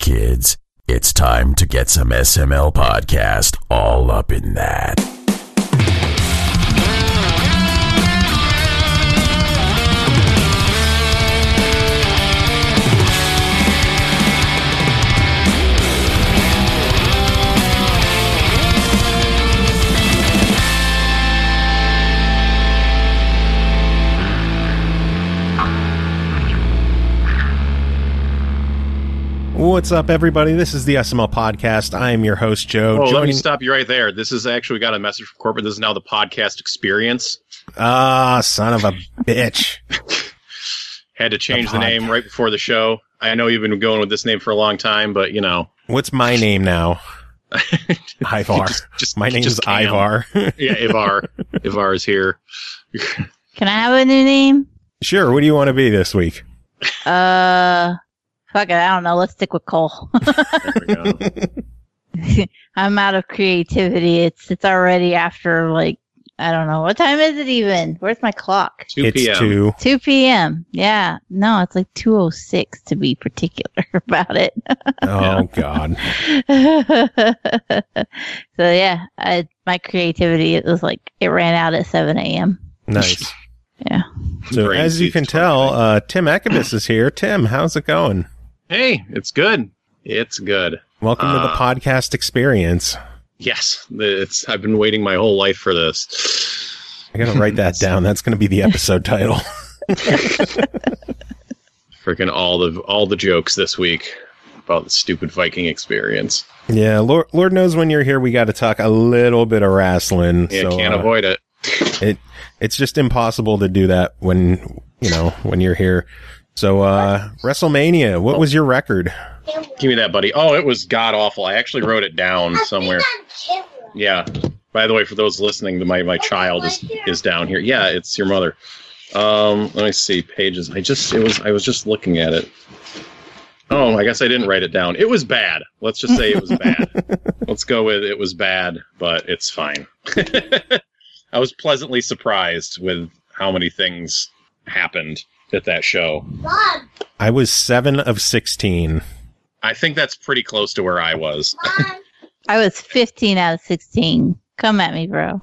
kids. It's time to get some SML podcast all up in that. What's up, everybody? This is the SML Podcast. I am your host, Joe. Let me stop you right there. This is actually, we got a message from corporate. This is now the podcast experience. Ah, son of a bitch. Had to change the name right before the show. I know you've been going with this name for a long time, but you know. What's my name now? Ivar. My name is Ivar. Yeah, Ivar. Ivar is here. Can I have a new name? Sure. What do you want to be this week? Fuck it, I don't know. Let's stick with Cole. There we go. I'm out of creativity. It's already after, like, I don't know. What time is it even? Where's my clock? 2 p.m. It's 2. 2 p.m. Yeah. No, it's like 2:06 to be particular about it. Oh, God. So, yeah, my creativity, it was like, it ran out at 7 a.m. Nice. Yeah. So, Brain as you teeth can torment. tell, Tim Ekibus is here. Tim, how's it going? Hey, it's good. It's good. Welcome to the podcast experience. Yes, I've been waiting my whole life for this. I gotta write that down. That's gonna be the episode title. Freaking all the jokes this week about the stupid Viking experience. Yeah, Lord knows when you're here, we got to talk a little bit of wrestling. Yeah, can't avoid it. It's just impossible to do that when you're here. So, WrestleMania, what was your record? Give me that, buddy. Oh, it was god awful. I actually wrote it down somewhere. Yeah. By the way, for those listening, my child is down here. Yeah, it's your mother. Let me see pages. I was just looking at it. Oh, I guess I didn't write it down. It was bad. Let's just say it was bad. Let's go with it was bad, but it's fine. I was pleasantly surprised with how many things happened at that show. I was 7 of 16. I think that's pretty close to where I was. I was 15 out of 16. Come at me, bro.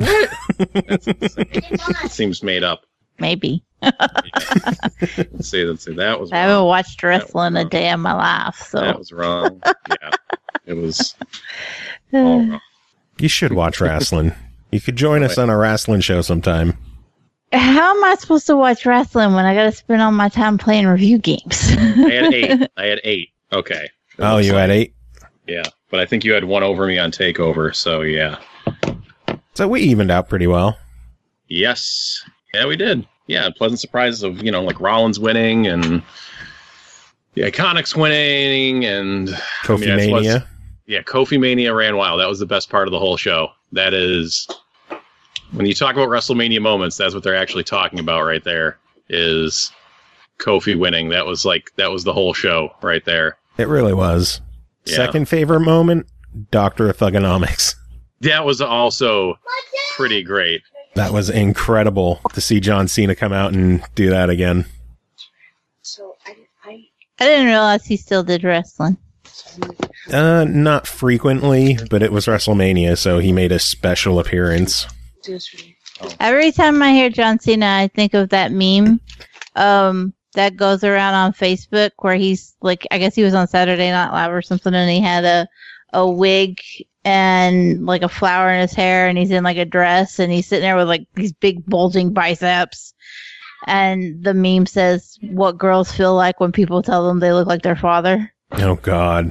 That seems made up. Maybe. Let's see. That was I wrong. haven't watched wrestling a day in my life, so. That was wrong. Yeah. It was all wrong. You should watch wrestling. You could join us on a wrestling show sometime. How am I supposed to watch wrestling when I got to spend all my time playing review games? I had 8. Okay. Oh, you had 8? Yeah. But I think you had one over me on TakeOver, so yeah. So we evened out pretty well. Yes. Yeah, we did. Yeah, pleasant surprises of, like Rollins winning and the Iconics winning and Kofi Mania. Yeah, Kofi Mania ran wild. That was the best part of the whole show. That is, when you talk about WrestleMania moments, that's what they're actually talking about right there, is Kofi winning. That was the whole show right there. It really was. Yeah. Second favorite moment, Dr. Thugonomics. That was also pretty great. That was incredible to see John Cena come out and do that again. So I I didn't realize he still did wrestling. Not frequently, but it was WrestleMania, so he made a special appearance. Every time I hear John Cena, I think of that meme that goes around on Facebook where he's like, I guess he was on Saturday Night Live or something, and he had a wig and like a flower in his hair, and he's in like a dress, and he's sitting there with like these big bulging biceps. And the meme says, "What girls feel like when people tell them they look like their father." Oh, God.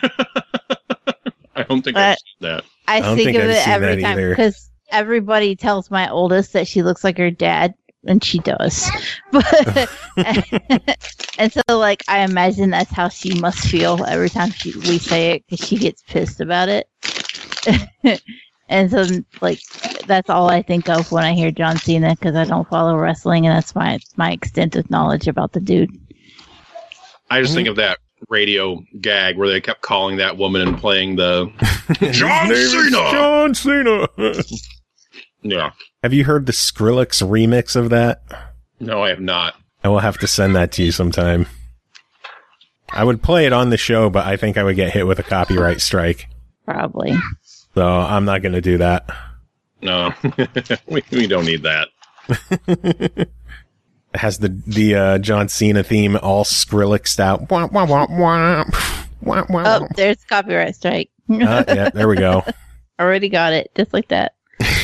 I don't think I've seen that. I don't think think of I've it seen every that time either. because everybody tells my oldest that she looks like her dad, and she does. But and so, like, I imagine that's how she must feel every time we say it, because she gets pissed about it. And so, like, that's all I think of when I hear John Cena, because I don't follow wrestling, and that's my extent of knowledge about the dude. I just think of that radio gag where they kept calling that woman and playing the John Cena. John Cena. Yeah. Have you heard the Skrillex remix of that? No, I have not. I will have to send that to you sometime. I would play it on the show, but I think I would get hit with a copyright strike. Probably. So I'm not going to do that. No, we don't need that. It has the John Cena theme all Skrillexed out. Wah, wah, wah, wah. Wah, wah. Oh, there's copyright strike. Yeah, there we go. Already got it, just like that.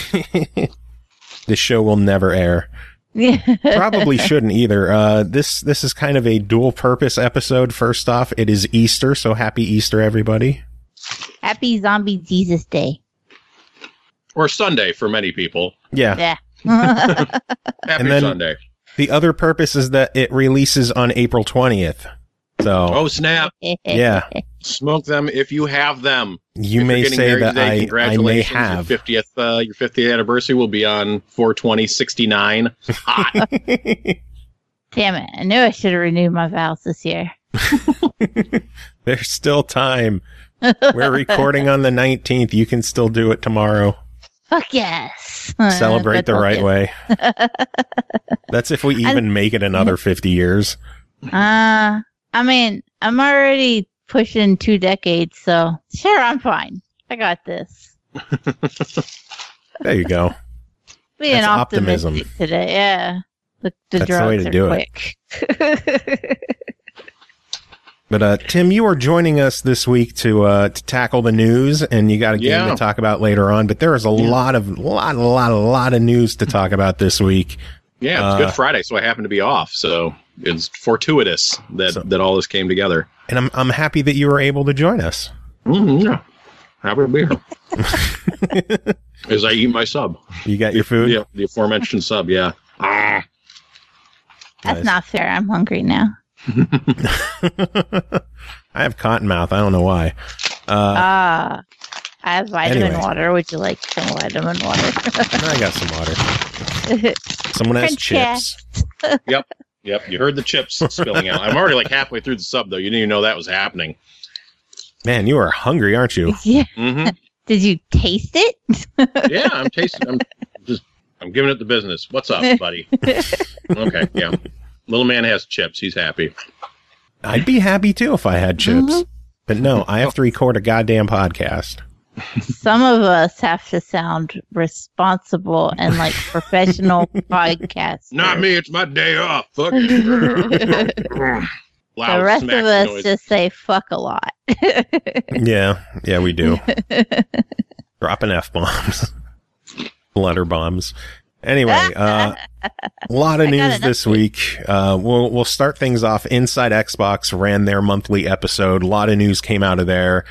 This show will never air. Yeah. Probably shouldn't either. This is kind of a dual purpose episode. First off, it is Easter, so happy Easter, everybody. Happy Zombie Jesus Day. Or Sunday for many people. Yeah. Yeah. Happy then- Sunday. The other purpose is that it releases on April 20th. So, Oh, snap. yeah, Smoke them if you have them. you If may you're getting say married that today, I may congratulations. have. Your 50th anniversary will be on 4/20/69. Hot. Damn it. I knew I should have renewed my vows this year. There's still time. We're recording on the 19th. You can still do it tomorrow. Fuck yes. Celebrate the Good right luck. way. That's if we even make it another 50 years. I mean, I'm already pushing 2 decades, so sure, I'm fine. I got this. There you go. Being That's optimistic optimism. today, yeah. The That's the drugs way to are do quick. But Tim, you are joining us this week to tackle the news, and you got a game Yeah. to talk about later on. But there is a lot of news to talk about this week. Yeah, it's Good Friday, so I happen to be off. So it's fortuitous that all this came together. And I'm happy that you were able to join us. Yeah, happy to be here. As I eat my sub. You got your food? Yeah, the aforementioned sub, yeah. That's Nice. not fair. I'm hungry now. I have cotton mouth. I don't know why. I have vitamin Anyway. water. Would you like some vitamin water? I got some water. Someone has French chips. Yep, you heard the chips spilling out. I'm already like halfway through the sub, though. You didn't even know that was happening. Man, you are hungry, aren't you? Yeah. Mm-hmm. Did you taste it? Yeah, I'm tasting. I'm giving it the business. What's up, buddy? Okay, yeah. Little man has chips. He's happy. I'd be happy too if I had chips. Mhm. But no, I have to record a goddamn podcast. Some of us have to sound responsible and like professional podcasters. Not me. It's my day off. Fuck it. Loud The rest smack of us noise. just say fuck a lot. Yeah, we do. Dropping F-bombs. Blunder bombs. Anyway, a lot of I got news enough this week. We'll start things off. Inside Xbox ran their monthly episode. A lot of news came out of there.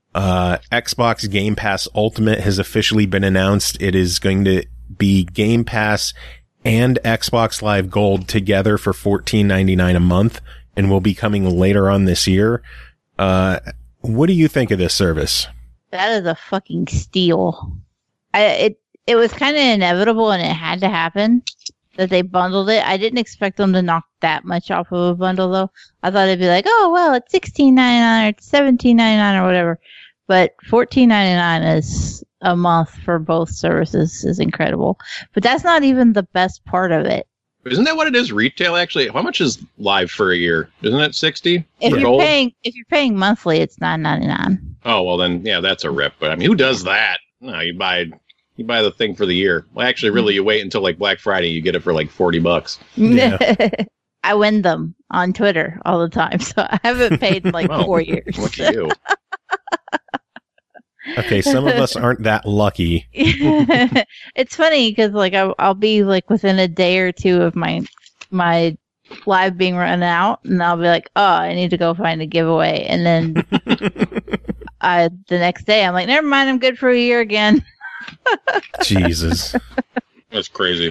Xbox Game Pass Ultimate has officially been announced. It is going to be Game Pass and Xbox Live Gold together for $14.99 a month, and will be coming later on this year. What do you think of this service? That is a fucking steal. It was kind of inevitable, and it had to happen that they bundled it. I didn't expect them to knock that much off of a bundle, though. I thought it'd be like, oh well, it's $16.99 or it's $17.99 or whatever. But $14.99 is a month for both services is incredible. But that's not even the best part of it. Isn't that what it is? Retail, actually. How much is live for a year? Isn't it 60? If for you're gold? paying monthly, it's $9.99. Oh well, then yeah, that's a rip. But I mean, who does that? No, you buy the thing for the year. Well, actually, really, you wait until like Black Friday. You get it for like $40. Yeah. I win them on Twitter all the time, so I haven't paid in like Wow. 4 years. What you do? Okay, some of us aren't that lucky. It's funny because like I'll be like within a day or two of my live being run out, and I'll be like, oh, I need to go find a giveaway, and then the next day I'm like, never mind, I'm good for a year again. Jesus. That's crazy.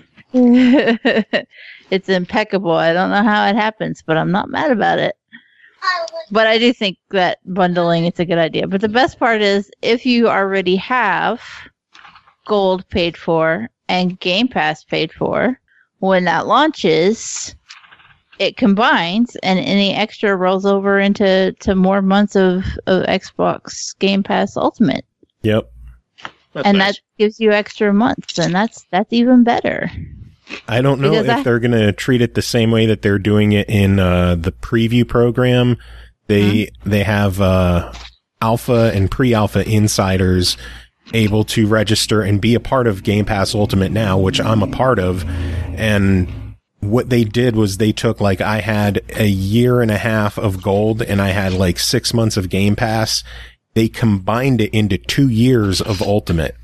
It's impeccable. I don't know how it happens, but I'm not mad about it. But I do think that bundling it's a good idea. But the best part is if you already have Gold paid for and Game Pass paid for, when that launches, it combines and any extra rolls over into more months of Xbox Game Pass Ultimate. Yep. That's And nice. that gives you extra months, and that's even better. I don't know Because if they're going to treat it the same way that they're doing it in the preview program. They have alpha and pre-alpha insiders able to register and be a part of Game Pass Ultimate now, which I'm a part of. And what they did was they took, like, I had a year and a half of gold and I had like 6 months of Game Pass. They combined it into 2 years of Ultimate.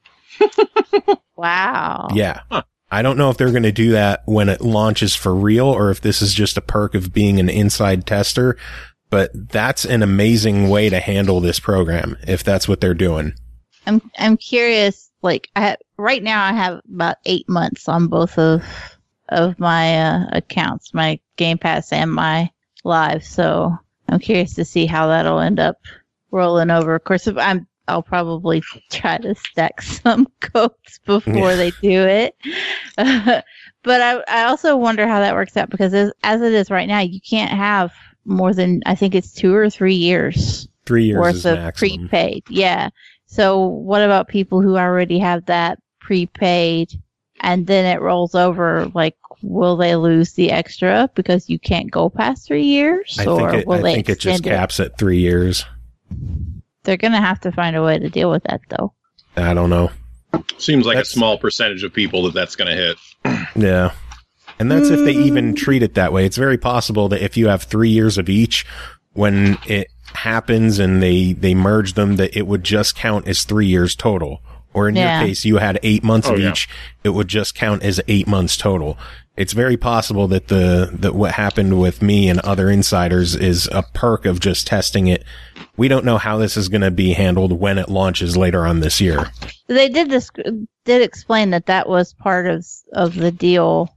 Wow. Yeah. I don't know if they're going to do that when it launches for real or if this is just a perk of being an inside tester, but that's an amazing way to handle this program if that's what they're doing. I'm curious, like, right now I have about 8 months on both of my accounts, my Game Pass and my Live, so I'm curious to see how that'll end up rolling over. Of course, I'll probably try to stack some codes before they do it. But I also wonder how that works out, because as it is right now, you can't have more than, I think it's 2 or 3 years. 3 years worth is of maximum. Prepaid. Yeah. So what about people who already have that prepaid and then it rolls over? Like, will they lose the extra because you can't go past 3 years? I think it just caps at 3 years. They're going to have to find a way to deal with that, though. I don't know. Seems like a small percentage of people that's going to hit. Yeah. And that's if they even treat it that way. It's very possible that if you have 3 years of each, when it happens and they merge them, that it would just count as 3 years total. Or in your case, you had 8 months of each, it would just count as 8 months total. It's very possible that that what happened with me and other insiders is a perk of just testing it. We don't know how this is going to be handled when it launches later on this year. They did explain that was part of the deal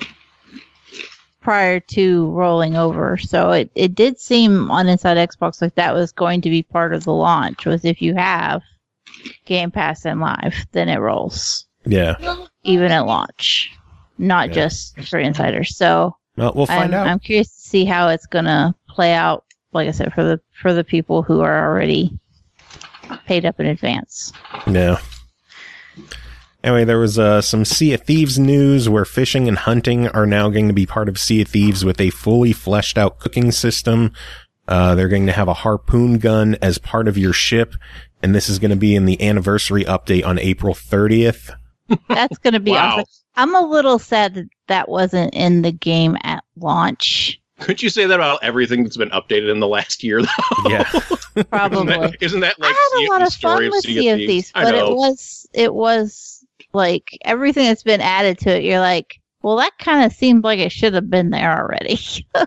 prior to rolling over. So it did seem on Inside Xbox like that was going to be part of the launch, was if you have Game Pass and Live, then it rolls. Yeah. Even at launch. Not just for insiders. So well, we'll find out. I'm curious to see how it's going to play out, like I said, for the people who are already paid up in advance. Yeah. Anyway, there was some Sea of Thieves news where fishing and hunting are now going to be part of Sea of Thieves with a fully fleshed out cooking system. They're going to have a harpoon gun as part of your ship, and this is going to be in the anniversary update on April 30th. That's going to be awesome. I'm a little sad that wasn't in the game at launch. Could you say that about everything that's been updated in the last year, though? Yeah. Probably. Isn't that like I had a lot of fun with Sea of Thieves, but it was like everything that's been added to it, you're like, well, that kind of seemed like it should have been there already.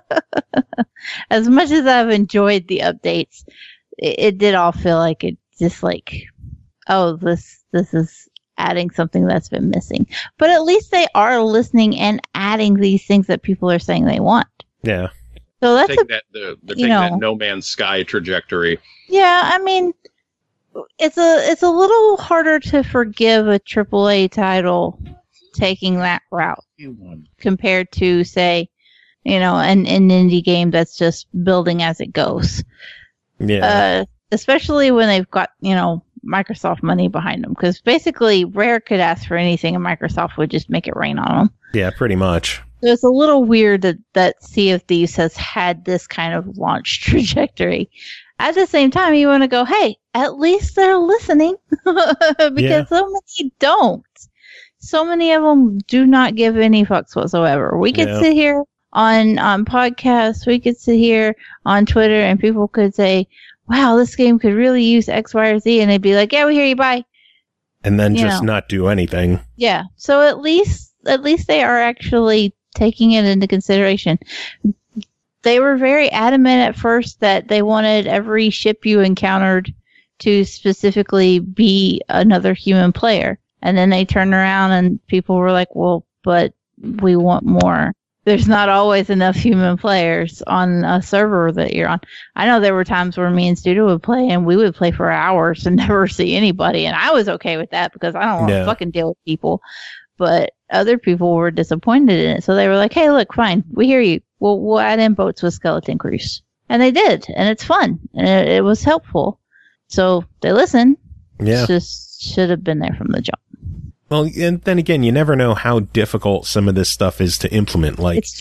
As much as I've enjoyed the updates, it did all feel like it just like, oh, this is adding something that's been missing. But at least they are listening and adding these things that people are saying they want. Yeah. So that's they're taking that No Man's Sky trajectory. Yeah, I mean, it's a little harder to forgive a AAA title taking that route compared to, say, an indie game that's just building as it goes. Yeah. Especially when they've got, Microsoft money behind them, because basically Rare could ask for anything and Microsoft would just make it rain on them. Yeah, pretty much. So it's a little weird that Sea of Thieves has had this kind of launch trajectory. At the same time, you want to go, hey, at least they're listening, because so many don't. So many of them do not give any fucks whatsoever. We could sit here on podcasts, we could sit here on Twitter, and people could say, wow, this game could really use X, Y, or Z, and they'd be like, yeah, we hear you, bye. And then just not do anything. Yeah. So at least they are actually taking it into consideration. They were very adamant at first that they wanted every ship you encountered to specifically be another human player. And then they turned around and people were like, well, but we want more. There's not always enough human players on a server that you're on. I know there were times where me and Studio would play and we would play for hours and never see anybody. And I was okay with that because I don't want to fucking deal with people. But other people were disappointed in it. So they were like, hey, look, fine. We hear you. We'll add in boats with skeleton crews. And they did. And it's fun. And it was helpful. So they listened. Yeah. It just should have been there from the jump. Well, and then again, you never know how difficult some of this stuff is to implement. Like, it's true.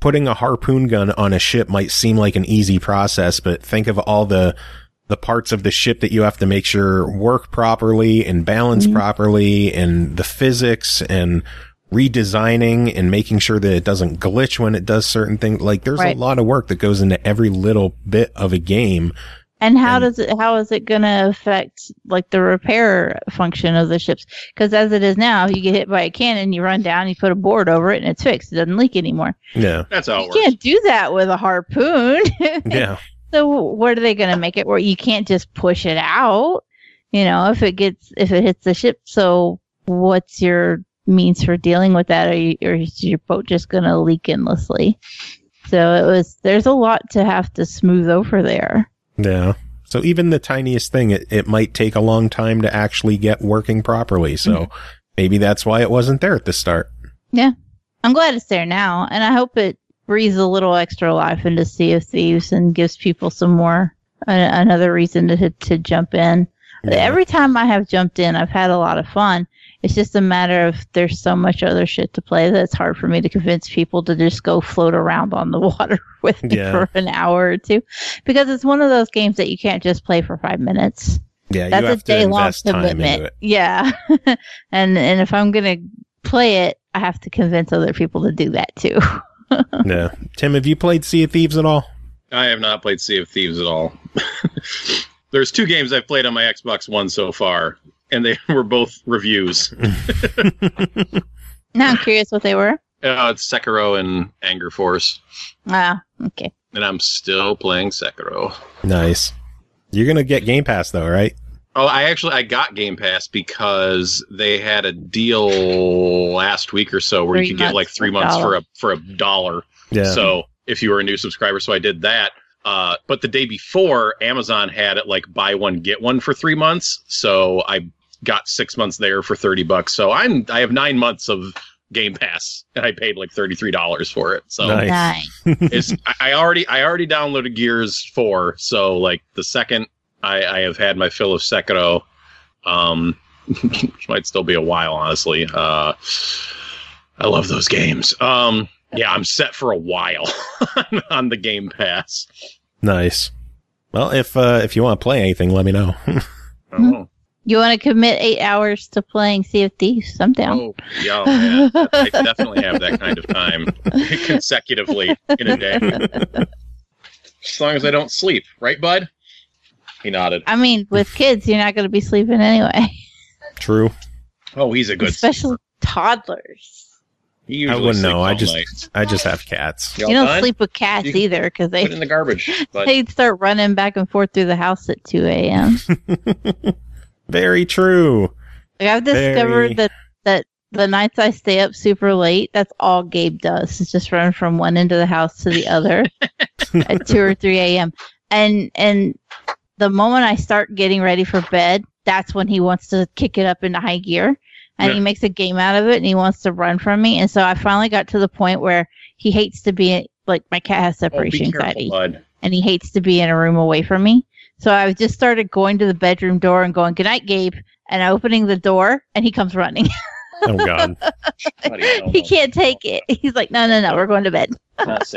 putting a harpoon gun on a ship might seem like an easy process, but think of all the parts of the ship that you have to make sure work properly and balance properly, and the physics and redesigning and making sure that it doesn't glitch when it does certain things. Like, there's a lot of work that goes into every little bit of a game. And how is it going to affect like the repair function of the ships? Because as it is now, if you get hit by a cannon, you run down, you put a board over it, and it's fixed. It doesn't leak anymore. Yeah, that's how it works. You can't do that with a harpoon. Yeah. So what are they going to make it where you can't just push it out? You know, if it hits the ship. So what's your means for dealing with that? Or is your boat just going to leak endlessly? So there's a lot to have to smooth over there. Yeah. So even the tiniest thing, it might take a long time to actually get working properly. So maybe that's why it wasn't there at the start. Yeah. I'm glad it's there now. And I hope it breathes a little extra life into Sea of Thieves and gives people some more, another reason to jump in. Yeah. Every time I have jumped in, I've had a lot of fun. It's just a matter of there's so much other shit to play that it's hard for me to convince people to just go float around on the water with me for an hour or two. Because it's one of those games that you can't just play for 5 minutes. Yeah, that's you have a day-long commitment. Into it. Yeah. and if I'm going to play it, I have to convince other people to do that too. Yeah. Tim, have you played Sea of Thieves at all? I have not played Sea of Thieves at all. There's 2 games I've played on my Xbox One so far, and they were both reviews. Now I'm curious what they were. It's Sekiro and Anger Force. Ah, okay. And I'm still playing Sekiro. Nice. You're going to get Game Pass, though, right? Oh, I got Game Pass because they had a deal last week or so where you could get like 3 months for $1. Yeah. So if you were a new subscriber, so I did that. But the day before, Amazon had it like buy one get one for 3 months. So I got 6 months there for $30. So I have 9 months of Game Pass, and I paid like $33 for it. So nice. I already downloaded Gears 4. So like the second I have had my fill of Sekiro, which might still be a while, honestly. I love those games. Yeah, I'm set for a while on the Game Pass. Nice. Well, if you want to play anything, let me know. Oh. You want to commit 8 hours to playing Sea of Thieves? I'm down. Oh, yeah. I definitely have that kind of time consecutively in a day. As long as I don't sleep. Right, bud? He nodded. I mean, with kids, you're not going to be sleeping anyway. True. Oh, he's a good Especially sleeper. Toddlers. I wouldn't know. I just have cats. You don't sleep with cats either because they put it in the garbage. They'd start running back and forth through the house at 2 a.m. Very true. Like I've discovered that the nights I stay up super late, that's all Gabe does. Is just run from one end of the house to the other at 2 or 3 a.m. And the moment I start getting ready for bed, that's when he wants to kick it up into high gear. And he makes a game out of it, and he wants to run from me. And so I finally got to the point where he hates to be, like, my cat has separation anxiety. And he hates to be in a room away from me. So I just started going to the bedroom door and going, "Good night, Gabe," and opening the door, and he comes running. Oh, God. He can't take it. He's like, no, we're going to bed. That's it.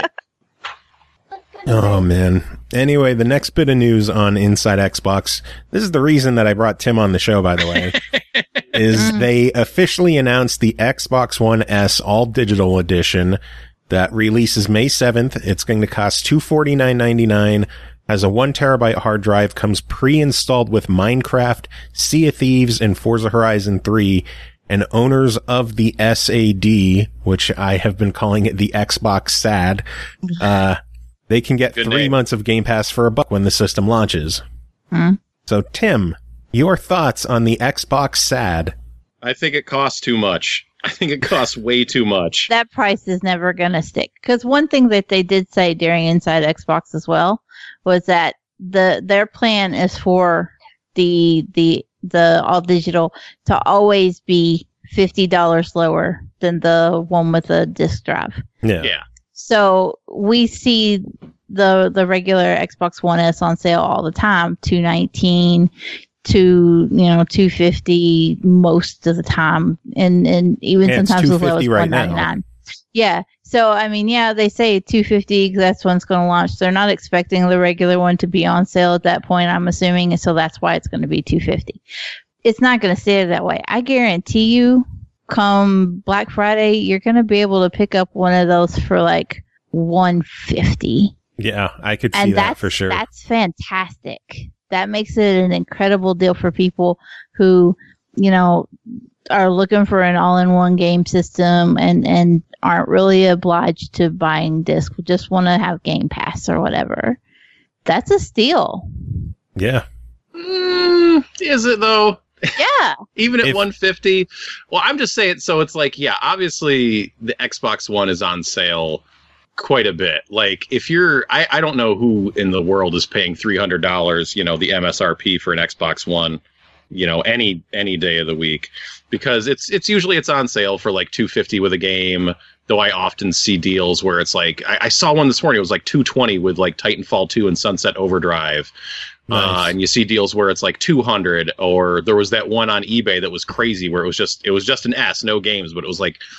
Oh, man. Anyway, the next bit of news on Inside Xbox, this is the reason that I brought Tim on the show, by the way, is they officially announced the Xbox One S All Digital Edition that releases May 7th. It's going to cost $249.99, has a 1 terabyte hard drive, comes pre-installed with Minecraft, Sea of Thieves, and Forza Horizon 3, and owners of the SAD, which I have been calling it the Xbox SAD, they can get 3 months of Game Pass for $1 when the system launches. So, Tim, your thoughts on the Xbox SAD? I think it costs too much. I think it costs way too much. That price is never going to stick. Because one thing that they did say during Inside Xbox as well was that their plan is for the all digital to always be $50 lower than the one with the disc drive. Yeah. So we see the regular Xbox One S on sale all the time, $219 to $250 most of the time, and even sometimes as low as $199. Yeah. So, I mean, yeah, they say 250 because that's when it's going to launch. They're not expecting the regular one to be on sale at that point, I'm assuming. And so that's why it's going to be 250. It's not going to stay that way. I guarantee you, come Black Friday, you're going to be able to pick up one of those for like 150. Yeah, I could see that for sure. That's fantastic. That makes it an incredible deal for people who, you know, are looking for an all-in-one game system and aren't really obliged to buying discs, just want to have Game Pass or whatever. That's a steal. Yeah. Is it though? Yeah. Even at 150. Well, I'm just saying. So it's like, yeah, obviously the Xbox One is on sale quite a bit. Like if you're, I don't know who in the world is paying $300, you know, the MSRP for an Xbox One, you know, any day of the week, because it's usually on sale for like $250 with a game. Though I often see deals where it's like, I saw one this morning. It was like $220 with like Titanfall 2 and Sunset Overdrive. Nice. And you see deals where it's like $200, or there was that one on eBay that was crazy where it was just an S, no games, but it was like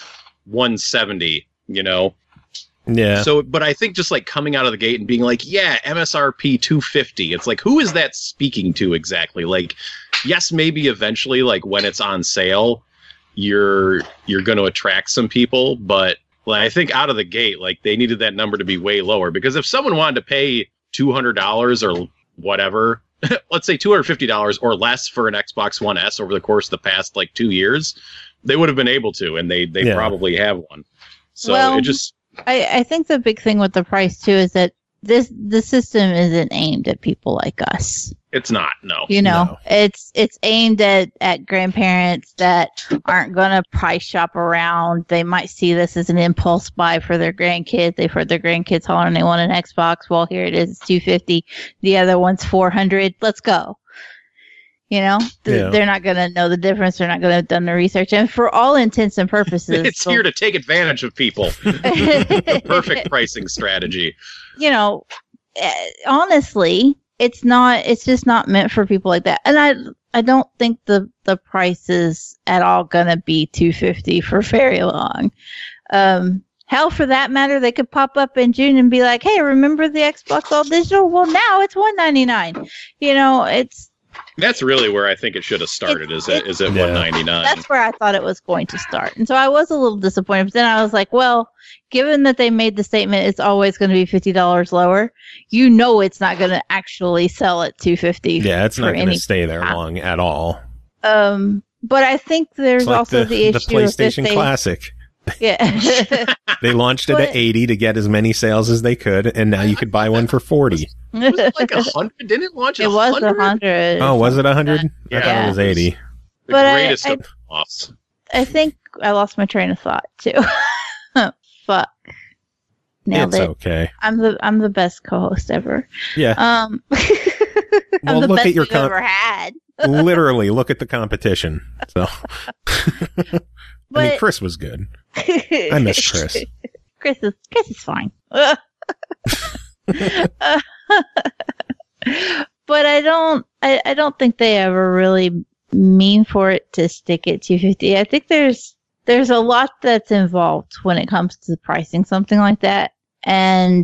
$170, you know? Yeah. So, but I think just like coming out of the gate and being like, yeah, MSRP $250. It's like, who is that speaking to exactly? Like, yes, maybe eventually, like when it's on sale, you're going to attract some people, but like, I think out of the gate, like they needed that number to be way lower, because if someone wanted to pay $200 or whatever, let's say $250 or less for an Xbox One S over the course of the past like 2 years, they would have been able to, and they probably have one. So it just. I think the big thing with the price too is that the system isn't aimed at people like us. It's not, no. You know, No. it's aimed at grandparents that aren't going to price shop around. They might see this as an impulse buy for their grandkids. They've heard their grandkids hollering they want an Xbox. Well, here it is, it's $250. The other one's $400. Let's go. You know, they're not going to know the difference. They're not going to have done the research. And for all intents and purposes, it's here to take advantage of people. The perfect pricing strategy. You know, honestly, it's just not meant for people like that. And I don't think the price is at all going to be $250 for very long. Hell, for that matter, they could pop up in June and be like, hey, remember the Xbox All Digital? Well, now it's $199. You know, that's really where I think it should have started. Is at $199? That's where I thought it was going to start, and so I was a little disappointed. But then I was like, well, given that they made the statement it's always going to be $50 lower, you know, it's not going to actually sell at $250. Yeah, it's not going to stay there long at all. But I think there's like also the issue the PlayStation Classic. Yeah. They launched it at $80 to get as many sales as they could, and now you could buy one for $40. Was it like 100? Didn't it launch at It was 100. Oh, was it 100? Yeah. I thought it was 80. The But greatest of loss. I think I lost my train of thought too. Fuck. Nailed It's it. okay. I'm the best co-host ever. Yeah. I'm Well, the look best at your we've ever had. Literally, look at the competition. So, I But mean, Chris was good. I miss Chris. Chris is fine. But I don't think they ever really mean for it to stick at $250. I think there's a lot that's involved when it comes to pricing something like that. And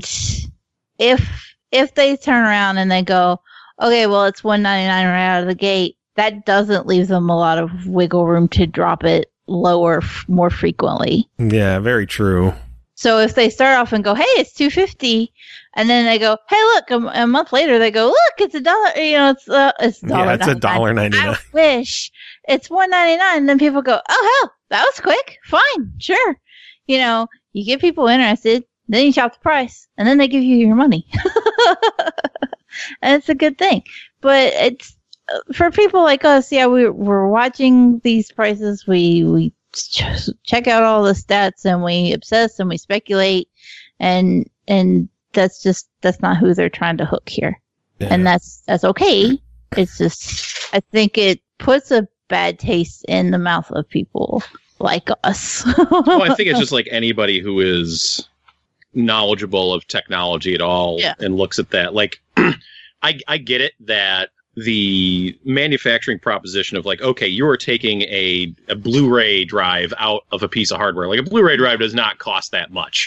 if they turn around and they go, okay, well, it's $199 right out of the gate, that doesn't leave them a lot of wiggle room to drop it lower more frequently. Yeah, very true. So if they start off and go, hey, it's $250, and then they go, hey, look, a month later they go, look, it's $1. You know, it's $1. Yeah, it's $1.99. I wish it's $1.99, and then people go, oh hell, that was quick. Fine, sure. You know, you get people interested, then you chop the price, and then they give you your money, and it's a good thing. But it's for people like us. Yeah, we're watching these prices. We check out all the stats and we obsess and we speculate, and that's not who they're trying to hook here. Yeah. And that's okay. It's just, I think it puts a bad taste in the mouth of people like us. Well, I think it's just like anybody who is knowledgeable of technology at all and looks at that. Like, I get it that the manufacturing proposition of like, okay, you are taking a Blu-ray drive out of a piece of hardware. Like a Blu-ray drive does not cost that much,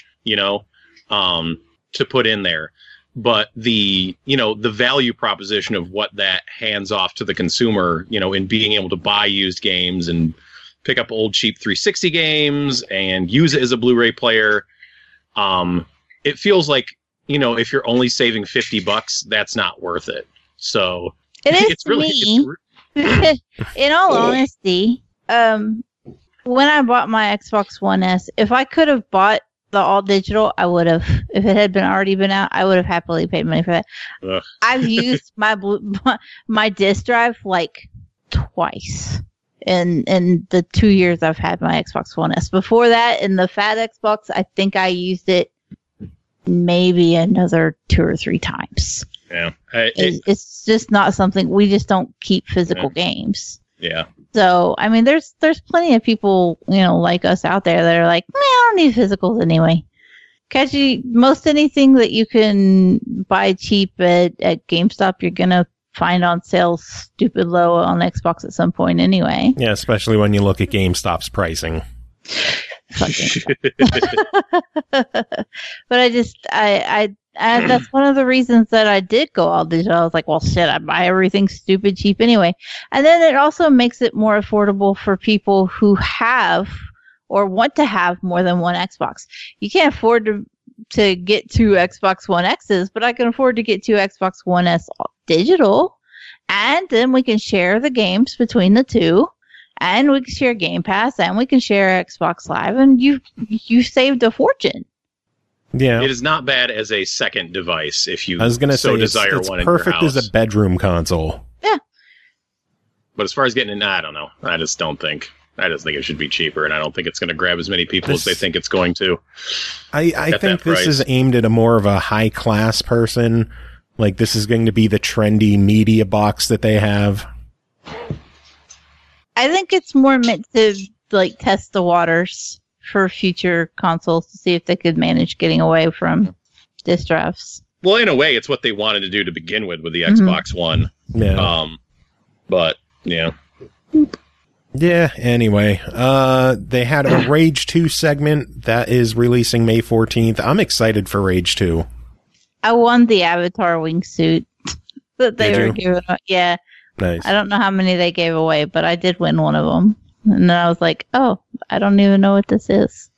to put in there. But the value proposition of what that hands off to the consumer, in being able to buy used games and pick up old cheap 360 games and use it as a Blu-ray player. It feels like, if you're only saving $50, that's not worth it. So it is it's really, me. In all honesty, when I bought my Xbox One S, if I could have bought the all digital, I would have. If it had already been out, I would have happily paid money for that. Ugh. I've used my disc drive like twice in the 2 years I've had my Xbox One S. Before that, in the fat Xbox, I think I used it maybe another 2 or 3 times. Yeah, it's just not something we just don't keep physical games. Yeah. So, I mean, there's plenty of people, like us out there that are like, I don't need physicals anyway. Most anything that you can buy cheap at GameStop, you're going to find on sale stupid low on Xbox at some point anyway. Yeah, especially when you look at GameStop's pricing. But I that's one of the reasons that I did go all digital. I was like, well, shit, I buy everything stupid cheap anyway. And then it also makes it more affordable for people who have or want to have more than one Xbox. You can't afford to get 2 Xbox One X's, but I can afford to get 2 Xbox One S digital. And then we can share the games between the two. And we can share Game Pass, and we can share Xbox Live, and you saved a fortune. Yeah, it is not bad as a second device if you I was gonna so say desire it's one in your house. Perfect as a bedroom console. Yeah, but as far as getting it, I don't know. I just think it should be cheaper, and I don't think it's going to grab as many people as they think it's going to. I think this is aimed at a more of a high class person. Like this is going to be the trendy media box that they have. I think it's more meant to like test the waters for future consoles to see if they could manage getting away from disc drives. Well, in a way, it's what they wanted to do to begin with the Xbox One. Yeah. But yeah. Yeah. Anyway, they had a Rage 2 segment that is releasing May 14th. I'm excited for Rage 2. I won the Avatar wingsuit that they were giving. Yeah. Nice. I don't know how many they gave away, but I did win one of them. And then I was like, oh, I don't even know what this is.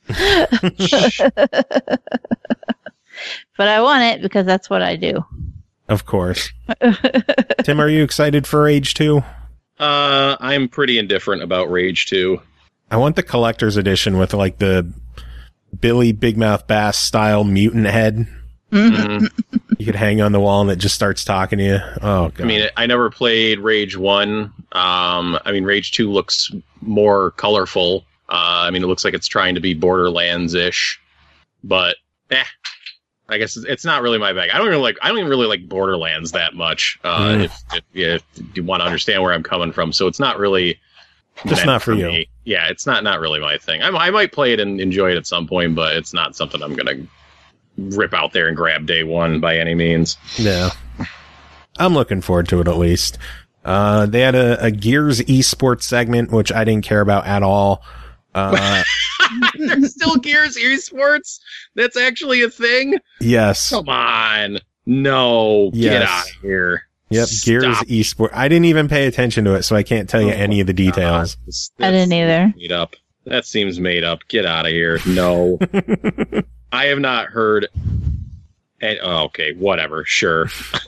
But I won it because that's what I do. Of course. Tim, are you excited for Rage 2? I'm pretty indifferent about Rage 2. I want the collector's edition with like the Billy Big Mouth Bass style mutant head. Mm-hmm. You could hang on the wall and it just starts talking to you. Oh, God. I mean, I never played Rage 1. Rage 2 looks more colorful. It looks like it's trying to be Borderlands-ish. But, I guess it's not really my bag. I don't even really like Borderlands that much. If you want to understand where I'm coming from. So it's not really just not for you. Me. Yeah, it's not really my thing. I might play it and enjoy it at some point, but it's not something I'm going to rip out there and grab day one by any means. Yeah. I'm looking forward to it at least. They had a Gears esports segment, which I didn't care about at all. There's still Gears esports? That's actually a thing? Yes. Come on. No. Yes. Get out of here. Yep. Stop. Gears esports. I didn't even pay attention to it, so I can't tell you any of the details. I didn't either. Made up. That seems made up. Get out of here. No. I have not heard. Okay, whatever. Sure.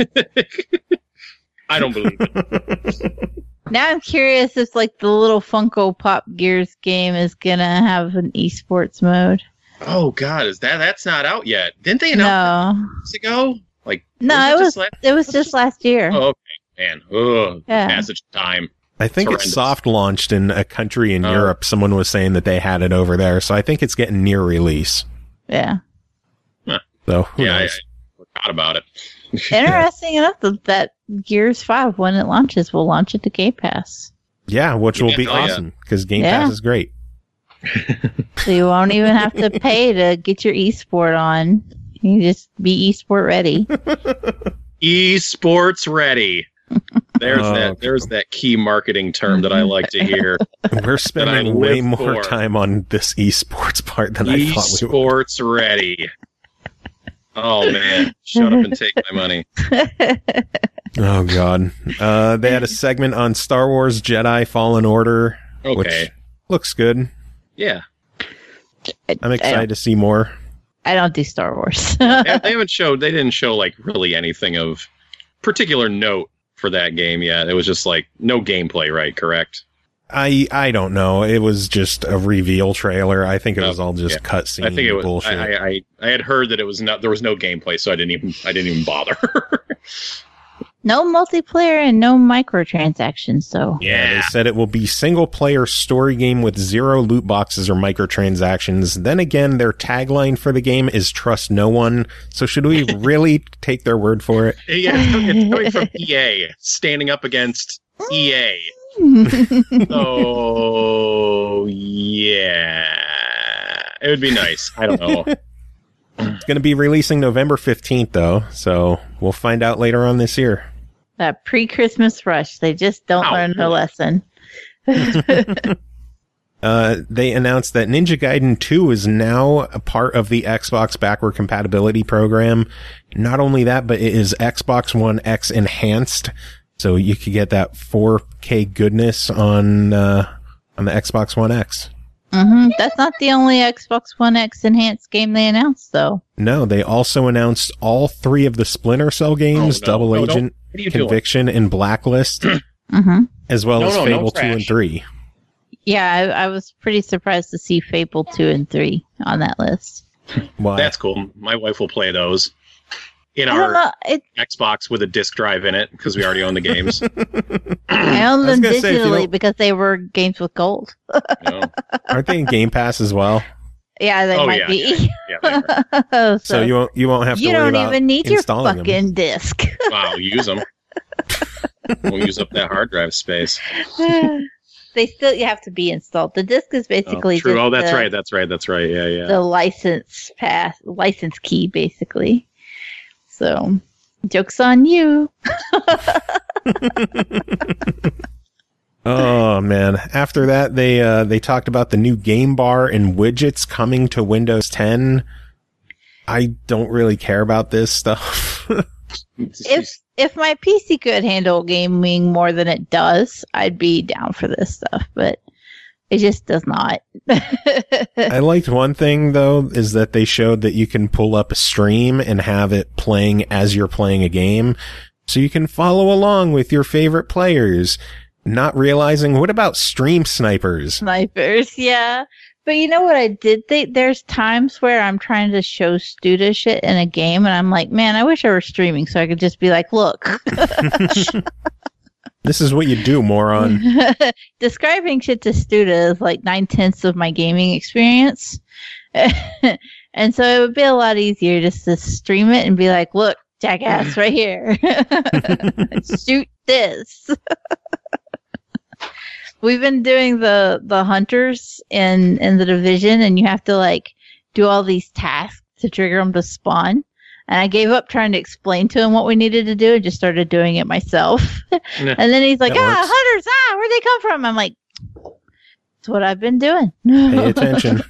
I don't believe it. Now I'm curious if like the little Funko Pop Gears game is gonna have an esports mode. Oh God, that's not out yet? Didn't they announce that months ago? Like no, it was just last year. Oh, okay, man. Oh, yeah. Passage of time. I think it's soft launched in a country in Europe. Someone was saying that they had it over there, so I think it's getting near release. Yeah. Huh. So I forgot about it. Interesting enough that Gears 5, when it launches, will launch it to Game Pass. Yeah, which will be awesome because Game Pass is great. So you won't even have to pay to get your esport on. You just be esport ready. Esports ready. There's that key marketing term that I like to hear. We're spending way more time on this esports part than I thought we would. Esports ready. Oh man, shut up and take my money. Oh god. They had a segment on Star Wars Jedi Fallen Order, which looks good. Yeah. I'm excited to see more. I don't do Star Wars. They didn't show like really anything of particular note for that game yet. It was just like no gameplay, right? Correct? I don't know. It was just a reveal trailer. I think it was all just cutscene. I think it was bullshit. I had heard that there was no gameplay, so I didn't even bother. No multiplayer and no microtransactions, so. Yeah, they said it will be single-player story game with 0 loot boxes or microtransactions. Then again, their tagline for the game is trust no one. So should we really take their word for it? Yeah, it's coming from EA, standing up against EA. So, yeah. It would be nice. I don't know. It's going to be releasing November 15th, though, so we'll find out later on this year. That pre-Christmas rush. They just don't learn the lesson. They announced that Ninja Gaiden 2 is now a part of the Xbox backward compatibility program. Not only that, but it is Xbox One X enhanced, so you could get that 4K goodness on the Xbox One X. Mm-hmm. That's not the only Xbox One X enhanced game they announced, though. No, they also announced all 3 of the Splinter Cell games, Double Agent, Conviction, and Blacklist, as well as Fable 2 and 3. Yeah, I was pretty surprised to see Fable 2 and 3 on that list. Why? That's cool. My wife will play those in our Xbox with a disc drive in it, because we already own the games. I own them digitally because they were games with gold. Aren't they in Game Pass as well? Yeah, they might be. Yeah, so you won't have to worry about installing them. You don't even need your fucking disc. Wow, use them. We'll use up that hard drive space. You have to be installed. The disc is basically true. That's right. Yeah. The license key, basically. So, joke's on you. Oh man! After that, they talked about the new game bar and widgets coming to Windows 10. I don't really care about this stuff. If my PC could handle gaming more than it does, I'd be down for this stuff, but it just does not. I liked one thing, though, is that they showed that you can pull up a stream and have it playing as you're playing a game. So you can follow along with your favorite players, not realizing, what about stream snipers? Snipers, yeah. But you know what I did think? There's times where I'm trying to show Studa shit in a game, and I'm like, man, I wish I were streaming so I could just be like, look. This is what you do, moron. Describing shit to Studa is like 9/10 of my gaming experience. And so it would be a lot easier just to stream it and be like, look, jackass, right here. Shoot this. We've been doing the hunters in the Division, and you have to like do all these tasks to trigger them to spawn. And I gave up trying to explain to him what we needed to do and just started doing it myself. And then he's like, hunters, where'd they come from? I'm like, that's what I've been doing. Pay attention.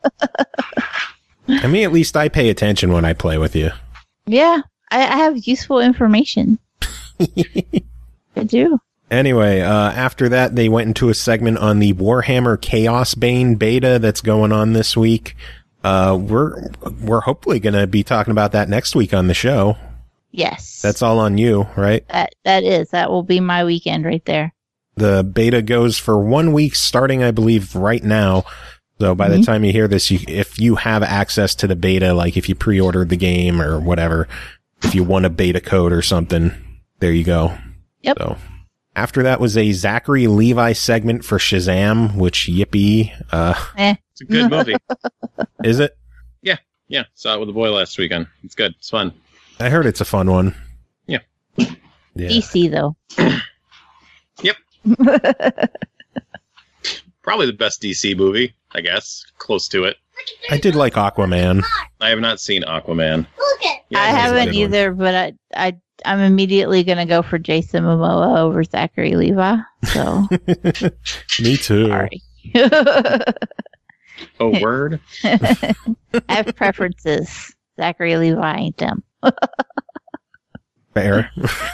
I mean, at least I pay attention when I play with you. Yeah, I have useful information. I do. Anyway, after that, they went into a segment on the Warhammer Chaos Bane beta that's going on this week. We're hopefully going to be talking about that next week on the show. Yes. That's all on you, right? That will be my weekend right there. The beta goes for 1 week starting, I believe, right now. So by the time you hear this, if you have access to the beta, like if you pre-ordered the game or whatever, if you want a beta code or something, there you go. Yep. So after that was a Zachary Levi segment for Shazam, which yippee. It's a good movie. Is it? Yeah. Saw it with the boy last weekend. It's good. It's fun. I heard it's a fun one. Yeah. DC though. Yep. Probably the best DC movie, I guess. Close to it. I did like Aquaman. I have not seen Aquaman. I haven't either, but I'm immediately gonna go for Jason Momoa over Zachary Levi. So Me too. sorry. Oh, word. I have preferences. Zachary Levi ain't them. Fair.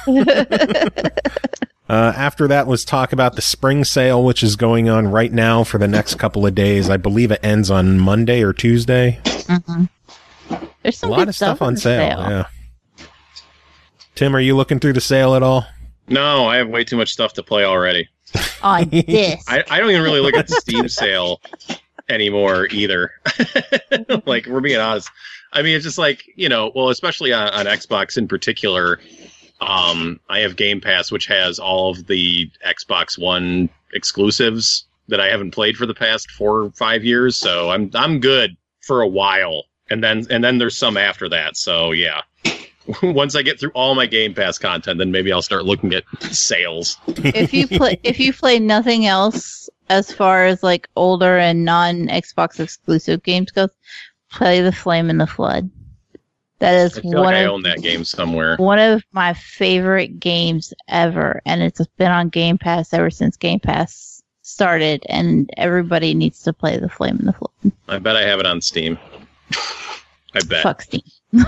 After that was talk about the spring sale, which is going on right now for the next couple of days. I believe it ends on Monday or Tuesday. Mm-hmm. There's some A lot good of stuff on the sale. Yeah. Tim, are you looking through the sale at all? No, I have way too much stuff to play already. On disc. I don't even really look at the Steam sale anymore either. Like, we're being honest. I mean, it's just like, well, especially on Xbox in particular, I have Game Pass, which has all of the Xbox One exclusives that I haven't played for the past 4 or 5 years. So I'm good for a while. And then there's some after that. So yeah, once I get through all my Game Pass content, then maybe I'll start looking at sales. If you play nothing else as far as like older and non Xbox exclusive games goes, play The Flame and the Flood. That is I feel like I own that game somewhere. One of my favorite games ever, and it's been on Game Pass ever since Game Pass started, and everybody needs to play The Flame and the Flood. I bet I have it on Steam. I bet. Fuck Steam.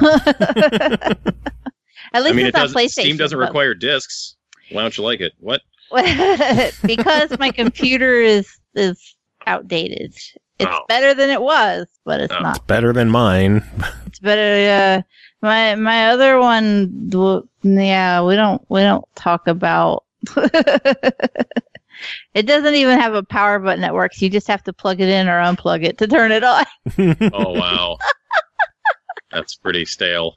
At least it's on PlayStation. Steam doesn't require discs. Why don't you like it? What? Because my computer is outdated. It's better than it was, but it's not. It's better than mine. It's better. My other one. Yeah, we don't talk about. It doesn't even have a power button that works. You just have to plug it in or unplug it to turn it on. Oh wow. That's pretty stale.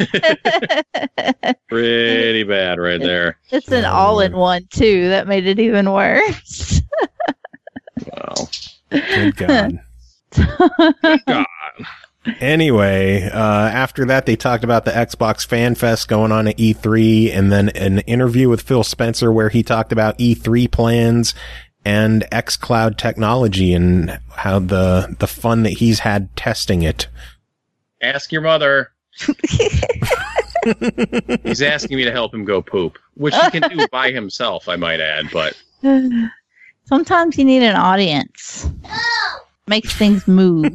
Pretty bad right there. It's an all-in-one, too. That made it even worse. Wow. Good God. Good God. Anyway, after that, they talked about the Xbox Fan Fest going on at E3, and then an interview with Phil Spencer where he talked about E3 plans and xCloud technology and how the fun that he's had testing it. Ask your mother. He's asking me to help him go poop, which he can do by himself, I might add, but sometimes you need an audience. Makes things move.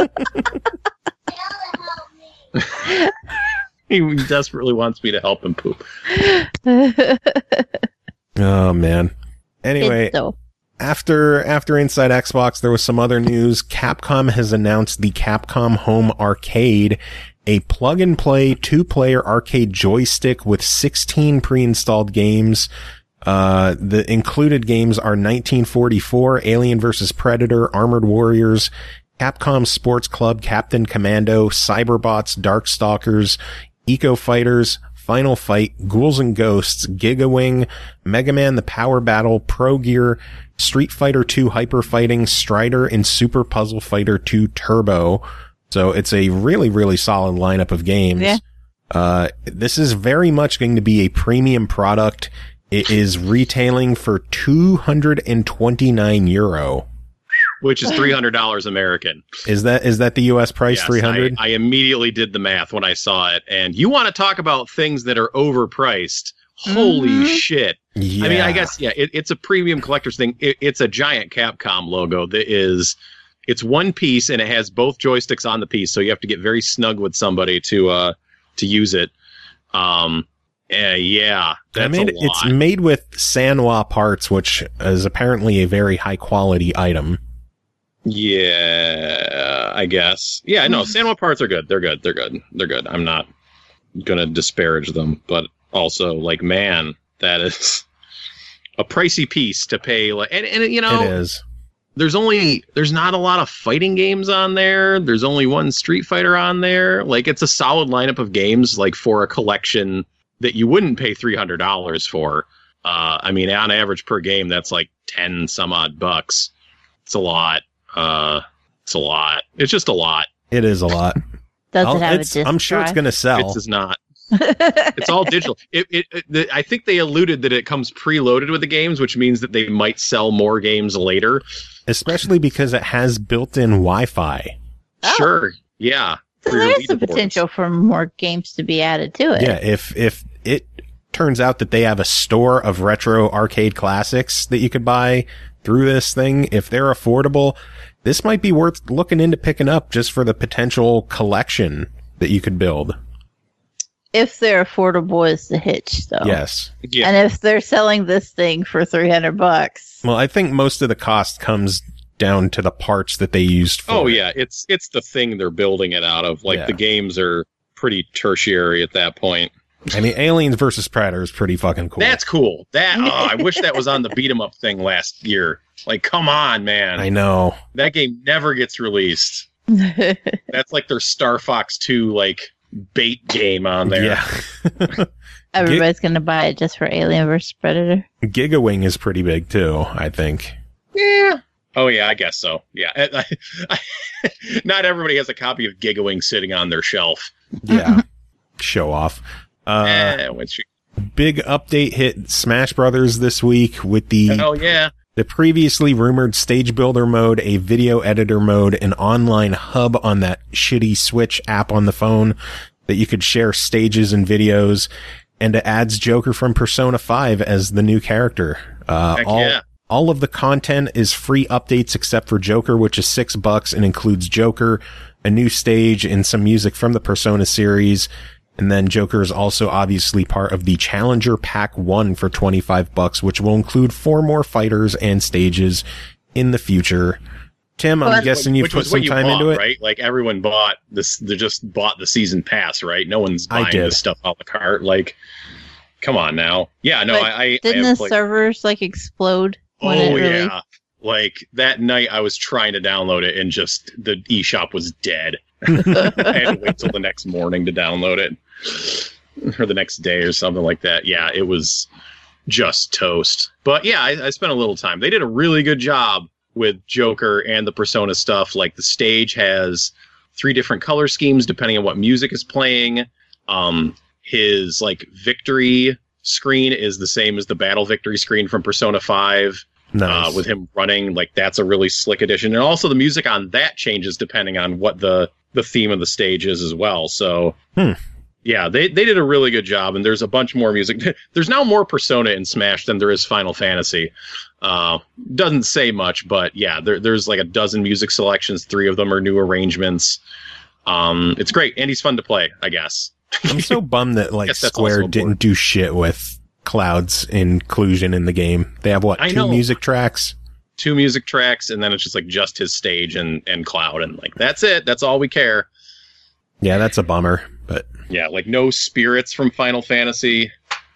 He desperately wants me to help him poop. Oh man. Anyway, after Inside Xbox, there was some other news. Capcom has announced the Capcom Home Arcade, a plug-and-play 2-player arcade joystick with 16 pre-installed games. The included games are 1944, Alien vs. Predator, Armored Warriors, Capcom Sports Club, Captain Commando, Cyberbots, Darkstalkers, Eco Fighters, Final Fight, Ghouls and Ghosts, Gigawing, Mega Man The Power Battle, Pro Gear, Street Fighter 2 Hyper Fighting, Strider, and Super Puzzle Fighter 2 Turbo. So it's a really, really solid lineup of games. Yeah. This is very much going to be a premium product. It is retailing for €229. Which is $300 American. Is that the US price? Yes, 300? I immediately did the math when I saw it. And you want to talk about things that are overpriced. Holy shit. Yeah. I mean, I guess, yeah, it's a premium collector's thing. It's a giant Capcom logo that it's one piece and it has both joysticks on the piece. So you have to get very snug with somebody to use it. Yeah, that's a lot. It's made with Sanwa parts, which is apparently a very high quality item. Yeah, I guess. Yeah, no, Sanwa parts are good. They're good. I'm not going to disparage them, but also, like, man, that is a pricey piece to pay. And you know, it is. There's not a lot of fighting games on there. There's only one Street Fighter on there. Like, it's a solid lineup of games, like, for a collection that you wouldn't pay $300 for. I mean, on average per game, that's like 10 some odd bucks. It's a lot. It's a lot. It's just a lot. It is a lot. Does it have a disc I'm sure it's going to sell. It does not. It's all digital. I think they alluded that it comes preloaded with the games, which means that they might sell more games later. Especially because it has built-in Wi-Fi. Oh. Sure. Yeah. So there's the potential for more games to be added to it. Yeah, if it turns out that they have a store of retro arcade classics that you could buy through this thing. If they're affordable, this might be worth looking into picking up just for the potential collection that you could build. If they're affordable is the hitch, though. Yes. Yeah. And if they're selling this thing for $300. Well, I think most of the cost comes down to the parts that they used for Oh it. yeah, it's the thing they're building it out of. Like Yeah. the games are pretty tertiary at that point. I mean, Aliens versus Predator is pretty fucking cool. That's cool. I wish that was on the beat 'em up thing last year. Like, come on, man. I know. That game never gets released. That's like their Star Fox 2 like bait game on there. Yeah. Everybody's going to buy it just for Alien vs. Predator. Gigawing is pretty big too, I think. Yeah. Oh yeah, I guess so. Yeah. Not everybody has a copy of Gigawing sitting on their shelf. Yeah. Show off. Which, Big update hit Smash Brothers this week with oh yeah. the previously rumored stage builder mode, a video editor mode, an online hub on that shitty Switch app on the phone that you could share stages and videos, and it adds Joker from Persona 5 as the new character. Heck yeah. All of the content is free updates except for Joker, which is $6 and includes Joker, a new stage, and some music from the Persona series. And then Joker is also obviously part of the Challenger Pack 1 for $25, which will include 4 more fighters and stages in the future. Tim, I'm guessing you put some time into it, right? Like everyone bought this, they just bought the season pass, right? No one's buying this stuff a la carte. Like, come on now. Yeah, no, But I didn't have the servers like explode when it released? yeah. Like that night I was trying to download it and just the eShop was dead. I had to wait till the next morning to download it. Or the next day or something like that. Yeah, it was just toast. But yeah, I spent a little time. They did a really good job with Joker and the Persona stuff. Like the stage has 3 different color schemes depending on what music is playing. His like victory screen is the same as the battle victory screen from Persona 5. Nice. With him running. Like that's a really slick addition. And also the music on that changes depending on what the theme of the stage is as well. So yeah, they did a really good job, and there's a bunch more music. There's now more Persona in Smash than there is Final Fantasy. Doesn't say much, but yeah, there's like a dozen music selections. 3 of them are new arrangements. It's great, and he's fun to play, I guess. I'm so bummed that like Guess that's Square also didn't important. do shit with Cloud's inclusion in the game. They have what, I 2 know. music tracks? 2 music tracks, and then it's just like just his stage and Cloud, and like that's it. That's all we care. Yeah, that's a bummer, but Yeah, like no spirits from Final Fantasy,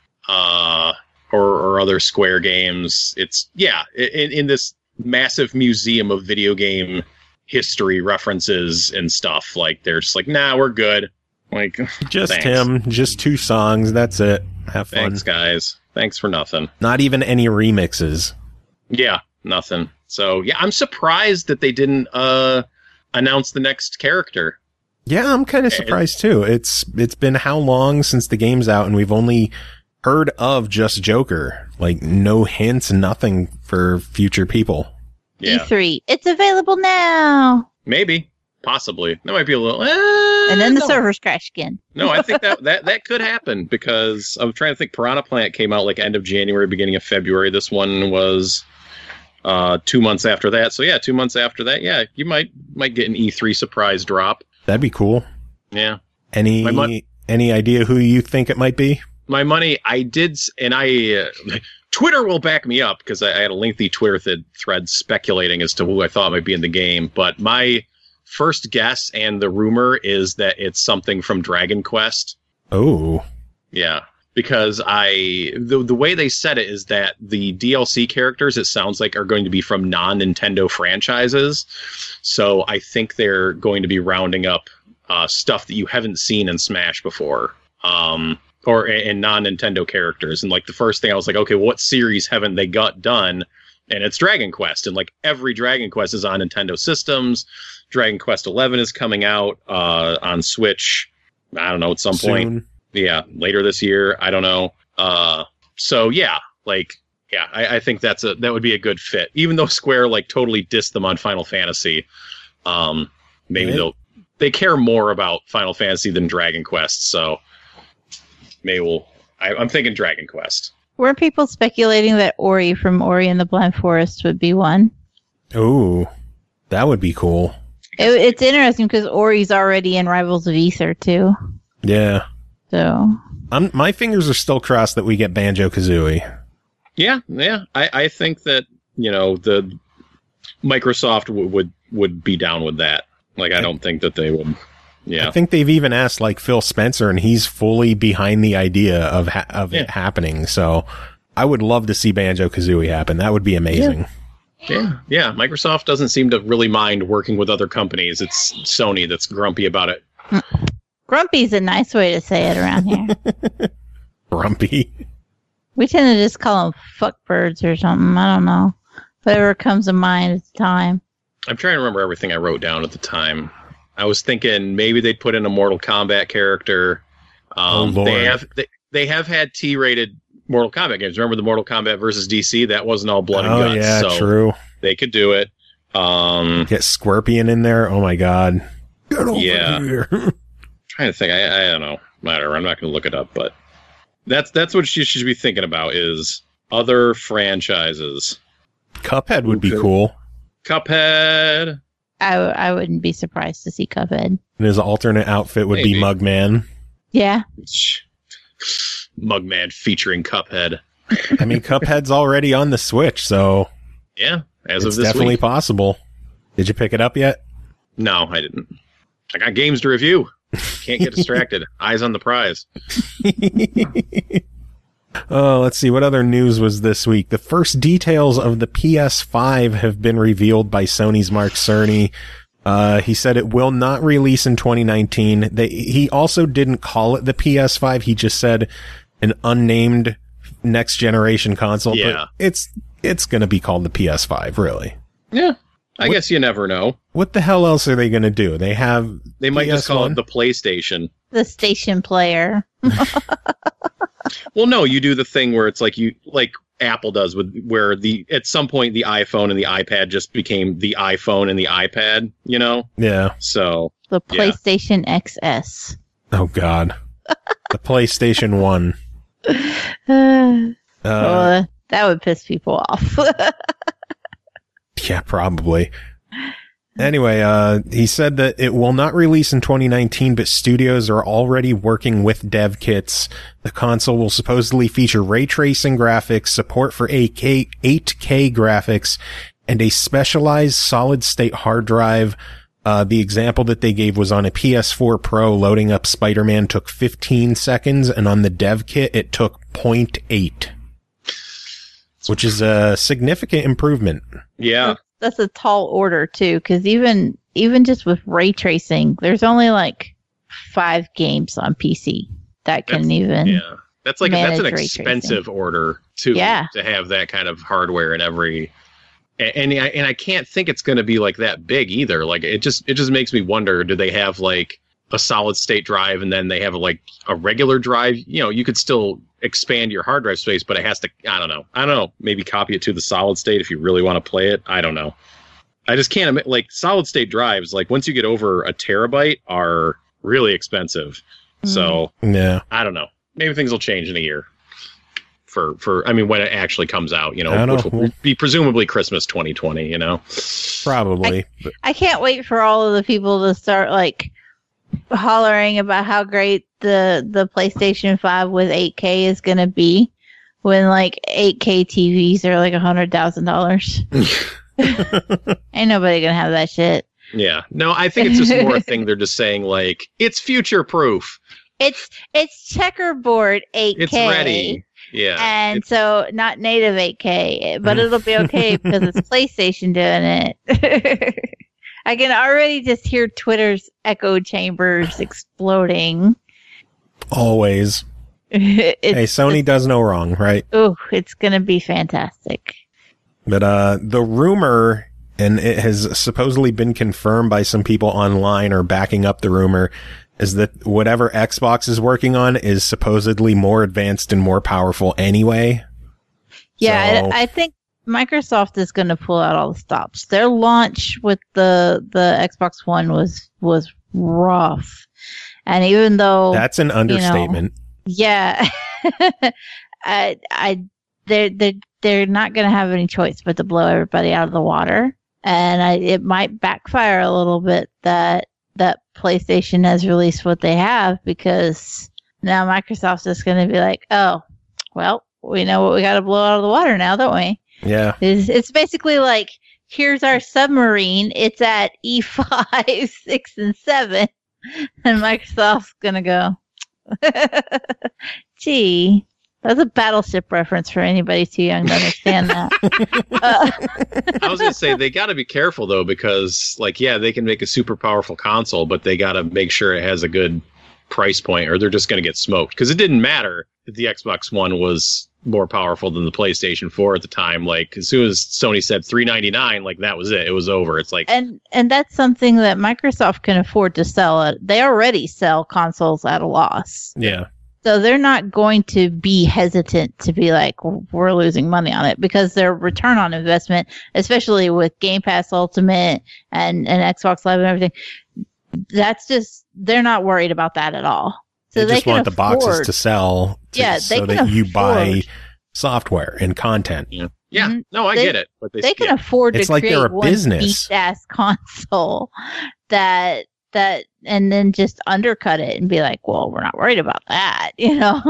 or other Square games. It's in this massive museum of video game history references and stuff. Like they're just like, nah, we're good. Like just thanks. him, just 2 songs. That's it. Have fun. Thanks, guys. Thanks for nothing. Not even any remixes. Yeah, nothing. So yeah, I'm surprised that they didn't announce the next character. Yeah, I'm kind of surprised too. It's been how long since the game's out, and we've only heard of just Joker. Like no hints, nothing for future people. Yeah, E3. It's available now. maybe, possibly. That might be a little. And then the no. servers crash again. No, I think that could happen because I'm trying to think. Piranha Plant came out like end of January, beginning of February. This one was 2 months after that. So yeah, 2 months after that, yeah, you might get an E3 surprise drop. That'd be cool. Yeah. Any idea who you think it might be? My money, I did, and Twitter will back me up because I had a lengthy Twitter thread speculating as to who I thought might be in the game. But my first guess and the rumor is that it's something from Dragon Quest. Oh, Yeah, because the way they said it is that the DLC characters, it sounds like, are going to be from non-Nintendo franchises. So I think they're going to be rounding up stuff that you haven't seen in Smash before, or in non-Nintendo characters. And like the first thing I was like, okay, what series haven't they got done? And it's Dragon Quest, and like every Dragon Quest is on Nintendo systems. Dragon Quest 11 is coming out on Switch. I don't know, at some point. soon. Yeah, later this year. I don't know. So yeah, like, yeah, I think that would be a good fit. Even though Square like totally dissed them on Final Fantasy, maybe Right. they care more about Final Fantasy than Dragon Quest. So maybe I'm thinking Dragon Quest. Weren't people speculating that Ori from Ori and the Blind Forest would be one? Ooh, that would be cool. It's interesting because Ori's already in Rivals of Aether too. Yeah. So my fingers are still crossed that we get Banjo-Kazooie. Yeah. I think that, the Microsoft would be down with that. Like, I don't think that they would. Yeah. I think they've even asked like Phil Spencer, and he's fully behind the idea of it happening. So I would love to see Banjo-Kazooie happen. That would be amazing. Yeah. Microsoft doesn't seem to really mind working with other companies. It's Sony that's grumpy about it. Grumpy's a nice way to say it around here. Grumpy. We tend to just call them fuckbirds or something. I don't know. Whatever comes to mind at the time. I'm trying to remember everything I wrote down at the time. I was thinking maybe they'd put in a Mortal Kombat character. Lord. They have had T-rated Mortal Kombat games. Remember the Mortal Kombat versus DC? That wasn't all blood and guts. Yeah, so true. They could do it. Get Scorpion in there. Oh my God. Get over here. Trying to think. I don't know. Whatever. I'm not going to look it up, but that's what you should be thinking about is other franchises. Cuphead would be cool. Cuphead. I wouldn't be surprised to see Cuphead. And his alternate outfit would be Mugman. Yeah. Mugman featuring Cuphead. I mean, Cuphead's already on the Switch, so yeah, it's definitely possible. Did you pick it up yet? No, I didn't. I got games to review. Can't get distracted. Eyes on the prize. Let's see. What other news was this week? The first details of the PS5 have been revealed by Sony's Mark Cerny. He said it will not release in 2019. He also didn't call it the PS5. He just said an unnamed next generation console. Yeah. But it's going to be called the PS5, really. Yeah. I guess you never know. What the hell else are they going to do? They might just call it the PlayStation. The station player. Well, no, you do the thing where it's like Apple does where at some point the iPhone and the iPad just became the iPhone and the iPad, Yeah. So the PlayStation XS. Oh God. The PlayStation 1. That would piss people off. Yeah, probably. Anyway, he said that it will not release in 2019, but studios are already working with dev kits. The console will supposedly feature ray tracing graphics, support for 8K graphics, and a specialized solid-state hard drive. The example that they gave was on a PS4 Pro. Loading up Spider-Man took 15 seconds, and on the dev kit, it took 0.8. Which is a significant improvement. Yeah. That's a tall order too, because even just with ray tracing, there's only like 5 games on PC that can that's an expensive order too. Yeah. To have that kind of hardware in every, and I can't think it's going to be like that big either. Like it just makes me wonder: do they have like a solid state drive and then they have like a regular drive? You could still expand your hard drive space, but it has to, I don't know, maybe copy it to the solid state if you really want to play it. I don't know. I just can't, like solid state drives, like once you get over a terabyte are really expensive. So yeah, I don't know. Maybe things will change in a year for when it actually comes out, which will be presumably Christmas 2020, Probably. I can't wait for all of the people to start like hollering about how great the PlayStation 5 with 8K is going to be when like 8K TVs are like $100,000. Ain't nobody going to have that shit. Yeah. No, I think it's just more a thing they're just saying like, it's future proof. It's checkerboard 8K. It's ready. Yeah. And so not native 8K, but it'll be okay because it's PlayStation doing it. I can already just hear Twitter's echo chambers exploding. Always. Hey, Sony does no wrong, right? Oh, it's going to be fantastic. But the rumor, and it has supposedly been confirmed by some people online or backing up the rumor, is that whatever Xbox is working on is supposedly more advanced and more powerful anyway. Yeah, I think Microsoft is going to pull out all the stops. Their launch with the Xbox One was rough. And even though that's an understatement. Yeah. they're not going to have any choice but to blow everybody out of the water. And it might backfire a little bit that PlayStation has released what they have, because now Microsoft's just going to be like, oh, well, we know what we got to blow out of the water now, don't we? Yeah. It's basically like, here's our submarine. It's at E5, 6, and 7. And Microsoft's going to go, gee, that's a Battleship reference for anybody too young to understand that. I was going to say, they got to be careful, though, because, like, yeah, they can make a super powerful console, but they got to make sure it has a good price point, or they're just going to get smoked. Because it didn't matter that the Xbox One was more powerful than the PlayStation 4 at the time. Like, as soon as Sony said $399, like, that was it. It was over. It's like, and that's something that Microsoft can afford to sell. They already sell consoles at a loss. Yeah. So they're not going to be hesitant to be like, we're losing money on it, because their return on investment, especially with Game Pass Ultimate and Xbox Live and everything, that's just, they're not worried about that at all. So they just want the boxes to sell so that you buy software and content. Yeah. Yeah. No, I get it. But they can afford to like create they're a one business beast-ass console that and then just undercut it and be like, well, we're not worried about that, you know.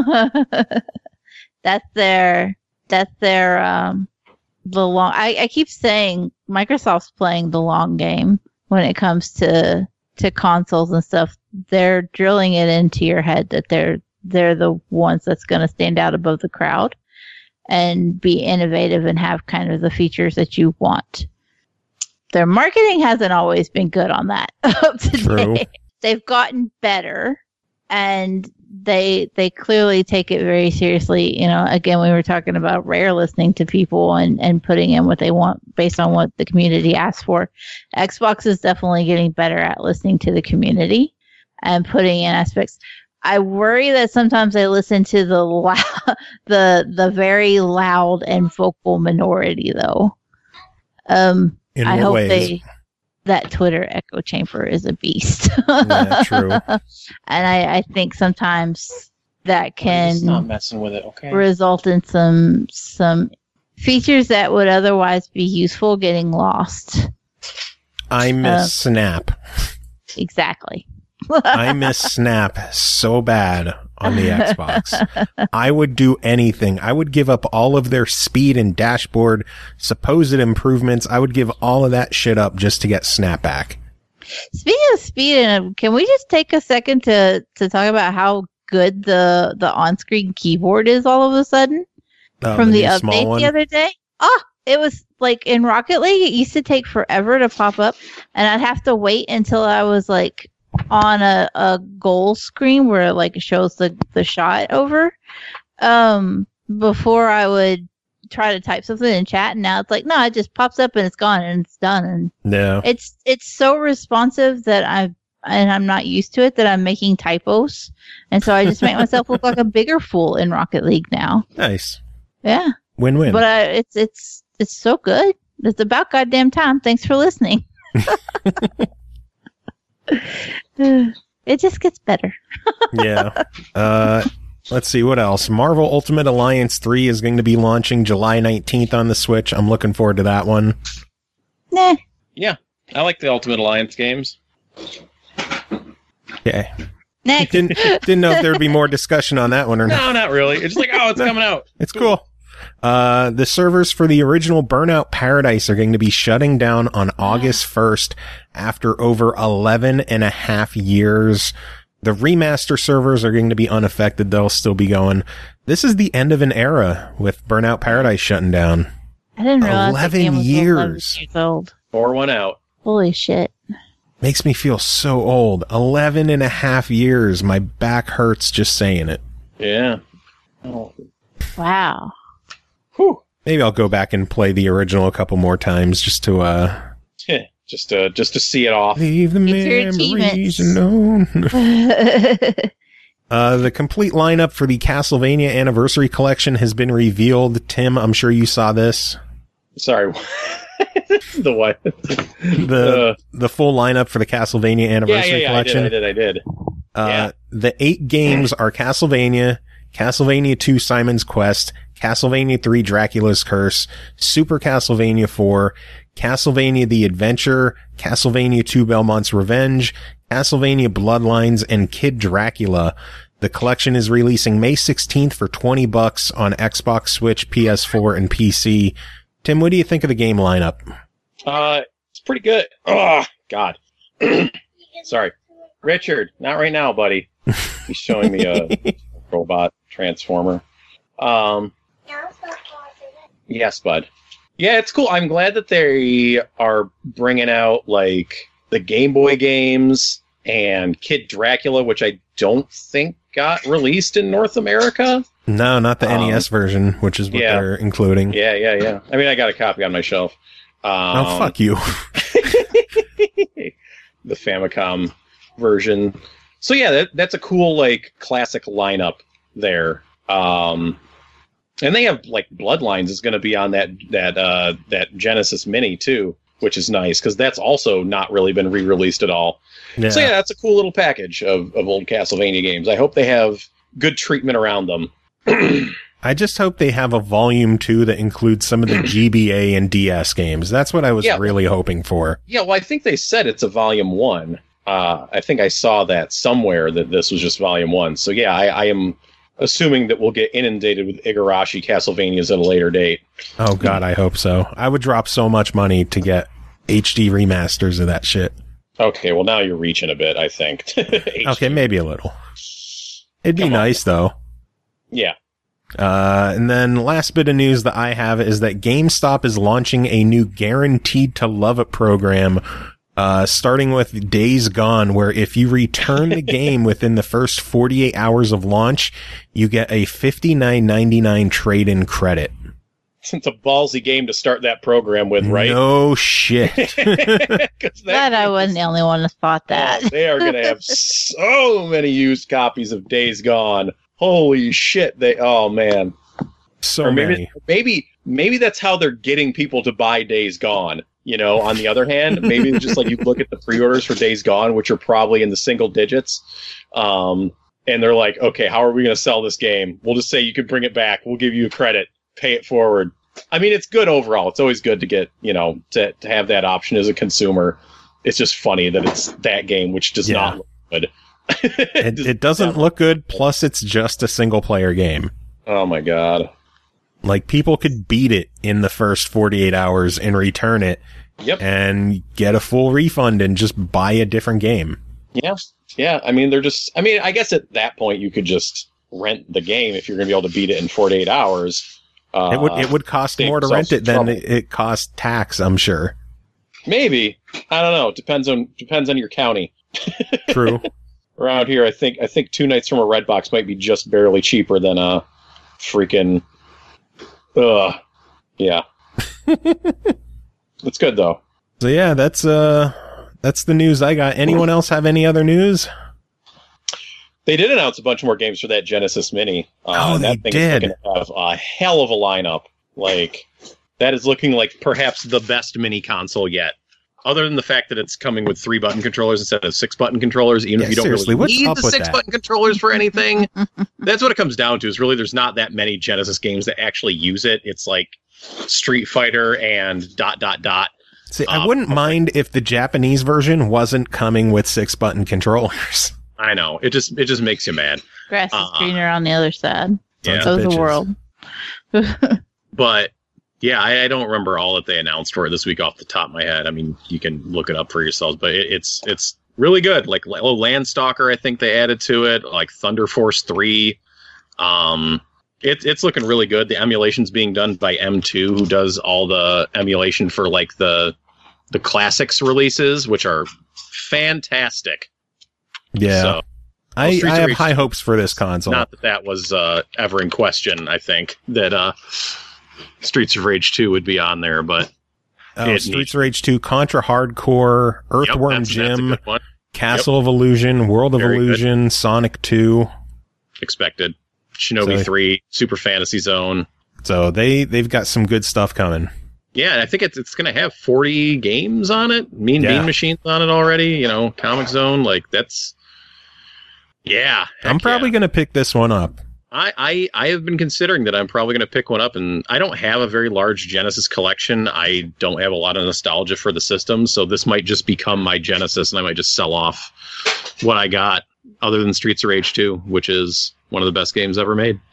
that's their the long. I keep saying Microsoft's playing the long game when it comes to consoles and stuff. They're drilling it into your head that they're the ones that's going to stand out above the crowd and be innovative and have kind of the features that you want. Their marketing hasn't always been good on that up to date. They've gotten better, and they clearly take it very seriously. You know, again, we were talking about Rare listening to people and putting in what they want based on what the community asks for. Xbox is definitely getting better at listening to the community and putting in aspects. I worry that sometimes they listen to the very loud and vocal minority, though. In I what hope ways? That Twitter echo chamber is a beast. Yeah, true. And I think sometimes that can not messing with it. Okay. result in some features that would otherwise be useful getting lost. I miss Snap. Exactly. I miss Snap so bad on the Xbox. I would do anything. I would give up all of their speed and dashboard supposed improvements. I would give all of that shit up just to get Snap back. Speaking of speed, can we just take a second to talk about how good the on-screen keyboard is all of a sudden from the update the other day? Oh, it was like in Rocket League, it used to take forever to pop up, and I'd have to wait until I was like on a goal screen where like it shows the shot over before I would try to type something in chat, and now it's like, no, it just pops up and it's gone and it's done. And no, it's so responsive that I'm not used to it, that I'm making typos, and so I just make myself look like a bigger fool in Rocket League now. Nice. Yeah. Win-win. But it's so good. It's about goddamn time. Thanks for listening. It just gets better. Yeah. Let's see what else. Marvel Ultimate Alliance 3 is going to be launching July 19th on the Switch. I'm looking forward to that one. Nah. Yeah, I like the Ultimate Alliance games. Yeah. Next. Didn't know if there would be more discussion on that one or not. No, not really. It's just like, oh, it's coming out. It's cool. The servers for the original Burnout Paradise are going to be shutting down on August 1st after over 11 and a half years. The remaster servers are going to be unaffected. They'll still be going. This is the end of an era with Burnout Paradise shutting down. I didn't realize 11 years. 11 years old. Pour one out. Holy shit. Makes me feel so old. 11 and a half years. My back hurts just saying it. Yeah. Oh. Wow. Whew. Maybe I'll go back and play the original a couple more times just to just to see it off. leave the memories alone. The complete lineup for the Castlevania Anniversary Collection has been revealed. Tim, I'm sure you saw this. Sorry. The what? The full lineup for the Castlevania Anniversary Collection. I did. The 8 games are Castlevania, Castlevania 2 Simon's Quest, Castlevania 3 Dracula's Curse, Super Castlevania 4, Castlevania The Adventure, Castlevania 2 Belmont's Revenge, Castlevania Bloodlines, and Kid Dracula. The collection is releasing May 16th for $20 on Xbox, Switch, PS4, and PC. Tim, what do you think of the game lineup? It's pretty good. Oh, God. Sorry. Richard, not right now, buddy. He's showing me a robot transformer. Yes, bud. Yeah, it's cool. I'm glad that they are bringing out, like, the Game Boy games and Kid Dracula, which I don't think got released in North America. No, not the NES version, which is what they're including. Yeah. I mean, I got a copy on my shelf. Oh, fuck you. The Famicom version. So yeah, that's a cool, like, classic lineup there. And they have, like, Bloodlines is going to be on that Genesis Mini too, which is nice because that's also not really been re-released at all. Yeah. So yeah, that's a cool little package of old Castlevania games. I hope they have good treatment around them. I just hope they have a volume 2 that includes some of the GBA and DS games. That's what I was really hoping for. Yeah, well, I think they said it's a volume 1. I think I saw that somewhere that this was just volume 1. So yeah, I am assuming that we'll get inundated with Igarashi Castlevanias at a later date. Oh God, I hope so. I would drop so much money to get HD remasters of that shit. Okay, well now you're reaching a bit, I think. Okay, maybe a little. It'd be nice though. Yeah. And then last bit of news that I have is that GameStop is launching a new Guaranteed to Love It program, starting with Days Gone, where if you return the game within the first 48 hours of launch, you get a $59.99 trade-in credit. It's a ballsy game to start that program with, right? No shit. Glad I wasn't the only one to spot that. They are going to have so many used copies of Days Gone. Holy shit! Oh man, so many. Maybe that's how they're getting people to buy Days Gone. You know, on the other hand, maybe it's just like you look at the pre-orders for Days Gone, which are probably in the single digits, and they're like, okay, how are we going to sell this game? We'll just say you can bring it back. We'll give you a credit. Pay it forward. I mean, it's good overall. It's always good to get, you know, to have that option as a consumer. It's just funny that it's that game, which does not look good. It doesn't look good, plus it's just a single player game. Oh my God. Like, people could beat it in the first 48 hours and return it and get a full refund and just buy a different game. Yeah. I mean, I guess at that point you could just rent the game if you're going to be able to beat it in 48 hours. It would cost more to rent it than it costs tax, I'm sure. Maybe. I don't know. It depends on your county. True. Around here, I think 2 nights from a Redbox might be just barely cheaper than a freaking. Yeah. It's good though. So yeah, that's the news I got. Anyone else have any other news? They did announce a bunch more games for that Genesis Mini. They did. Is looking to have a hell of a lineup. Like, that is looking like perhaps the best mini console yet. Other than the fact that it's coming with 3-button controllers instead of 6-button controllers, even if you don't really need the 6-button controllers for anything. That's what it comes down to, is really there's not that many Genesis games that actually use it. It's like Street Fighter and ... See, I wouldn't mind if the Japanese version wasn't coming with 6-button controllers. I know. It just makes you mad. Grass is greener on the other side. Yeah. Of the world. But yeah, I don't remember all that they announced for it this week off the top of my head. I mean, you can look it up for yourselves, but it's really good. Like Landstalker, I think they added to it. Like Thunder Force 3. It's looking really good. The emulation's being done by M2, who does all the emulation for like the classics releases, which are fantastic. Yeah. So, I have high hopes for this console. Not that was ever in question. I think that Streets of Rage 2 would be on there, but Streets of Rage 2, Contra Hardcore, Earthworm Jim, Castle of Illusion, World of Illusion, Sonic 2. Expected. Shinobi 3, Super Fantasy Zone. So they've got some good stuff coming. Yeah, and I think it's going to have 40 games on it. Mean Bean Machines on it already. You know, Comic Zone. Like, that's... Yeah. I'm probably going to pick this one up. I have been considering that I'm probably going to pick one up, and I don't have a very large Genesis collection. I don't have a lot of nostalgia for the system, so this might just become my Genesis, and I might just sell off what I got, other than Streets of Rage 2, which is one of the best games ever made.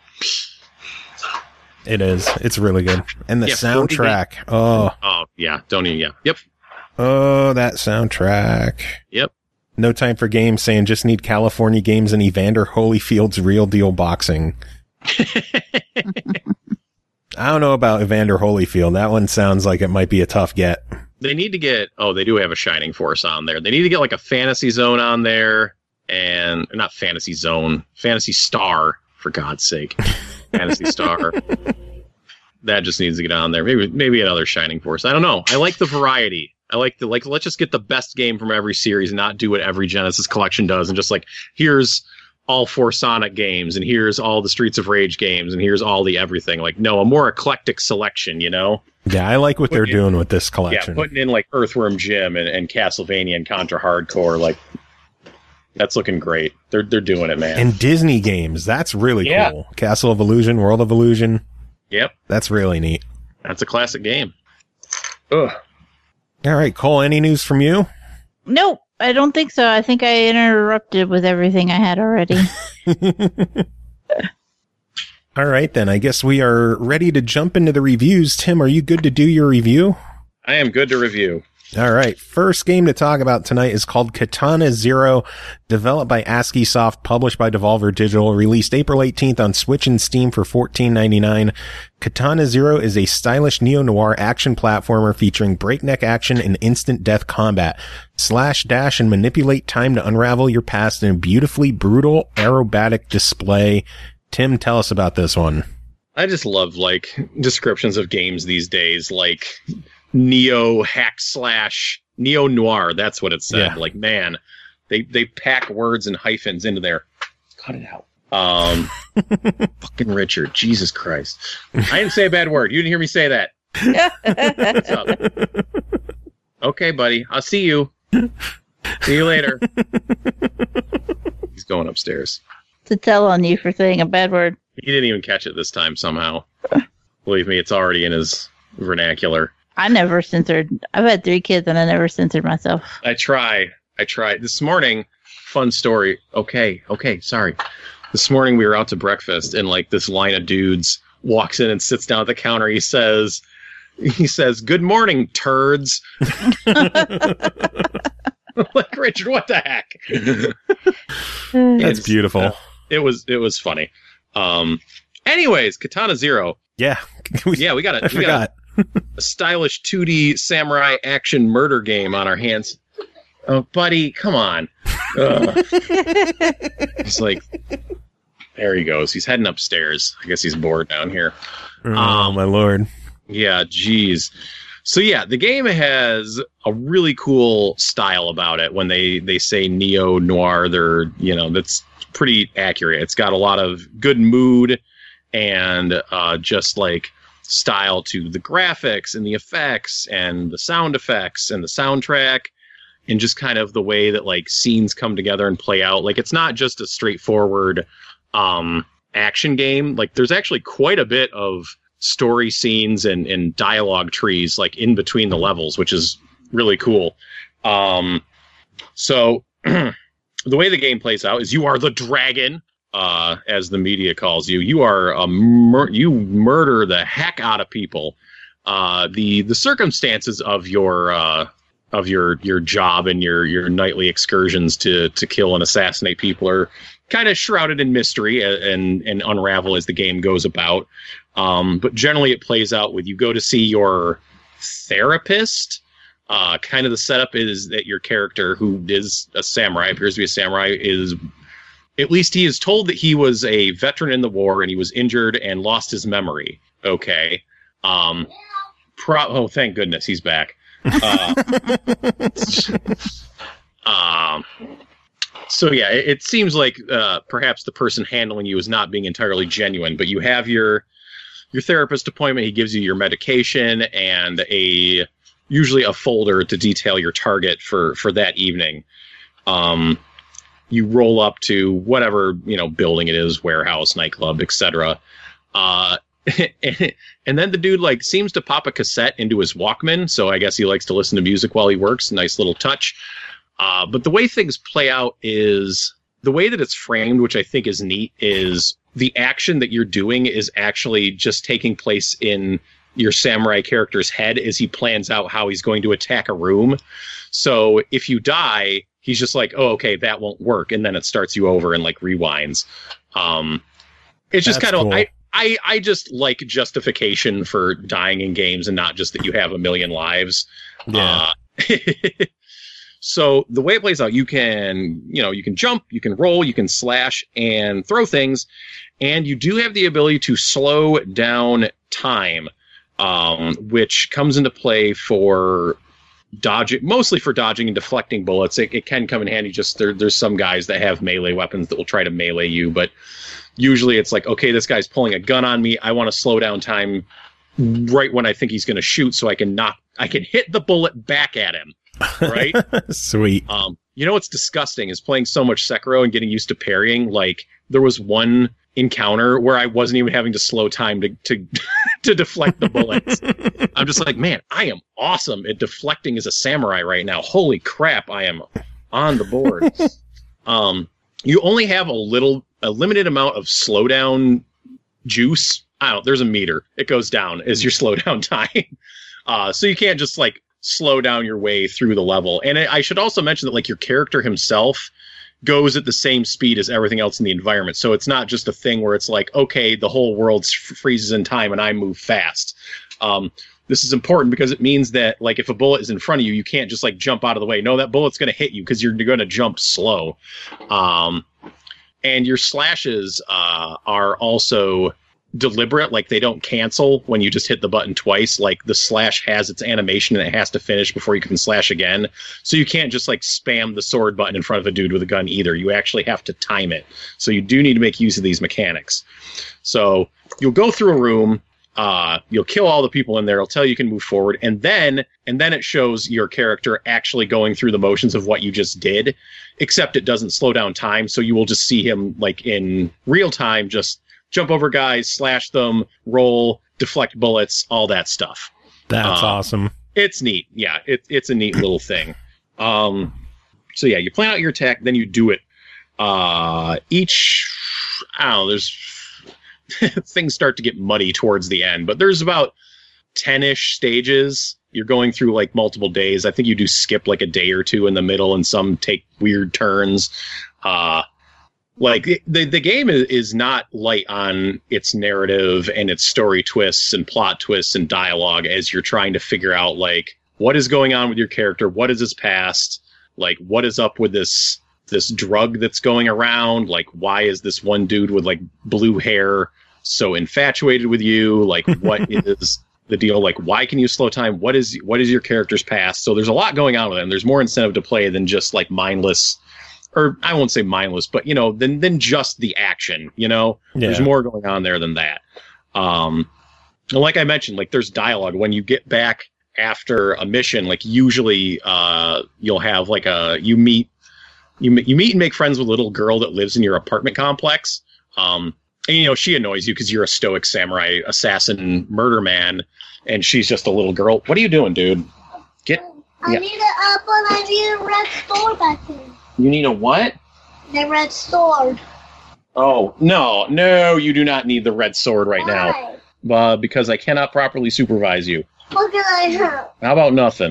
It is. It's really good. And the soundtrack. Oh, yeah. Don't even, yeah. Yep. Oh, that soundtrack. Yep. No Time for Games saying just need California Games and Evander Holyfield's Real Deal Boxing. I don't know about Evander Holyfield. That one sounds like it might be a tough get. They need to get, they do have a Shining Force on there. They need to get like a Fantasy Zone on there, and not Fantasy Zone, Fantasy Star, for God's sake. Fantasy Star. That just needs to get on there. Maybe another Shining Force. I don't know. I like the variety. I like let's just get the best game from every series, not do what every Genesis collection does, and just like, here's all 4 Sonic games, and here's all the Streets of Rage games, and here's all the everything. Like, no, a more eclectic selection, you know? Yeah, I like what they're doing with this collection. Yeah, putting in like Earthworm Jim and Castlevania and Contra Hardcore, like, that's looking great. They're doing it, man. And Disney games, that's really cool. Castle of Illusion, World of Illusion. Yep. That's really neat. That's a classic game. Ugh. All right, Cole, any news from you? Nope, I don't think so. I think I interrupted with everything I had already. All right, then. I guess we are ready to jump into the reviews. Tim, are you good to do your review? I am good to review. All right. First game to talk about tonight is called Katana Zero, developed by ASCII Soft, published by Devolver Digital, released April 18th on Switch and Steam for $14.99. Katana Zero is a stylish neo-noir action platformer featuring breakneck action and instant death combat. Slash, dash, and manipulate time to unravel your past in a beautifully brutal aerobatic display. Tim, tell us about this one. I just love, like, descriptions of games these days, like neo hack slash neo noir. That's what it said. Yeah. Like, man, they pack words and hyphens into there. Cut it out. Fucking Richard, Jesus Christ! I didn't say a bad word. You didn't hear me say that. What's up? Okay, buddy. I'll see you. See you later. He's going upstairs. To tell on you for saying a bad word. He didn't even catch it this time somehow. Believe me, it's already in his vernacular. I never censored. I've had 3 kids and I never censored myself. I try. This morning, fun story. Okay, sorry. This morning we were out to breakfast and like this line of dudes walks in and sits down at the counter. He says, "Good morning, turds." Like, Richard, what the heck? That's beautiful. It was funny. Anyways, Katana Zero. Yeah. We got a stylish 2D samurai action murder game on our hands. Oh, buddy, come on. He's like, there he goes. He's heading upstairs. I guess he's bored down here. Oh, my Lord. Yeah, geez. So yeah, the game has a really cool style about it. When they say neo-noir, that's pretty accurate. It's got a lot of good mood and just like style to the graphics and the effects and the sound effects and the soundtrack and just kind of the way that like scenes come together and play out. Like, it's not just a straightforward action game. Like, there's actually quite a bit of story scenes and dialogue trees like in between the levels, which is really cool. So the way the game plays out is you are the dragon, as the media calls you. You are you murder the heck out of people. The circumstances of your job and your nightly excursions to kill and assassinate people are kind of shrouded in mystery and unravel as the game goes about. But generally it plays out with you go to see your therapist. Kind of the setup is that your character, who is a samurai, appears to be a samurai, at least he is told that he was a veteran in the war and he was injured and lost his memory. Okay. Thank goodness he's back. So yeah, it seems like perhaps the person handling you is not being entirely genuine, but you have your therapist appointment. He gives you your medication and usually a folder to detail your target for that evening. you roll up to whatever, building it is, warehouse, nightclub, etc. And then the dude like seems to pop a cassette into his Walkman. So I guess he likes to listen to music while he works. Nice little touch. But the way things play out is the way that it's framed, which I think is neat, is the action that you're doing is actually just taking place in your samurai character's head as he plans out how he's going to attack a room. So if you die, he's just like, oh, okay, that won't work. And then it starts you over and like rewinds. It's just kind of, cool. I just like justification for dying in games and not just that you have a million lives. Yeah. So the way it plays out, you can jump, you can roll, you can slash and throw things. And you do have the ability to slow down time, which comes into play for dodging, mostly for dodging and deflecting bullets. It can come in handy. Just there's some guys that have melee weapons that will try to melee you, but usually it's like, okay, this guy's pulling a gun on me. I want to slow down time right when I think he's going to shoot, so I can hit the bullet back at him. Right? Sweet. What's disgusting is playing so much Sekiro and getting used to parrying. Like there was one encounter where I wasn't even having to slow time to to deflect the bullets. I'm just like, man, I am awesome at deflecting as a samurai right now. Holy crap, I am on the board. You only have a limited amount of slowdown juice. There's a meter. It goes down as your slowdown time. So you can't just like slow down your way through the level. And I should also mention that like your character himself goes at the same speed as everything else in the environment. So it's not just a thing where it's like, okay, the whole world freezes in time and I move fast. This is important because it means that like if a bullet is in front of you, you can't just like jump out of the way. No, that bullet's going to hit you because you're going to jump slow. And your slashes are also deliberate. Like they don't cancel when you just hit the button twice. Like the slash has its animation and it has to finish before you can slash again. So you can't just like spam the sword button in front of a dude with a gun either. You actually have to time it. So you do need to make use of these mechanics. So you'll go through a room. You'll kill all the people in there. It'll tell you can move forward. And then it shows your character actually going through the motions of what you just did, except it doesn't slow down time. So you will just see him like in real time, just jump over guys, slash them, roll, deflect bullets, all that stuff. That's awesome. It's neat. Yeah, it's a neat little thing. So yeah, you plan out your attack, then you do it. There's things start to get muddy towards the end, but there's about 10-ish stages. You're going through like multiple days. I think you do skip like a day or two in the middle, and some take weird turns. Like the game is not light on its narrative and its story twists and plot twists and dialogue as you're trying to figure out like what is going on with your character, what is his past, like what is up with this drug that's going around, like why is this one dude with like blue hair so infatuated with you, like what is the deal, like why can you slow time, what is your character's past. So there's a lot going on with them. There's more incentive to play than just like mindless, or I won't say mindless, but than just the action, Yeah. There's more going on there than that. And like I mentioned, like there's dialogue when you get back after a mission, like usually you'll have like you meet and make friends with a little girl that lives in your apartment complex. And she annoys you because you're a stoic samurai assassin murder man, and she's just a little girl. What are you doing, dude? I need an apple. I need a red sword back there. You need a what? The red sword. Oh, no, you do not need the red sword right now. Because I cannot properly supervise you. What can I have? How about nothing?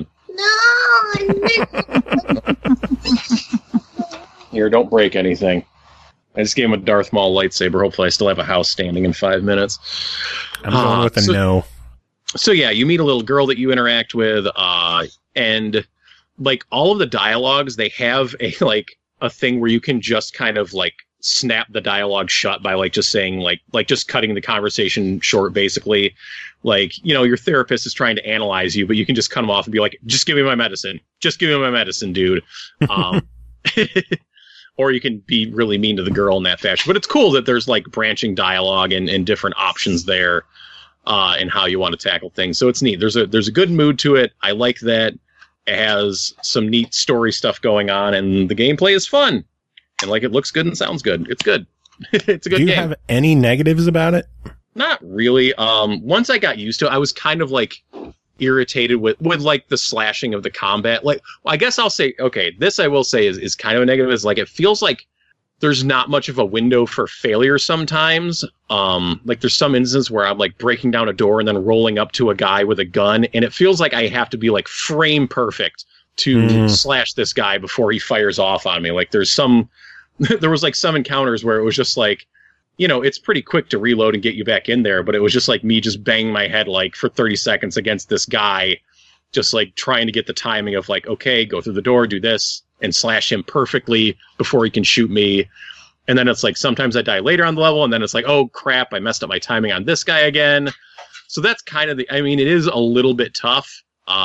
No. Here, don't break anything. I just gave him a Darth Maul lightsaber. Hopefully I still have a house standing in 5 minutes. I'm going with a no. So yeah, you meet a little girl that you interact with, and like all of the dialogues, they have a thing where you can just kind of like snap the dialogue shut by like just saying like just cutting the conversation short, basically. Like, your therapist is trying to analyze you, but you can just cut them off and be like, just give me my medicine. Just give me my medicine, dude. Or you can be really mean to the girl in that fashion. But it's cool that there's like branching dialogue and different options there in how you want to tackle things. So it's neat. There's a good mood to it. I like that. It has some neat story stuff going on, and the gameplay is fun. and like it looks good and sounds good. It's good. It's a good game. Do you have any negatives about it? Not really. Once I got used to it, I was kind of like irritated with like the slashing of the combat. Like, well, I guess I'll say, okay, this I will say is kind of a negative. Is like it feels like there's not much of a window for failure sometimes. Like there's some instance where I'm like breaking down a door and then rolling up to a guy with a gun, and it feels like I have to be like frame perfect to slash this guy before he fires off on me. Like there was like some encounters where it was just like, you know, it's pretty quick to reload and get you back in there, but it was just like me just banging my head like for 30 seconds against this guy, just like trying to get the timing of like, okay, go through the door, do this, and slash him perfectly before he can shoot me. And then it's like sometimes I die later on the level, and then it's like, oh crap, I messed up my timing on this guy again. So that's kind of I mean, it is a little bit tough,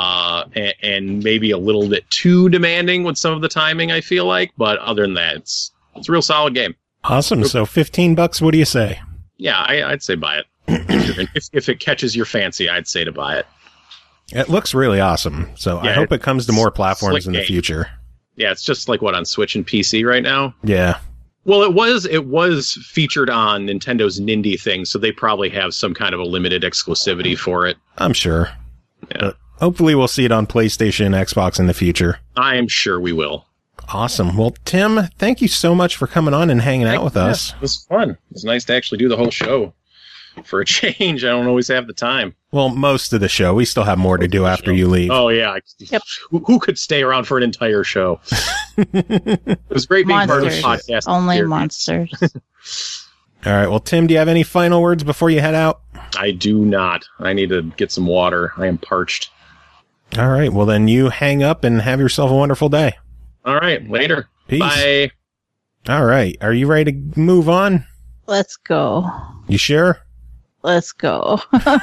and maybe a little bit too demanding with some of the timing, I feel like, but other than that, it's a real solid game. Awesome. So $15, what do you say? Yeah, I'd say buy it. if it catches your fancy, I'd say to buy it. It looks really awesome. So yeah, I hope it comes to more platforms in the future. Yeah, it's just like on Switch and PC right now. Yeah. Well, it was featured on Nintendo's Nindy thing, so they probably have some kind of a limited exclusivity for it. I'm sure. Yeah. But hopefully we'll see it on PlayStation and Xbox in the future. I am sure we will. Awesome. Well, Tim, thank you so much for coming on and hanging out with us. It was fun. It's nice to actually do the whole show. For a change, I don't always have the time. Well, most of the show. We still have more to do after you leave. Oh, yeah. Yep. Who could stay around for an entire show? It was great being part of the podcast. Only monsters. All right. Well, Tim, do you have any final words before you head out? I do not. I need to get some water. I am parched. All right. Well, then you hang up and have yourself a wonderful day. All right. Later. Peace. Bye. All right. Are you ready to move on? Let's go. You sure? Let's go.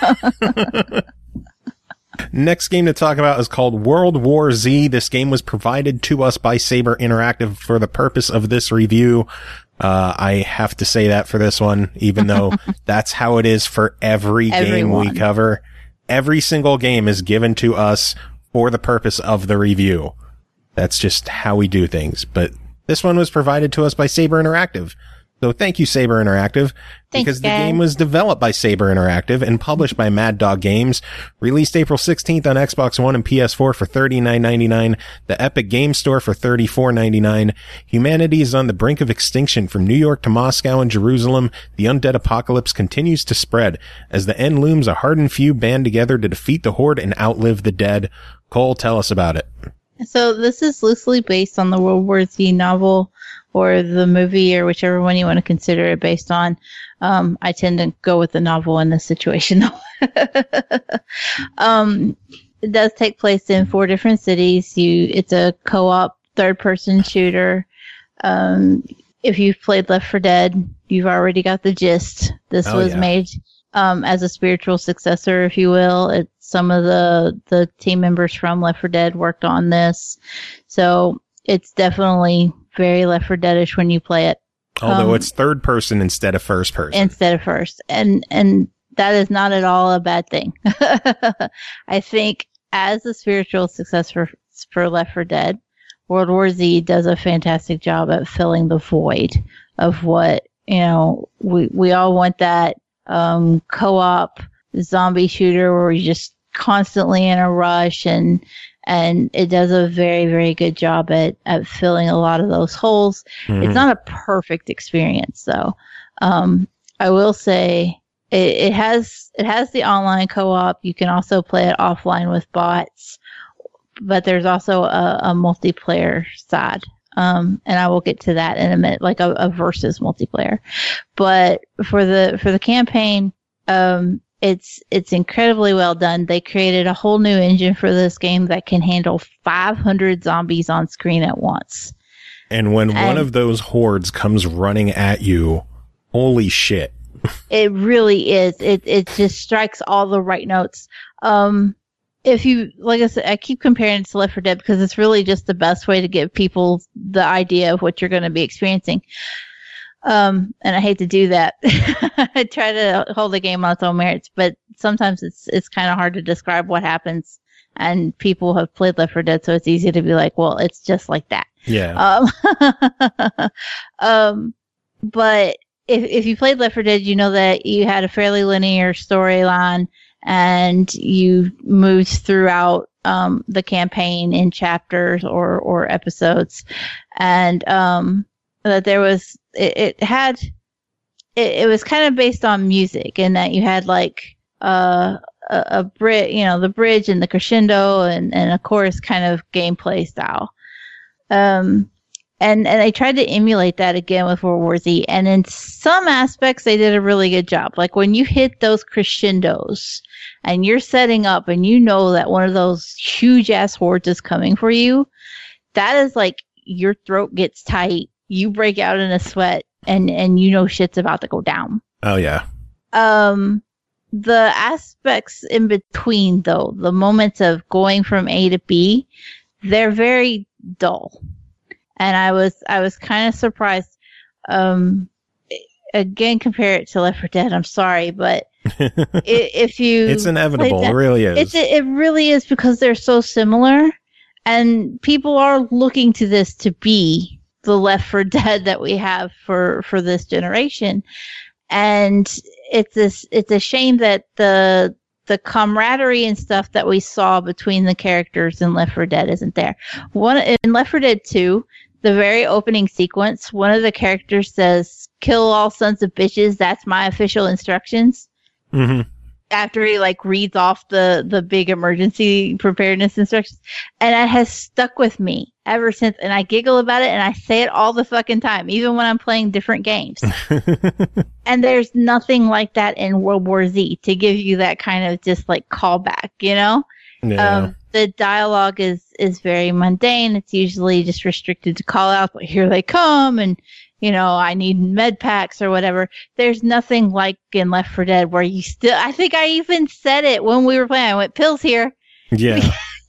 Next game to talk about is called World War Z. This game was provided to us by Saber Interactive for the purpose of this review. I have to say that for this one, even though that's how it is for every game we cover. Every single game is given to us for the purpose of the review. That's just how we do things. But this one was provided to us by Saber Interactive. So thank you, Saber Interactive, because the game was developed by Saber Interactive and published by Mad Dog Games, released April 16th on Xbox One and PS4 for $39.99, the Epic Game Store for $34.99. Humanity is on the brink of extinction from New York to Moscow and Jerusalem. The undead apocalypse continues to spread. As the end looms, a hardened few band together to defeat the horde and outlive the dead. Cole, tell us about it. So this is loosely based on the World War Z novel, or the movie, or whichever one you want to consider it based on. I tend to go with the novel in this situation, though. It does take place in 4 different cities. It's a co-op third-person shooter. If you've played Left 4 Dead, you've already got the gist. This was made as a spiritual successor, if you will. Some of the team members from Left 4 Dead worked on this. So it's definitely very Left 4 Dead-ish when you play it. Although it's third person instead of first person. Instead of first. And that is not at all a bad thing. I think as a spiritual successor for Left 4 Dead, World War Z does a fantastic job at filling the void of what, we all want that co-op zombie shooter where you're just constantly in a rush, and it does a very, very good job at filling a lot of those holes. Mm-hmm. It's not a perfect experience, though. I will say it has the online co-op. You can also play it offline with bots, but there's also a multiplayer side. And I will get to that in a minute, like a versus multiplayer. But for the campaign, it's incredibly well done. They created a whole new engine for this game that can handle 500 zombies on screen at once. And when one of those hordes comes running at you, holy shit. It really is. It just strikes all the right notes. If you, like I said, I keep comparing it to Left 4 Dead because it's really just the best way to give people the idea of what you're going to be experiencing. And I hate to do that. I try to hold the game on its own merits, but sometimes it's kind of hard to describe what happens. And people have played Left 4 Dead, so it's easy to be like, well, it's just like that. Yeah. But if you played Left 4 Dead, you know that you had a fairly linear storyline, and you moved throughout the campaign in chapters or episodes, and that there was it was kind of based on music, in that you had like a bridge, the bridge and the crescendo and a chorus kind of gameplay style. And they tried to emulate that again with World War Z. And in some aspects, they did a really good job. Like when you hit those crescendos and you're setting up and you know that one of those huge ass hordes is coming for you, that is like your throat gets tight. You break out in a sweat and you know shit's about to go down. Oh, yeah. The aspects in between, though, the moments of going from A to B, they're very dull. And I was kind of surprised. Again, compare it to Left 4 Dead. I'm sorry, but if you, it's inevitable. It really is. It really is, because they're so similar, and people are looking to this to be the Left 4 Dead that we have for this generation. And it's a shame that the camaraderie and stuff that we saw between the characters in Left 4 Dead isn't there. In Left 4 Dead 2, the very opening sequence, one of the characters says, "Kill all sons of bitches, that's my official instructions." Mm-hmm. After he reads off the big emergency preparedness instructions. And it has stuck with me ever since. And I giggle about it, and I say it all the fucking time, even when I'm playing different games. And there's nothing like that in World War Z to give you that kind of just callback, Yeah. The dialogue is very mundane. It's usually just restricted to call outs, like here they come, and I need med packs or whatever. There's nothing like in Left 4 Dead where you still, I think I even said it when we were playing. I went, pills here. Yeah.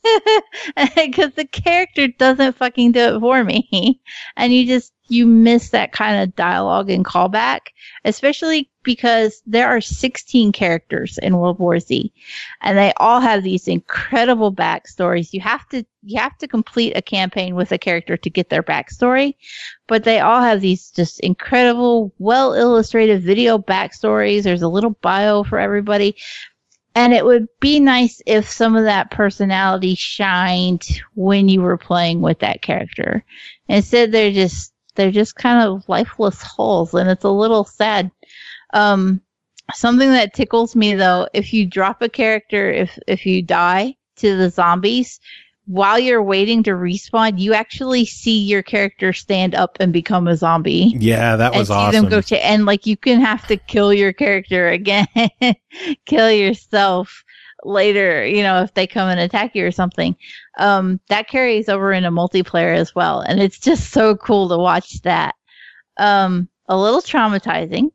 Because the character doesn't fucking do it for me. And you miss that kind of dialogue and callback, especially because there are 16 characters in World War Z, and they all have these incredible backstories. You have to complete a campaign with a character to get their backstory, but they all have these just incredible, well illustrated video backstories. There's a little bio for everybody. And it would be nice if some of that personality shined when you were playing with that character. Instead, they're just kind of lifeless hulls, and it's a little sad. Something that tickles me, though, if you drop a character, if you die to the zombies, while you're waiting to respawn, you actually see your character stand up and become a zombie. Yeah, that was awesome. Them go you can have to kill your character again, kill yourself later, if they come and attack you or something. That carries over into multiplayer as well, and it's just so cool to watch that. A little traumatizing.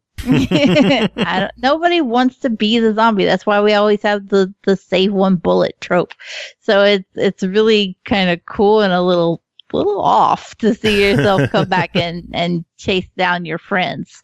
Nobody wants to be the zombie. That's why we always have the save one bullet trope. So it's really kind of cool and a little off to see yourself come back and chase down your friends.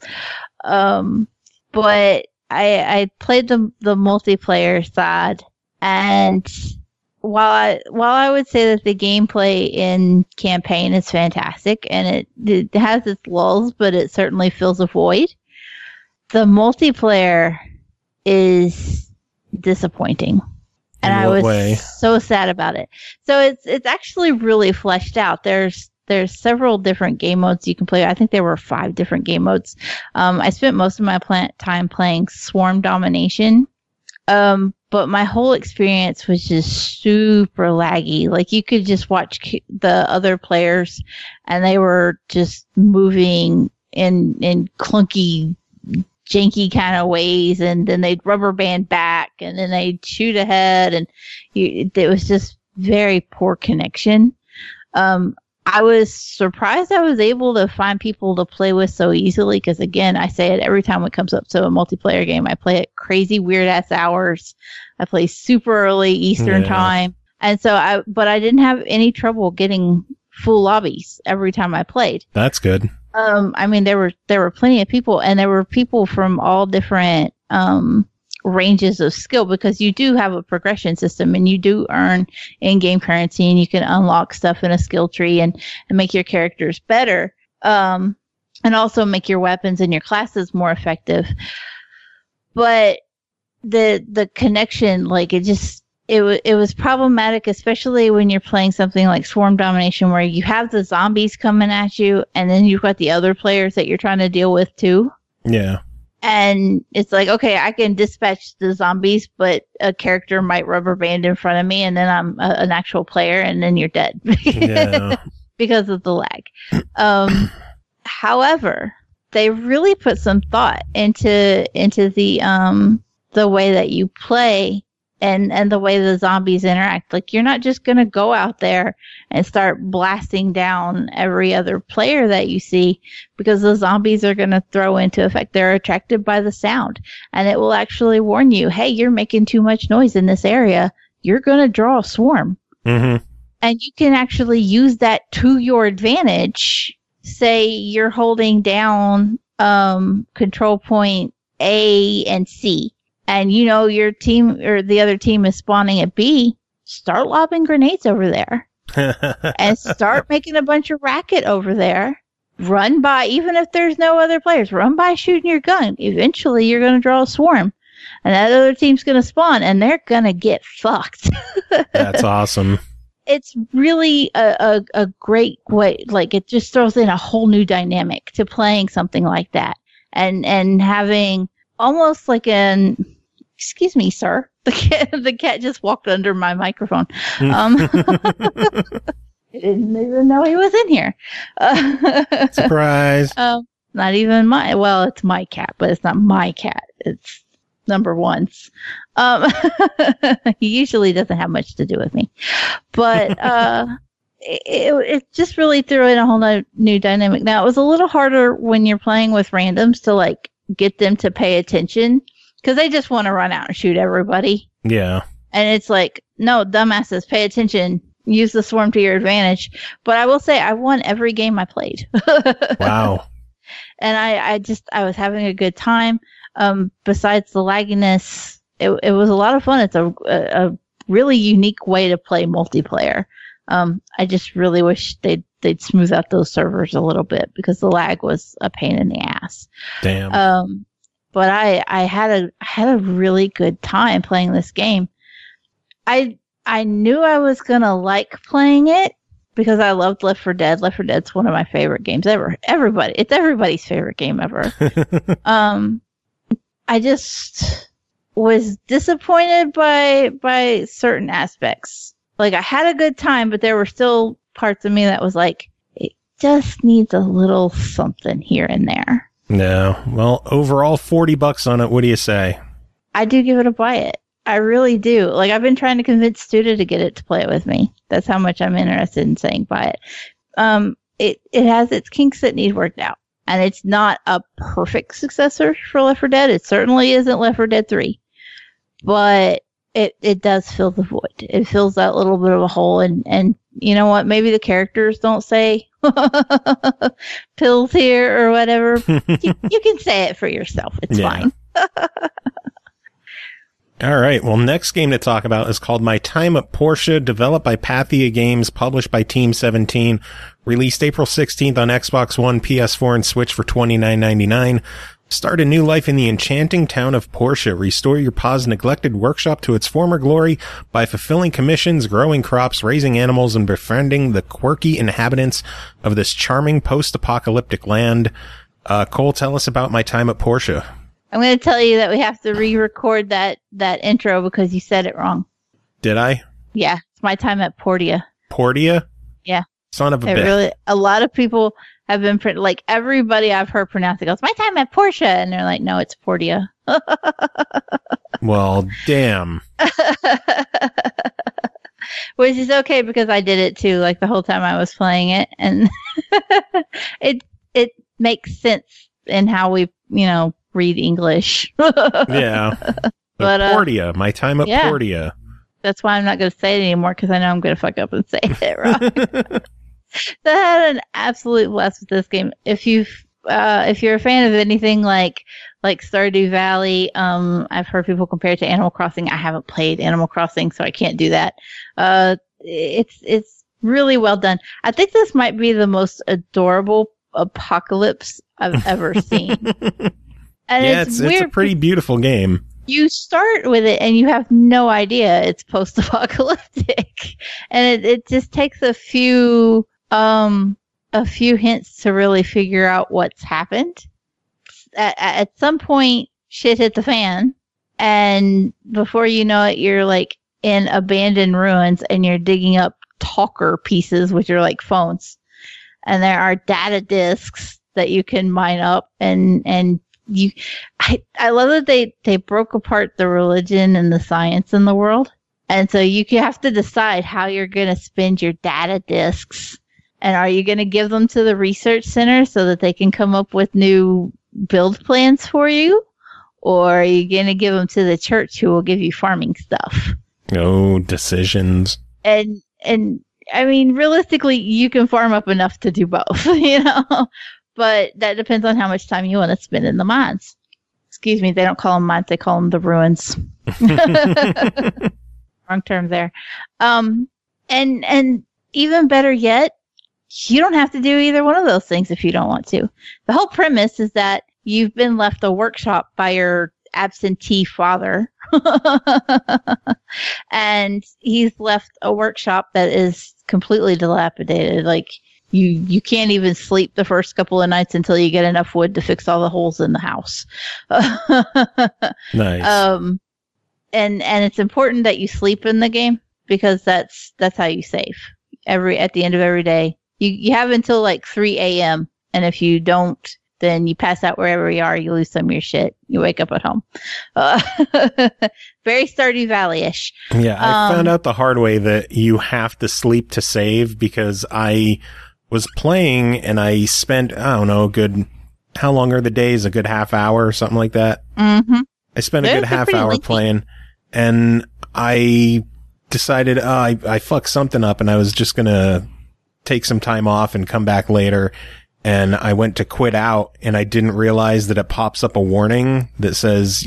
But I played the multiplayer side, and while I would say that the gameplay in campaign is fantastic and it has its lulls, but it certainly fills a void, the multiplayer is disappointing. And I was so sad about it. So it's actually really fleshed out. There's several different game modes you can play. I think there were 5 different game modes. I spent most of my time playing Swarm Domination. But my whole experience was just super laggy. You could just watch the other players, and they were just moving in clunky, janky kind of ways, and then they'd rubber band back, and then they'd shoot ahead, and it was just very poor connection. I was surprised I was able to find people to play with so easily, because again, I say it every time it comes up to a multiplayer game. I play at crazy weird ass hours. I play super early Eastern time. And so I didn't have any trouble getting full lobbies every time I played. That's good. I mean, there were plenty of people, and there were people from all different ranges of skill, because you do have a progression system and you do earn in-game currency, and you can unlock stuff in a skill tree and make your characters better, and also make your weapons and your classes more effective. But the connection, like, it was problematic, especially when you're playing something like Swarm Domination, where you have the zombies coming at you, and then you've got the other players that you're trying to deal with too. Yeah. And it's like, okay, I can dispatch the zombies, but a character might rubber band in front of me, and then I'm an actual player, and then you're dead. Yeah. Because of the lag. However, they really put some thought into the way that you play and the way the zombies interact. Like, you're not just going to go out there and start blasting down every other player that you see, because the zombies are going to throw into effect. They're attracted by the sound, and it will actually warn you, hey, you're making too much noise in this area. You're going to draw a swarm. Mm-hmm. And you can actually use that to your advantage. Say you're holding down control point A and C, and you know your team or the other team is spawning at B. Start lobbing grenades over there and start making a bunch of racket over there. Run by, even if there's no other players, run by shooting your gun. Eventually you're going to draw a swarm, and that other team's going to spawn, and they're going to get fucked. That's awesome. It's really a great way. Like, it just throws in a whole new dynamic to playing something like that, and having almost like an, excuse me, sir. The cat just walked under my microphone. I didn't even know he was in here. Surprise. Not even well, it's my cat, but it's not my cat. It's number one's. He usually doesn't have much to do with me, but it just really threw in a whole new dynamic. Now, it was a little harder when you're playing with randoms to, like, get them to pay attention, because they just want to run out and shoot everybody. Yeah. And it's like, no, dumbasses, pay attention. Use the swarm to your advantage. But I will say, I won every game I played. Wow. And I was having a good time. Besides the lagginess, it was a lot of fun. It's a really unique way to play multiplayer. I just really wish they'd smooth out those servers a little bit, because the lag was a pain in the ass. Damn. But I had a really good time playing this game. I knew I was gonna like playing it because I loved Left 4 Dead. Left 4 Dead's one of my favorite games ever. It's everybody's favorite game ever. I just was disappointed by certain aspects. Like, I had a good time, but there were still parts of me that was like, it just needs a little something here and there. No. Well, overall, $40 on it. What do you say? I do give it a buy it. I really do. Like, I've been trying to convince Studa to get it to play it with me. That's how much I'm interested in saying buy it. It has its kinks that need worked out. And it's not a perfect successor for Left 4 Dead. It certainly isn't Left 4 Dead 3. But it does fill the void. It fills that little bit of a hole. And you know what? Maybe the characters don't say pills here or whatever. You can say it for yourself. It's fine. All right. Well, next game to talk about is called My Time at Portia, developed by Pathia Games, published by Team 17, released April 16th on Xbox One, PS4, and Switch for $29.99. Start a new life in the enchanting town of Portia. Restore your pa's neglected workshop to its former glory by fulfilling commissions, growing crops, raising animals, and befriending the quirky inhabitants of this charming post-apocalyptic land. Cole, tell us about My Time at Portia. I'm going to tell you that we have to re-record that intro because you said it wrong. Did I? Yeah, it's My Time at Portia. Portia? Yeah. Son of a bitch. A lot of people have been, like, everybody I've heard pronounce it goes, My Time at Portia. And they're like, no, it's Portia. Well, damn. Which is okay because I did it too, like, the whole time I was playing it. And it makes sense in how we, read English. Yeah. But Portia, My Time at Portia. That's why I'm not going to say it anymore, because I know I'm going to fuck up and say it wrong. So I had an absolute blast with this game. If you're a fan of anything like like Stardew Valley. I've heard people compare it to Animal Crossing. I haven't played Animal Crossing, so I can't do that. It's really well done. I think this might be the most adorable apocalypse I've ever seen. And yeah, it's a pretty beautiful game. You start with it and you have no idea it's post-apocalyptic, and it just takes a few hints to really figure out what's happened. At some point, shit hit the fan, and before you know it, you're like in abandoned ruins, and you're digging up talker pieces, which are like phones, and there are data disks that you can mine up, and I love that they broke apart the religion and the science in the world, and so you have to decide how you're going to spend your data disks, and are you going to give them to the research center so that they can come up with new build plans for you, or are you going to give them to the church who will give you farming stuff? Oh, decisions. And I mean, realistically, you can farm up enough to do both, but that depends on how much time you want to spend in the mines. Excuse me, they don't call them mines, they call them the ruins. Wrong term there. And even better yet, you don't have to do either one of those things if you don't want to. The whole premise is that you've been left a workshop by your absentee father. And he's left a workshop that is completely dilapidated. Like, you can't even sleep the first couple of nights until you get enough wood to fix all the holes in the house. Nice. And it's important that you sleep in the game, because that's how you save. At the end of every day. You have until like 3 a.m. and if you don't, then you pass out wherever you are. You lose some of your shit. You wake up at home. Very Stardew Valley-ish. Yeah, I found out the hard way that you have to sleep to save, because I was playing and I spent, I don't know, how long are the days? A good half hour or something like that? Mm-hmm. I spent a good half hour playing, and I decided, I fucked something up, and I was just going to take some time off and come back later. And I went to quit out, and I didn't realize that it pops up a warning that says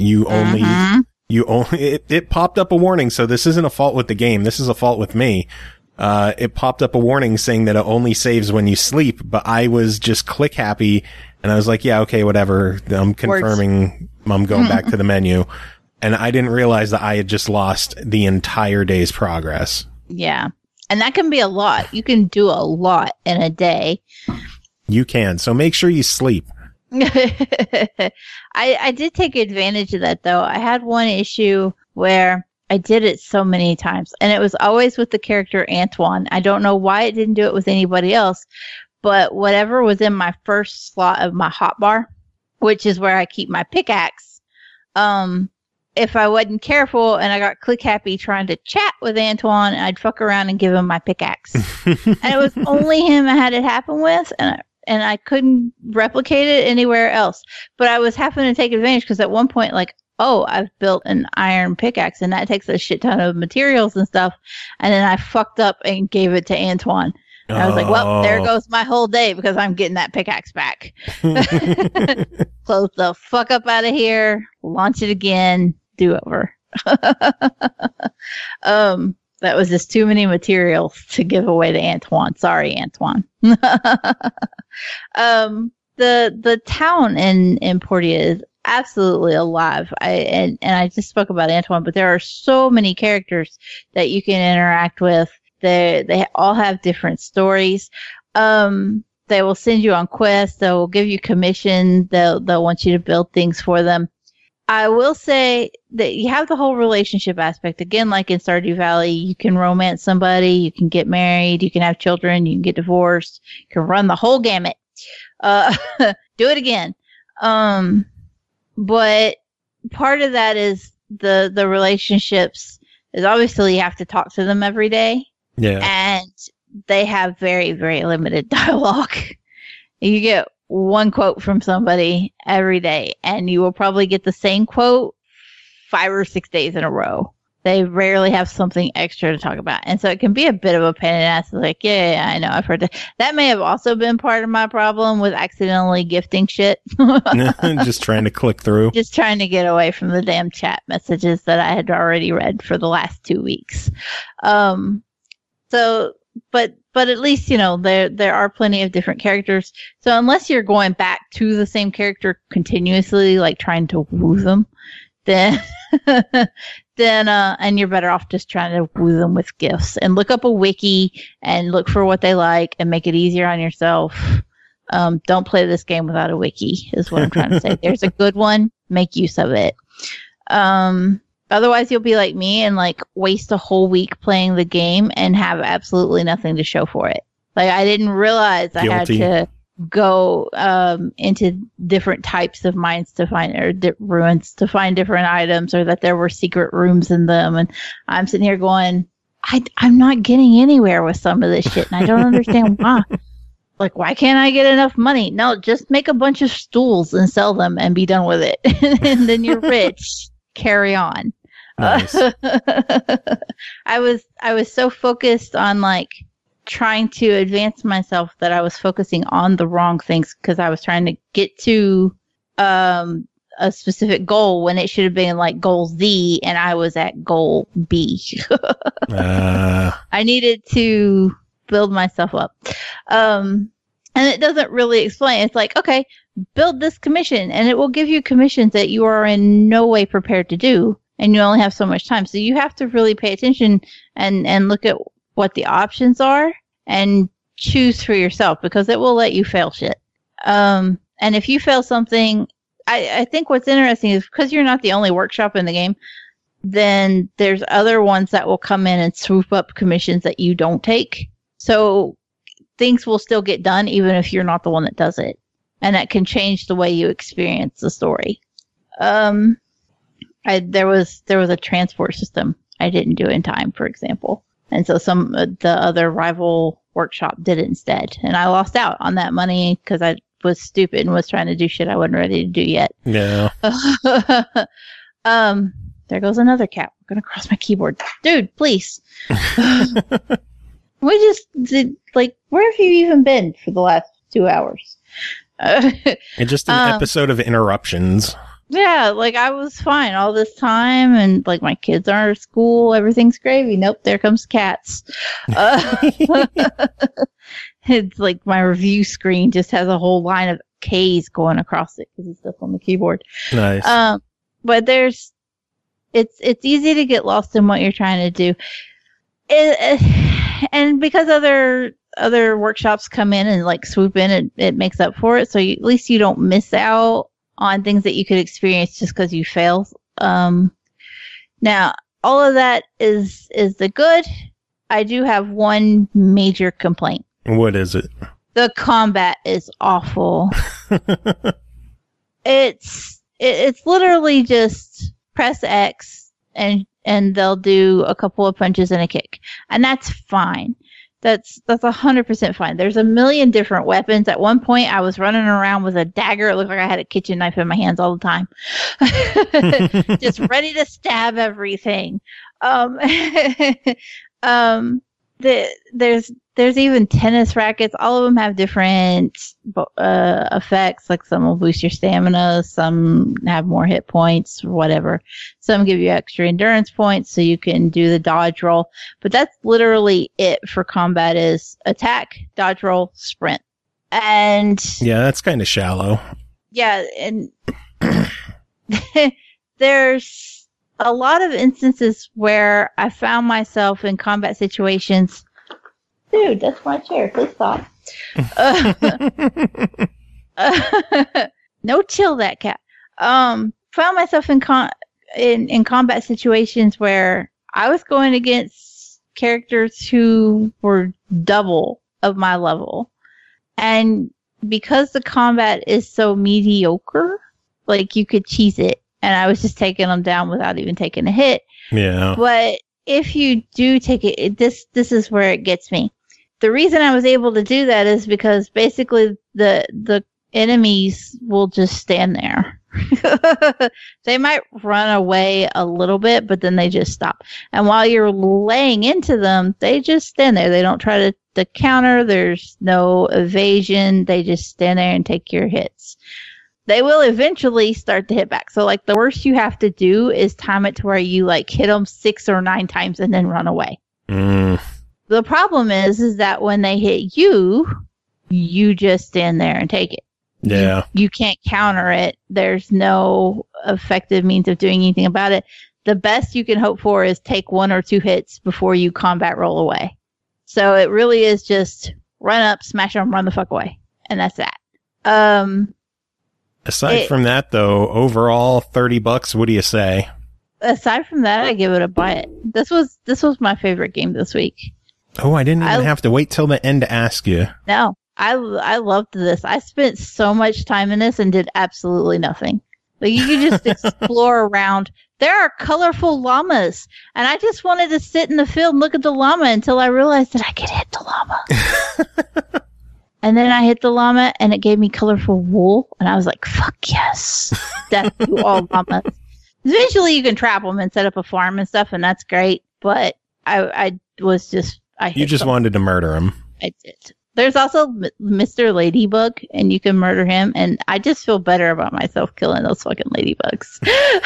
it popped up a warning. So this isn't a fault with the game. This is a fault with me. It popped up a warning saying that it only saves when you sleep, but I was just click happy, and I was like, yeah, okay, whatever. I'm confirming. I'm going back to the menu. And I didn't realize that I had just lost the entire day's progress. Yeah. And that can be a lot. You can do a lot in a day. You can. So make sure you sleep. I did take advantage of that, though. I had one issue where I did it so many times, and it was always with the character Antoine. I don't know why it didn't do it with anybody else, but whatever was in my first slot of my hotbar, which is where I keep my pickaxe, if I wasn't careful and I got click happy trying to chat with Antoine, I'd fuck around and give him my pickaxe. And it was only him I had it happen with, and I couldn't replicate it anywhere else. But I was having to take advantage, because at one point, like, oh, I've built an iron pickaxe, and that takes a shit ton of materials and stuff. And then I fucked up and gave it to Antoine. And I was like, well, there goes my whole day, because I'm getting that pickaxe back. Close the fuck up out of here, launch it again, do over. That was just too many materials to give away to Antoine. Sorry, Antoine. The town in Portia is absolutely alive. I just spoke about Antoine, but there are so many characters that you can interact with. They all have different stories. They will send you on quests. They will give you commissions. They'll want you to build things for them. I will say that you have the whole relationship aspect. Again, like in Stardew Valley, you can romance somebody, you can get married, you can have children, you can get divorced, you can run the whole gamut. Do it again. But part of that is the relationships is obviously you have to talk to them every day. Yeah. And they have very, very limited dialogue. You get one quote from somebody every day, and you will probably get the same quote 5 or 6 days in a row. they rarely have something extra to talk about. And so it can be a bit of a pain in the ass. Like, yeah, I know, I've heard that. That may have also been part of my problem with accidentally gifting shit. Just trying to click through. Just trying to get away from the damn chat messages that I had already read for the last 2 weeks. But at least, you know, there are plenty of different characters. So unless you're going back to the same character continuously, like trying to woo them, then and you're better off just trying to woo them with gifts and look up a wiki and look for what they like and make it easier on yourself. Don't play this game without a wiki is what I'm trying to say. There's a good one. Make use of it. Otherwise, you'll be like me and like waste a whole week playing the game and have absolutely nothing to show for it. Like I didn't realize Guilty. I had to go into different types of mines to find or ruins to find different items, or that there were secret rooms in them. And I'm sitting here going, I'm not getting anywhere with some of this shit, and I don't understand why. Like, why can't I get enough money? No, just make a bunch of stools and sell them and be done with it, and then you're rich. Carry on. Nice. I was so focused on like trying to advance myself that I was focusing on the wrong things because I was trying to get to a specific goal when it should have been like goal Z and I was at goal B. I needed to build myself up. And it doesn't really explain. It's like, okay, build this commission and it will give you commissions that you are in no way prepared to do. And you only have so much time. So you have to really pay attention and look at what the options are and choose for yourself, because it will let you fail shit. And if you fail something, I think what's interesting is because you're not the only workshop in the game, then there's other ones that will come in and swoop up commissions that you don't take. So things will still get done even if you're not the one that does it. And that can change the way you experience the story. There was a transport system I didn't do in time, for example. And so the other rival workshop did it instead. And I lost out on that money because I was stupid and was trying to do shit I wasn't ready to do yet. Yeah. There goes another cat. I'm going to cross my keyboard. Dude, please. We just did, like, where have you even been for the last 2 hours? It's just an episode of interruptions. Yeah, like I was fine all this time, and like my kids are at school, everything's gravy. Nope, there comes cats. It's like my review screen just has a whole line of K's going across it because it's stuff on the keyboard. Nice. But it's easy to get lost in what you're trying to do, and because other workshops come in and like swoop in, it makes up for it. So at least you don't miss out on things that you could experience just because you fail. Now, all of that is the good. I do have one major complaint. What is it? The combat is awful. It's literally just press X and they'll do a couple of punches and a kick, and that's fine. That's 100% fine. There's a million different weapons. At one point, I was running around with a dagger. It looked like I had a kitchen knife in my hands all the time. Just ready to stab everything. There's even tennis rackets. All of them have different effects. Like some will boost your stamina, some have more hit points, whatever. Some give you extra endurance points so you can do the dodge roll. But that's literally it for combat: is attack, dodge roll, sprint. And yeah, that's kind of shallow. Yeah, and there's a lot of instances where I found myself in combat situations. Dude, that's my chair. Please stop. No, chill that cat. Found myself in combat situations where I was going against characters who were double of my level. And because the combat is so mediocre, like you could cheese it. And I was just taking them down without even taking a hit. Yeah. But if you do take it, this is where it gets me. The reason I was able to do that is because basically the enemies will just stand there. They might run away a little bit, but then they just stop. And while you're laying into them, they just stand there. They don't try to counter. There's no evasion. They just stand there and take your hits. They will eventually start to hit back. So, like, the worst you have to do is time it to where you, like, hit them 6 or 9 times and then run away. The problem is that when they hit you, you just stand there and take it. Yeah. You can't counter it. There's no effective means of doing anything about it. The best you can hope for is take 1 or 2 hits before you combat roll away. So it really is just run up, smash them, run the fuck away. And that's that. Aside from that, though, overall, $30, what do you say? Aside from that, I give it a buy it. This was my favorite game this week. Oh, I didn't even have to wait till the end to ask you. No, I loved this. I spent so much time in this and did absolutely nothing. Like, you could just explore around. There are colorful llamas, and I just wanted to sit in the field and look at the llama until I realized that I could hit the llama. And then I hit the llama, and it gave me colorful wool, and I was like, fuck yes. Death to all llamas. Eventually, you can trap them and set up a farm and stuff, and that's great, but I was just... You just wanted to murder him. I did. There's also Mr. Ladybug, and you can murder him, and I just feel better about myself killing those fucking ladybugs.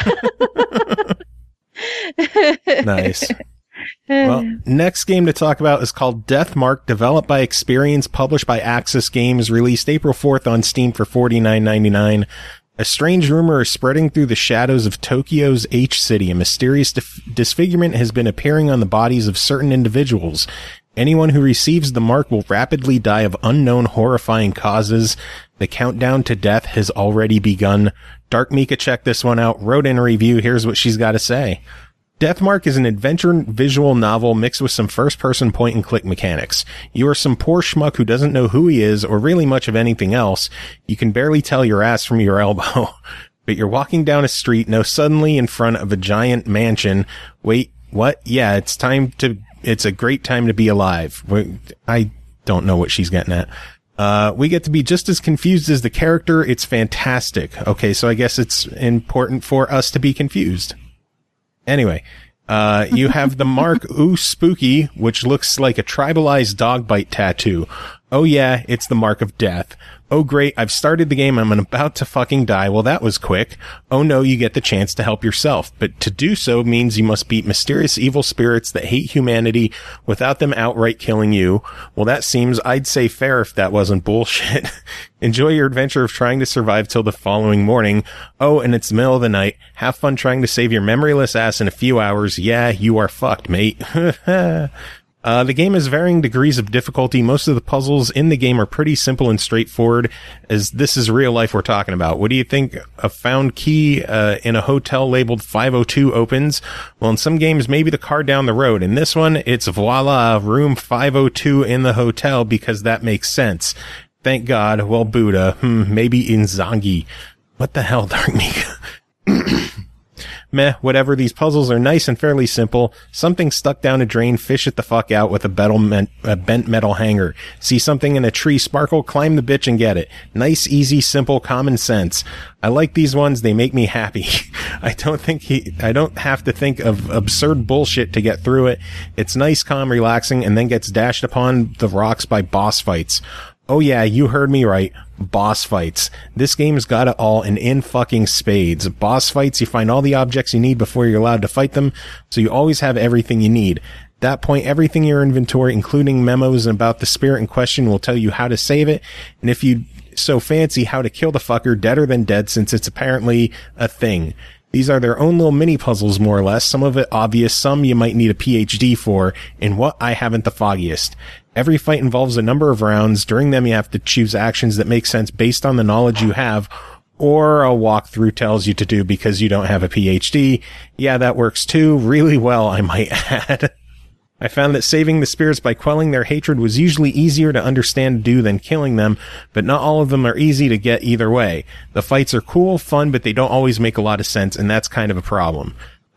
Nice. Well, next game to talk about is called Deathmark, developed by Experience, published by Axis Games, released April 4th on Steam for $49.99. A strange rumor is spreading through the shadows of Tokyo's H-City. A mysterious disfigurement has been appearing on the bodies of certain individuals. Anyone who receives the mark will rapidly die of unknown horrifying causes. The countdown to death has already begun. Dark Mika checked this one out, wrote in a review. Here's what she's got to say. Deathmark is an adventure visual novel mixed with some first-person point-and-click mechanics. You are some poor schmuck who doesn't know who he is or really much of anything else. You can barely tell your ass from your elbow. But you're walking down a street, now suddenly in front of a giant mansion. Wait, what? Yeah, it's a great time to be alive. I don't know what she's getting at. We get to be just as confused as the character. It's fantastic. Okay, so I guess it's important for us to be confused. Anyway, you have the mark Ooh Spooky, which looks like a tribalized dog bite tattoo. Oh yeah, it's the mark of death. Oh great, I've started the game, I'm about to fucking die. Well, that was quick. Oh no, you get the chance to help yourself. But to do so means you must beat mysterious evil spirits that hate humanity without them outright killing you. Well, that seems, I'd say, fair if that wasn't bullshit. Enjoy your adventure of trying to survive till the following morning. Oh, and it's the middle of the night. Have fun trying to save your memoryless ass in a few hours. Yeah, you are fucked, mate. The game has varying degrees of difficulty. Most of the puzzles in the game are pretty simple and straightforward, as this is real life we're talking about. What do you think a found key in a hotel labeled 502 opens? Well, in some games, maybe the car down the road. In this one, it's voila, room 502 in the hotel, because that makes sense. Thank God. Well, Buddha. Maybe Inzangi. What the hell, Dark Mika? Meh, whatever, these puzzles are nice and fairly simple. Something stuck down a drain, fish it the fuck out with a bent metal hanger. See something in a tree sparkle, climb the bitch and get it. Nice, easy, simple, common sense. I like these ones, they make me happy. I don't have to think of absurd bullshit to get through it. It's nice, calm, relaxing, and then gets dashed upon the rocks by boss fights. Oh yeah, you heard me right. Boss fights. This game's got it all and in fucking spades. Boss fights, you find all the objects you need before you're allowed to fight them, so you always have everything you need. At that point, everything in your inventory, including memos about the spirit in question, will tell you how to save it, and if you so fancy, how to kill the fucker deader than dead, since it's apparently a thing. These are their own little mini puzzles, more or less. Some of it obvious, some you might need a PhD for, and what I haven't the foggiest. Every fight involves a number of rounds. During them, you have to choose actions that make sense based on the knowledge you have, or a walkthrough tells you to do because you don't have a PhD. Yeah, that works too. Really well, I might add. I found that saving the spirits by quelling their hatred was usually easier to understand and do than killing them, but not all of them are easy to get either way. The fights are cool, fun, but they don't always make a lot of sense, and that's kind of a problem.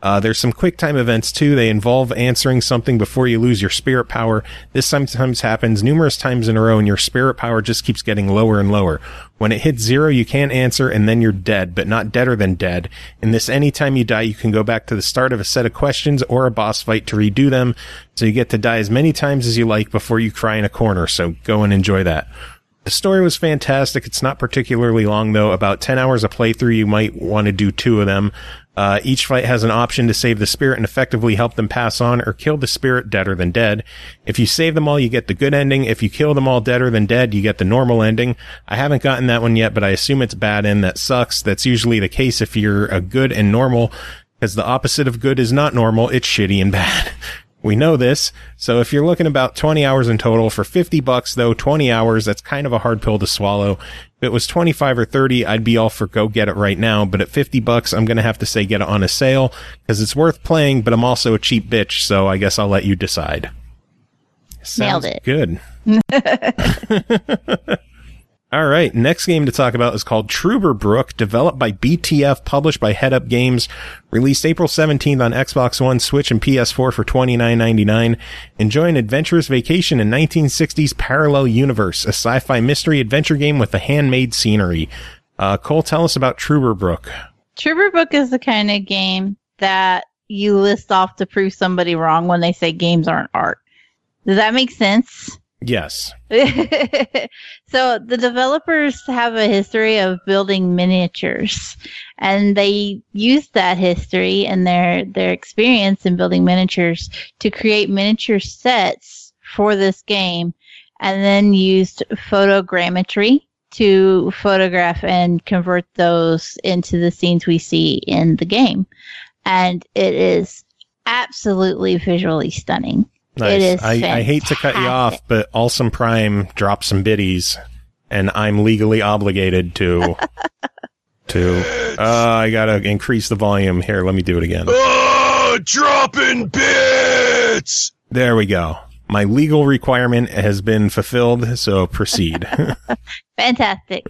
There's some quick time events too. They involve answering something before you lose your spirit power. This sometimes happens numerous times in a row, and your spirit power just keeps getting lower and lower. When it hits 0, you can't answer, and then you're dead, but not deader than dead. In this, anytime you die, you can go back to the start of a set of questions or a boss fight to redo them, so you get to die as many times as you like before you cry in a corner, so go and enjoy that. The story was fantastic. It's not particularly long, though. About 10 hours of playthrough. You might want to do 2 of them. Each fight has an option to save the spirit and effectively help them pass on or kill the spirit deader than dead. If you save them all, you get the good ending. If you kill them all deader than dead, you get the normal ending. I haven't gotten that one yet, but I assume it's bad and that sucks. That's usually the case if you're a good and normal, because the opposite of good is not normal. It's shitty and bad. We know this. So if you're looking about 20 hours in total for $50 though, 20 hours, that's kind of a hard pill to swallow. If it was 25 or 30, I'd be all for go get it right now. But at $50, I'm going to have to say get it on a sale because it's worth playing, but I'm also a cheap bitch. So I guess I'll let you decide. Nailed it. Good. All right, next game to talk about is called Trüberbrook, developed by BTF, published by Head Up Games, released April 17th on Xbox One, Switch, and PS4 for $29.99. Enjoy an adventurous vacation in 1960s parallel universe, a sci-fi mystery adventure game with a handmade scenery. Cole, tell us about Trüberbrook. Trüberbrook is the kind of game that you list off to prove somebody wrong when they say games aren't art. Does that make sense? Yes. So the developers have a history of building miniatures, and they used that history and their experience in building miniatures to create miniature sets for this game, and then used photogrammetry to photograph and convert those into the scenes we see in the game. And it is absolutely visually stunning. Nice. It is I hate to cut you off, but Awesome Prime dropped some biddies, and I'm legally obligated to. I gotta increase the volume. Here, let me do it again. Dropping bits! There we go. My legal requirement has been fulfilled, so proceed. Fantastic.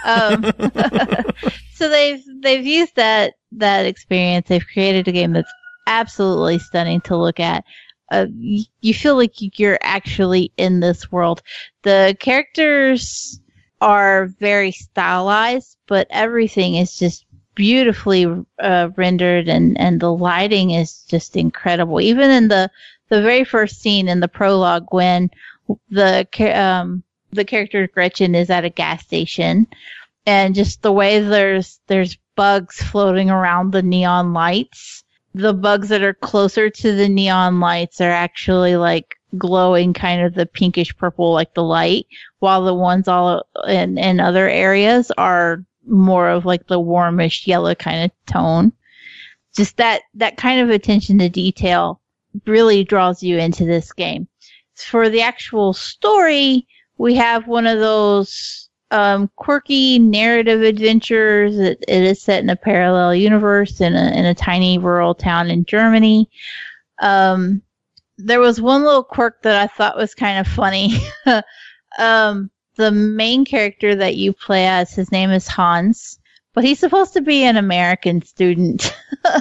So they've used that experience. They've created a game that's absolutely stunning to look at. You feel like you're actually in this world. The characters are very stylized, but everything is just beautifully rendered, and the lighting is just incredible. Even in the very first scene in the prologue, when the character Gretchen is at a gas station, and just the way there's bugs floating around the neon lights. The bugs that are closer to the neon lights are actually like glowing kind of the pinkish purple like the light, while the ones all in other areas are more of like the warmish yellow kind of tone. Just that kind of attention to detail really draws you into this game. For the actual story, we have one of those quirky narrative adventures. It is set in a parallel universe in a tiny rural town in Germany. There was one little quirk that I thought was kind of funny. The main character that you play as, his name is Hans, but he's supposed to be an American student.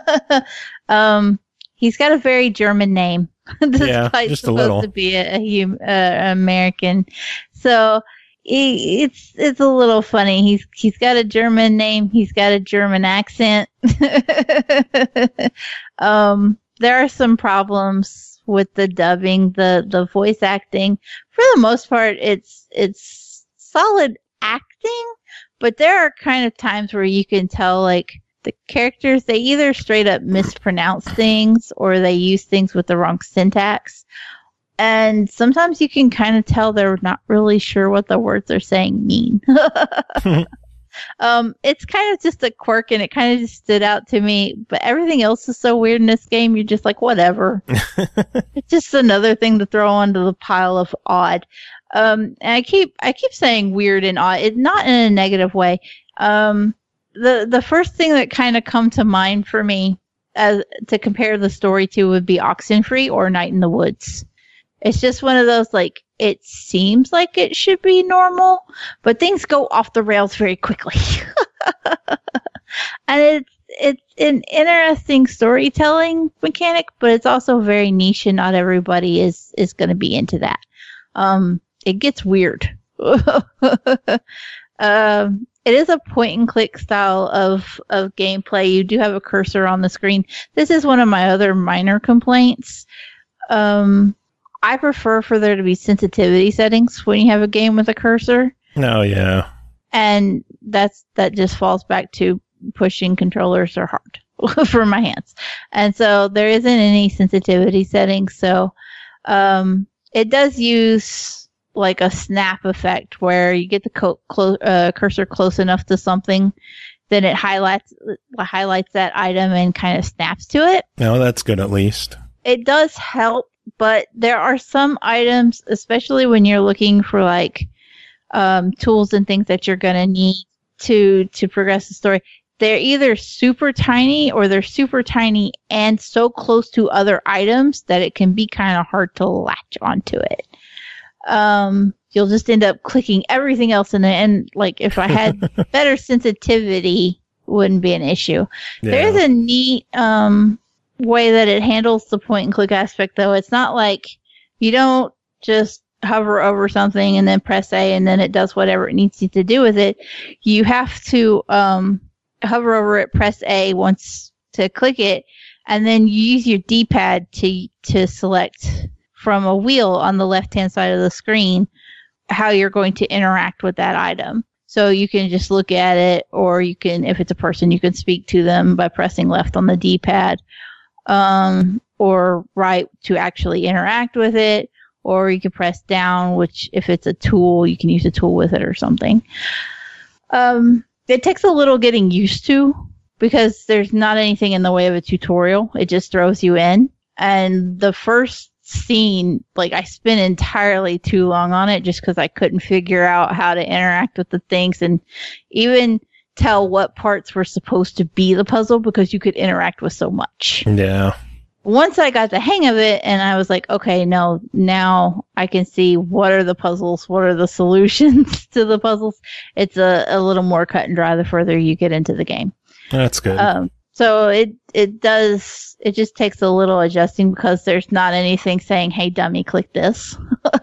He's got a very German name. Yeah, just a little. To be an American, so. It's a little funny. He's got a German name. He's got a German accent. There are some problems with the dubbing, the voice acting. For the most part, it's solid acting, but there are kind of times where you can tell like the characters, they either straight up mispronounce things or they use things with the wrong syntax. And sometimes you can kind of tell they're not really sure what the words they're saying mean. It's kind of just a quirk, and it kind of just stood out to me. But everything else is so weird in this game. You're just like, whatever. It's just another thing to throw onto the pile of odd. And I keep saying weird and odd. It's not in a negative way. The first thing that kind of come to mind for me as to compare the story to would be Oxenfree or Night in the Woods. It's just one of those, like, it seems like it should be normal, but things go off the rails very quickly. And it's an interesting storytelling mechanic, but it's also very niche, and not everybody is going to be into that. It gets weird. It is a point and click style of gameplay. You do have a cursor on the screen. This is one of my other minor complaints. I prefer for there to be sensitivity settings when you have a game with a cursor. Oh, yeah. And that just falls back to pushing controllers are hard for my hands. And so there isn't any sensitivity settings. So it does use like a snap effect where you get the cursor close enough to something, then it highlights that item and kind of snaps to it. No, that's good at least. It does help, but there are some items, especially when you're looking for like tools and things that you're going to need to progress the story. They're either super tiny or they're super tiny and so close to other items that it can be kind of hard to latch onto it. You'll just end up clicking everything else in it. And like if I had better sensitivity, wouldn't be an issue. Yeah. There is a neat way that it handles the point and click aspect, though. It's not like you don't just hover over something and then press A and then it does whatever it needs to do with it. You have to hover over it, press A once to click it, and then you use your D-pad to select from a wheel on the left-hand side of the screen how you're going to interact with that item. So you can just look at it, or you can, if it's a person, you can speak to them by pressing left on the D-pad, or right to actually interact with it, or you can press down, which if it's a tool, you can use a tool with it or something. It takes a little getting used to because there's not anything in the way of a tutorial. It just throws you in. And the first scene, like I spent entirely too long on it just because I couldn't figure out how to interact with the things and even tell what parts were supposed to be the puzzle because you could interact with so much. Yeah. Once I got the hang of it and I was like, okay, no, now I can see what are the puzzles, what are the solutions to the puzzles. It's a little more cut and dry the further you get into the game. That's good. So it just takes a little adjusting because there's not anything saying, hey, dummy, click this.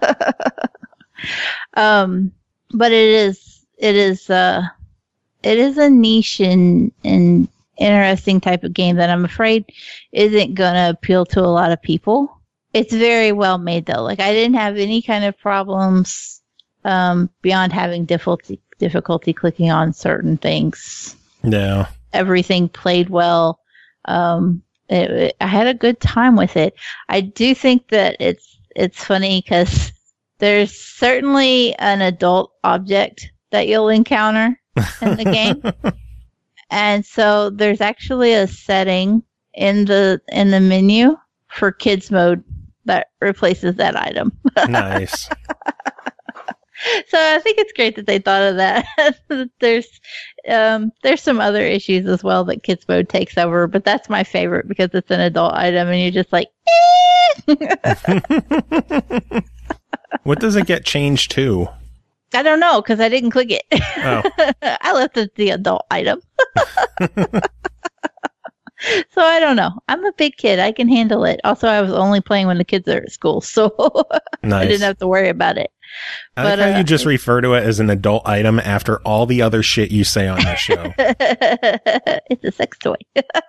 But it is a niche and interesting type of game that I'm afraid isn't going to appeal to a lot of people. It's very well made though. Like I didn't have any kind of problems beyond having difficulty clicking on certain things. Yeah. Everything played well. I had a good time with it. I do think that it's funny because there's certainly an adult object that you'll encounter in the game. And so there's actually a setting in the menu for kids mode that replaces that item. Nice. So I think it's great that they thought of that. There's some other issues as well that kids mode takes over, but that's my favorite because it's an adult item and you're just like, eh! What does it get changed to? I don't know because I didn't click it. Oh. I left it the adult item. So I don't know. I'm a big kid. I can handle it. Also, I was only playing when the kids are at school, so nice. I didn't have to worry about it. I like how you just refer to it as an adult item after all the other shit you say on this show. It's a sex toy.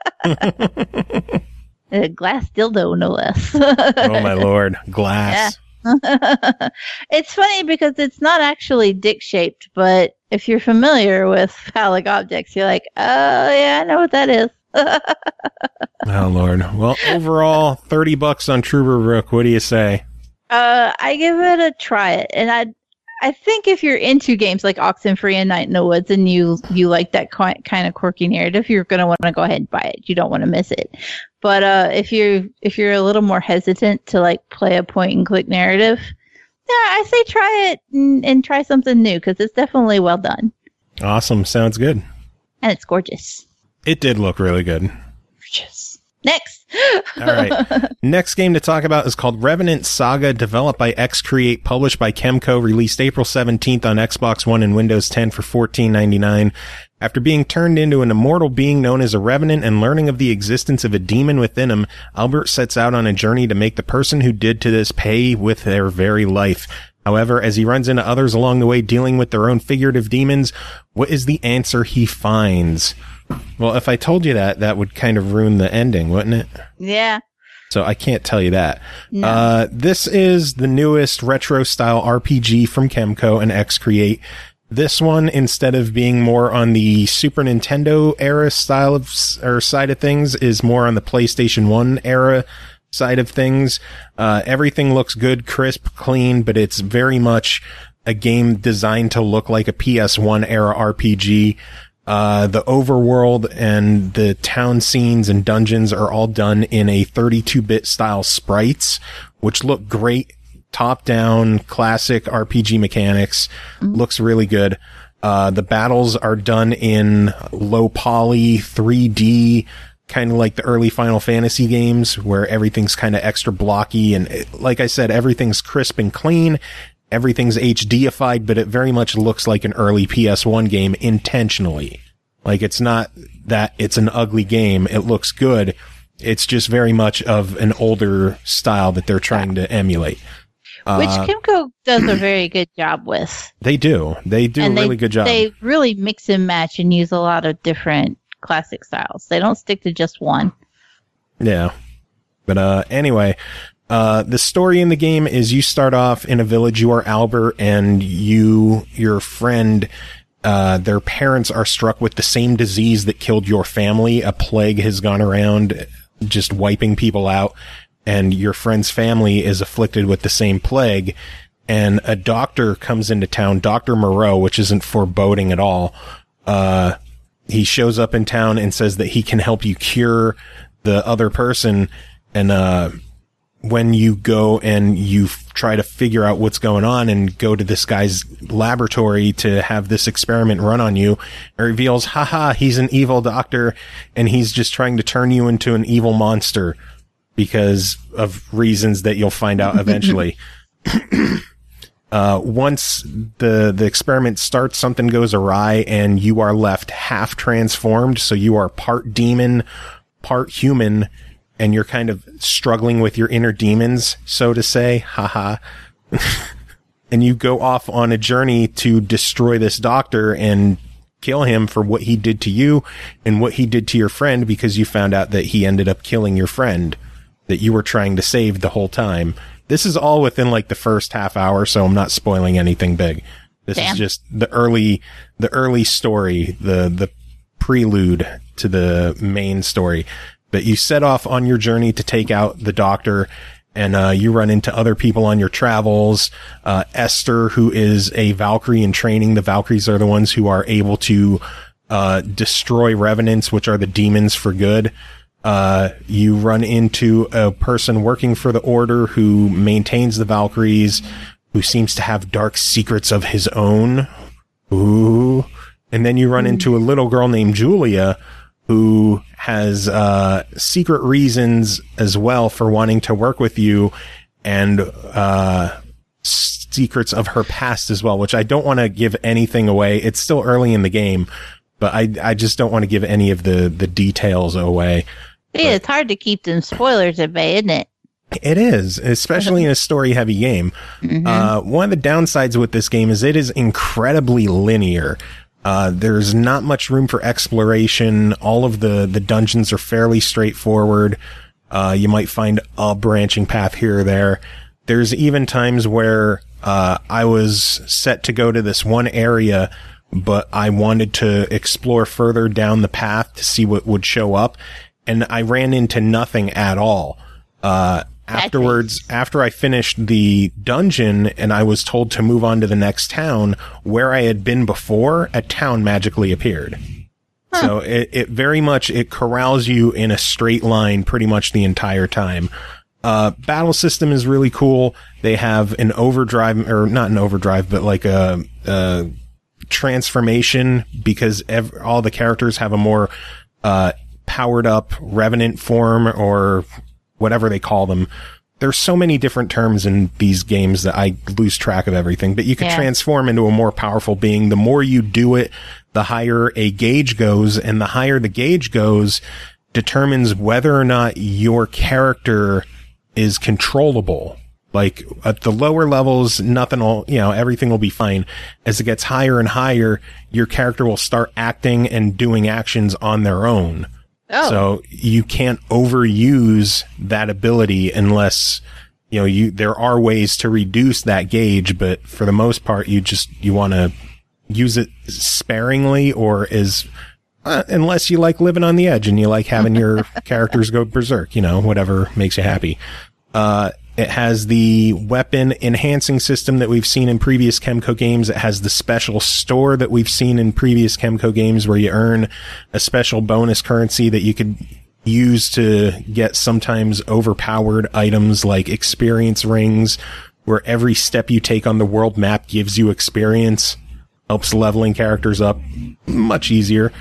A glass dildo, no less. Oh, my Lord. Glass. Yeah. It's funny because it's not actually dick-shaped, but if you're familiar with phallic objects, you're like, oh, yeah, I know what that is. Oh, Lord. Well, overall, $30 on Trooper Rook. What do you say? I give it a try it. And I think if you're into games like Oxenfree and Night in the Woods and you like that kind of quirky narrative, you're going to want to go ahead and buy it. You don't want to miss it. But if you're a little more hesitant to like play a point and click narrative, yeah, I say try it and try something new because it's definitely well done. Awesome. Sounds good. And it's gorgeous. It did look really good. Gorgeous. Next. All right. Next game to talk about is called Revenant Saga, developed by X-Create, published by Kemco, released April 17th on Xbox One and Windows 10 for $14.99. After being turned into an immortal being known as a revenant and learning of the existence of a demon within him, Albert sets out on a journey to make the person who did to this pay with their very life. However, as he runs into others along the way dealing with their own figurative demons, what is the answer he finds? Well, if I told you that, that would kind of ruin the ending, wouldn't it? Yeah. So I can't tell you that. No. This is the newest retro-style RPG from Kemco and X-Create. This one, instead of being more on the Super Nintendo era style of, or side of things, is more on the PlayStation 1 era side of things. Everything looks good, crisp, clean, but it's very much a game designed to look like a PS1 era RPG. The overworld and the town scenes and dungeons are all done in a 32-bit style sprites, which look great. Top-down, classic RPG mechanics. Looks really good. The battles are done in low poly, 3D, kind of like the early Final Fantasy games, where everything's kind of extra blocky. And like I said, everything's crisp and clean. Everything's HDified, but it very much looks like an early PS1 game intentionally. Like, it's not that it's an ugly game. It looks good. It's just very much of an older style that they're trying to emulate. Which Kemco does a very good job with. They do. They do a really good job. They really mix and match and use a lot of different classic styles. They don't stick to just one. Yeah. But anyway, the story in the game is you start off in a village. You are Albert, and your friend, their parents are struck with the same disease that killed your family. A plague has gone around just wiping people out. And your friend's family is afflicted with the same plague, and a doctor comes into town, Dr. Moreau, which isn't foreboding at all. He shows up in town and says that he can help you cure the other person. And when you go and you try to figure out what's going on and go to this guy's laboratory to have this experiment run on you, it reveals, haha, he's an evil doctor, and he's just trying to turn you into an evil monster. Because of reasons that you'll find out eventually. Once the experiment starts, something goes awry and you are left half transformed. So you are part demon, part human, and you're kind of struggling with your inner demons, so to say. Haha. And you go off on a journey to destroy this doctor and kill him for what he did to you and what he did to your friend, because you found out that he ended up killing your friend that you were trying to save the whole time. This is all within like the first half hour, so I'm not spoiling anything big. This is just the early story, the prelude to the main story. But you set off on your journey to take out the doctor, and you run into other people on your travels. Esther, who is a Valkyrie in training. The Valkyries are the ones who are able to destroy revenants, which are the demons for good. You run into a person working for the Order who maintains the Valkyries, who seems to have dark secrets of his own. Ooh. And then you run into a little girl named Julia, who has secret reasons as well for wanting to work with you, and secrets of her past as well, which I don't want to give anything away. It's still early in the game, but I just don't want to give any of the details away. Yeah, it's hard to keep them spoilers at bay, isn't it? It is, especially in a story-heavy game. Mm-hmm. One of the downsides with this game is it is incredibly linear. There's not much room for exploration. All of the dungeons are fairly straightforward. You might find a branching path here or there. There's even times where I was set to go to this one area, but I wanted to explore further down the path to see what would show up. And I ran into nothing at all. Afterwards, after I finished the dungeon and I was told to move on to the next town, where I had been before, a town magically appeared. Huh. So it very much, it corrals you in a straight line pretty much the entire time. Battle system is really cool. They have an overdrive, or not an overdrive, but like a transformation, because all the characters have a more, powered up revenant form, or whatever they call them. there's so many different terms in these games that I lose track of everything, but you can transform into a more powerful being. The more you do it, the higher a gauge goes, and the higher the gauge goes determines whether or not your character is controllable. Like at the lower levels, nothing will, everything will be fine. As it gets higher and higher, your character will start acting and doing actions on their own. Oh. So you can't overuse that ability unless, there are ways to reduce that gauge, but for the most part, you want to use it sparingly or unless you like living on the edge and you like having your characters go berserk, whatever makes you happy. It has the weapon enhancing system that we've seen in previous Kemco games. It has the special store that we've seen in previous Kemco games where you earn a special bonus currency that you could use to get sometimes overpowered items like experience rings, where every step you take on the world map gives you experience, helps leveling characters up much easier.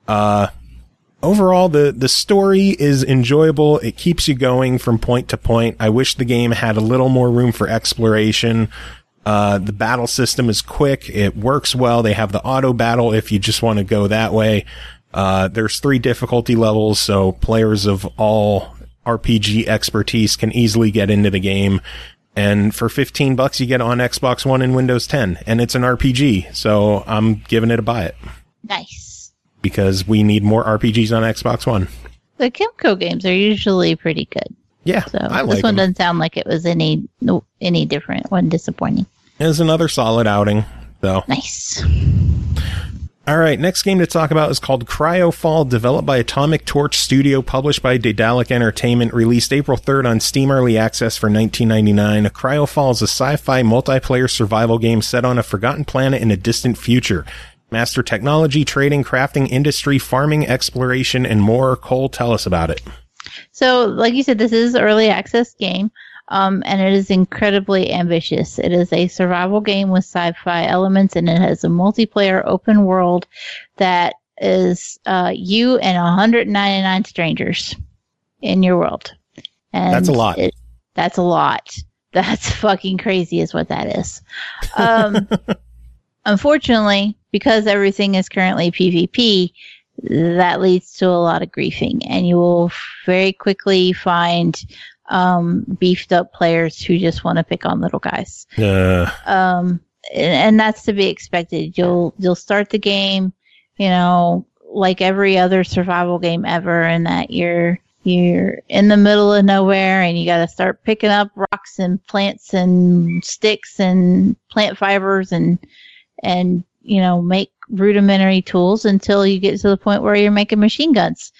Overall, the story is enjoyable. It keeps you going from point to point. I wish the game had a little more room for exploration. The battle system is quick. It works well. They have the auto battle if you just want to go that way. There's 3 difficulty levels, so players of all RPG expertise can easily get into the game. And for $15, you get it on Xbox One and Windows 10. And it's an RPG, so I'm giving it a buy it. Nice. Because we need more RPGs on Xbox One. The Kemco games are usually pretty good. Yeah, so I like this one them. doesn't sound like it was any different. Wasn't disappointing. It was another solid outing, though. Nice. All right, next game to talk about is called Cryofall, developed by Atomic Torch Studio, published by Daedalic Entertainment, released April 3rd on Steam Early Access for $19.99. Cryofall is a sci-fi multiplayer survival game set on a forgotten planet in a distant future. Master technology, trading, crafting, industry, farming, exploration, and more. Cole, tell us about it. So, like you said, this is an early access game, and it is incredibly ambitious. It is a survival game with sci-fi elements, and it has a multiplayer open world that is you and 199 strangers in your world. And that's a lot. That's a lot. That's fucking crazy is what that is. Unfortunately, because everything is currently PvP, that leads to a lot of griefing, and you will very quickly find beefed up players who just want to pick on little guys. And that's to be expected. You'll start the game, like every other survival game ever, in that you're in the middle of nowhere and you got to start picking up rocks and plants and sticks and plant fibers and make rudimentary tools until you get to the point where you're making machine guns.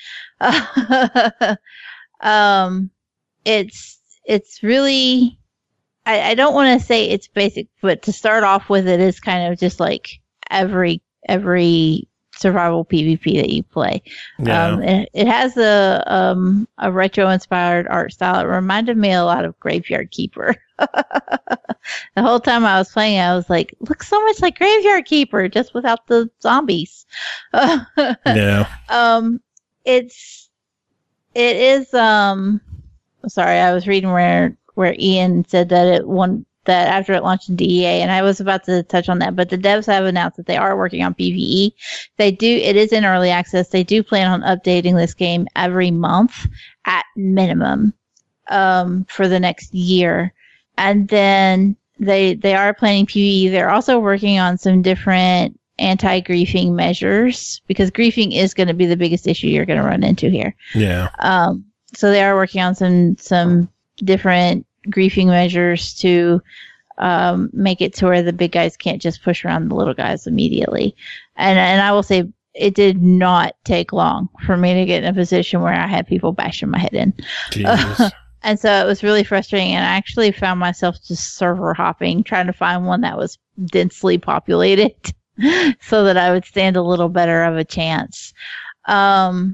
It's really, I don't want to say it's basic, but to start off with, it is kind of just like every survival PvP that you play. Yeah. It has a retro inspired art style. It reminded me a lot of Graveyard Keeper. The whole time I was playing, I was like, looks so much like Graveyard Keeper, just without the zombies. Yeah. It is, sorry, I was reading where Ian said that that after it launched in DEA, and I was about to touch on that, but the devs have announced that they are working on PvE. It is in early access. They do plan on updating this game every month at minimum, for the next year. And then they are planning PvE. They're also working on some different anti-griefing measures, because griefing is going to be the biggest issue you're going to run into here. Yeah. So they are working on some different griefing measures to make it to where the big guys can't just push around the little guys immediately. And I will say, it did not take long for me to get in a position where I had people bashing my head in. Jesus. And so it was really frustrating, and I actually found myself just server hopping, trying to find one that was densely populated so that I would stand a little better of a chance. But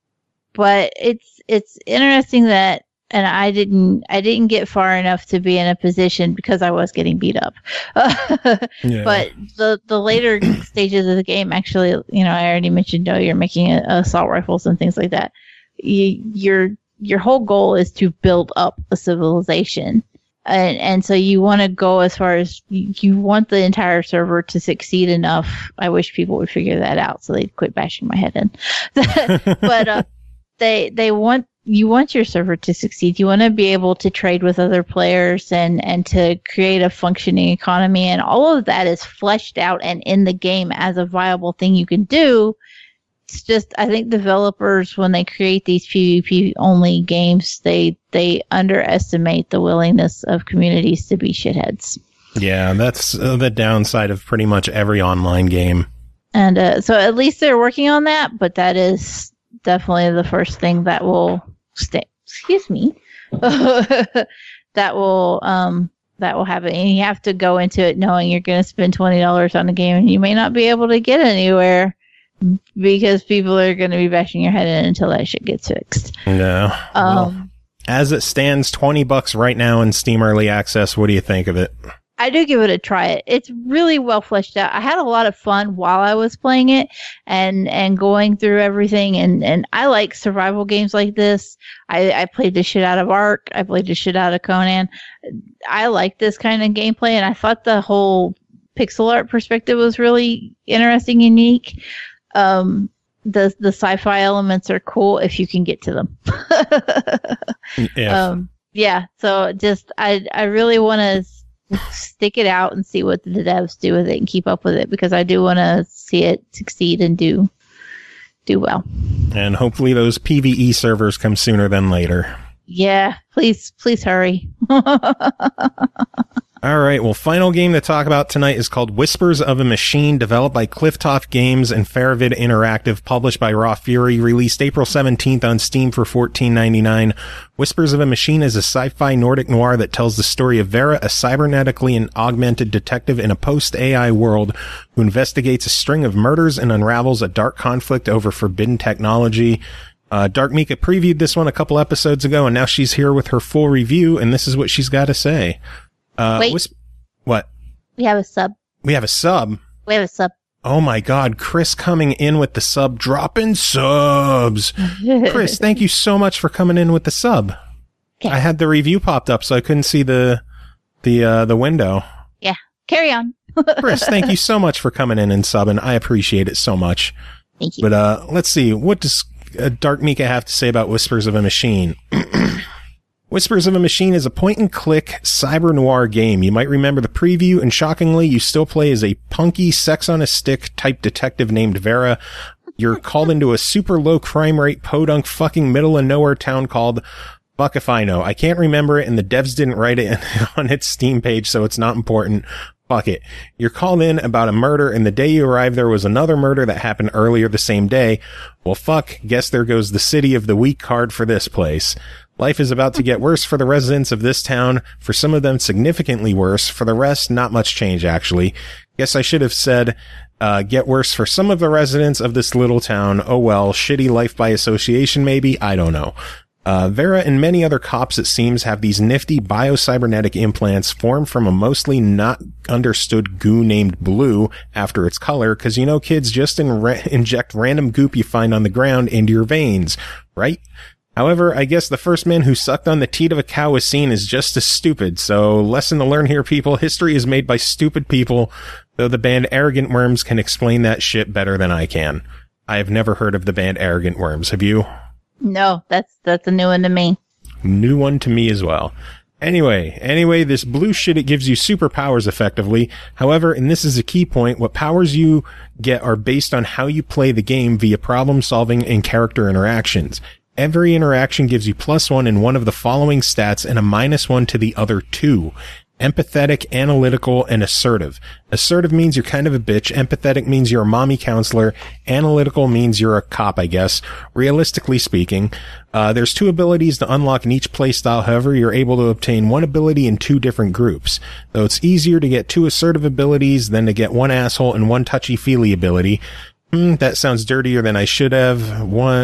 it's interesting that, and I didn't get far enough to be in a position because I was getting beat up. Yeah. But the later stages of the game, actually, I already mentioned, you're making assault rifles and things like that. your whole goal is to build up a civilization. And so you want to go as far as you want the entire server to succeed enough. I wish people would figure that out so they'd quit bashing my head in. But you want your server to succeed. You want to be able to trade with other players and to create a functioning economy. And all of that is fleshed out and in the game as a viable thing you can do. It's just, I think developers, when they create these PvP only games, they underestimate the willingness of communities to be shitheads. Yeah, that's the downside of pretty much every online game. And so at least they're working on that, but that is definitely the first thing that will stay. Excuse me. that will happen. And you have to go into it knowing you're going to spend $20 on a game and you may not be able to get anywhere because people are going to be bashing your head in until that shit gets fixed. No. As it stands, $20 right now in Steam Early Access. What do you think of it? I do give it a try. It's really well fleshed out. I had a lot of fun while I was playing it and going through everything. And I like survival games like this. I played the shit out of Ark. I played the shit out of Conan. I like this kind of gameplay, and I thought the whole pixel art perspective was really interesting, unique. The sci-fi elements are cool if you can get to them. Yeah. So just, I really want to stick it out and see what the devs do with it and keep up with it, because I do want to see it succeed and do well. And hopefully those PvE servers come sooner than later. Yeah, please hurry. All right, well, final game to talk about tonight is called Whispers of a Machine, developed by Clifftop Games and Faravid Interactive, published by Raw Fury, released April 17th on Steam for $14.99. Whispers of a Machine is a sci-fi Nordic noir that tells the story of Vera, a cybernetically and augmented detective in a post-AI world who investigates a string of murders and unravels a dark conflict over forbidden technology. Dark Mika previewed this one a couple episodes ago, and now she's here with her full review, and this is what she's got to say. Wait. What? We have a sub. We have a sub? We have a sub. Oh my God, Chris coming in with the sub, dropping subs. Chris, thank you so much for coming in with the sub. Okay. I had the review popped up, so I couldn't see the window. Yeah, carry on. Chris, thank you so much for coming in and subbing. I appreciate it so much. Thank you. But let's see, what does Dark Mika have to say about Whispers of a Machine? Whispers of a Machine is a point-and-click cyber noir game. You might remember the preview, and shockingly, you still play as a punky, sex-on-a-stick type detective named Vera. You're called into a super low crime rate, podunk fucking middle-of-nowhere town called Fuck If I Know. I can't remember it, and the devs didn't write it on its Steam page, so it's not important. Fuck it. You're called in about a murder, and the day you arrive there was another murder that happened earlier the same day. Well, fuck, guess there goes the City of the Week card for this place. Life is about to get worse for the residents of this town. For some of them, significantly worse. For the rest, not much change, actually. Guess I should have said, get worse for some of the residents of this little town. Oh well, shitty life by association, maybe? I don't know. Vera and many other cops, it seems, have these nifty biocybernetic implants formed from a mostly not understood goo named Blue after its color, because you know kids just inject random goop you find on the ground into your veins, right? However, I guess the first man who sucked on the teat of a cow was seen as just as stupid, so lesson to learn here, people. History is made by stupid people, though the band Arrogant Worms can explain that shit better than I can. I have never heard of the band Arrogant Worms. Have you? No, that's a new one to me. New one to me as well. Anyway, this blue shit, it gives you superpowers effectively. However, and this is a key point, what powers you get are based on how you play the game via problem solving and character interactions. Every interaction gives you +1 in one of the following stats and a -1 to the other two. Empathetic, analytical, and assertive. Assertive means you're kind of a bitch. Empathetic means you're a mommy counselor. Analytical means you're a cop, I guess. Realistically speaking, there's 2 abilities to unlock in each playstyle. However, you're able to obtain 1 ability in 2 different groups. Though it's easier to get 2 assertive abilities than to get 1 asshole and 1 touchy-feely ability. That sounds dirtier than I should have.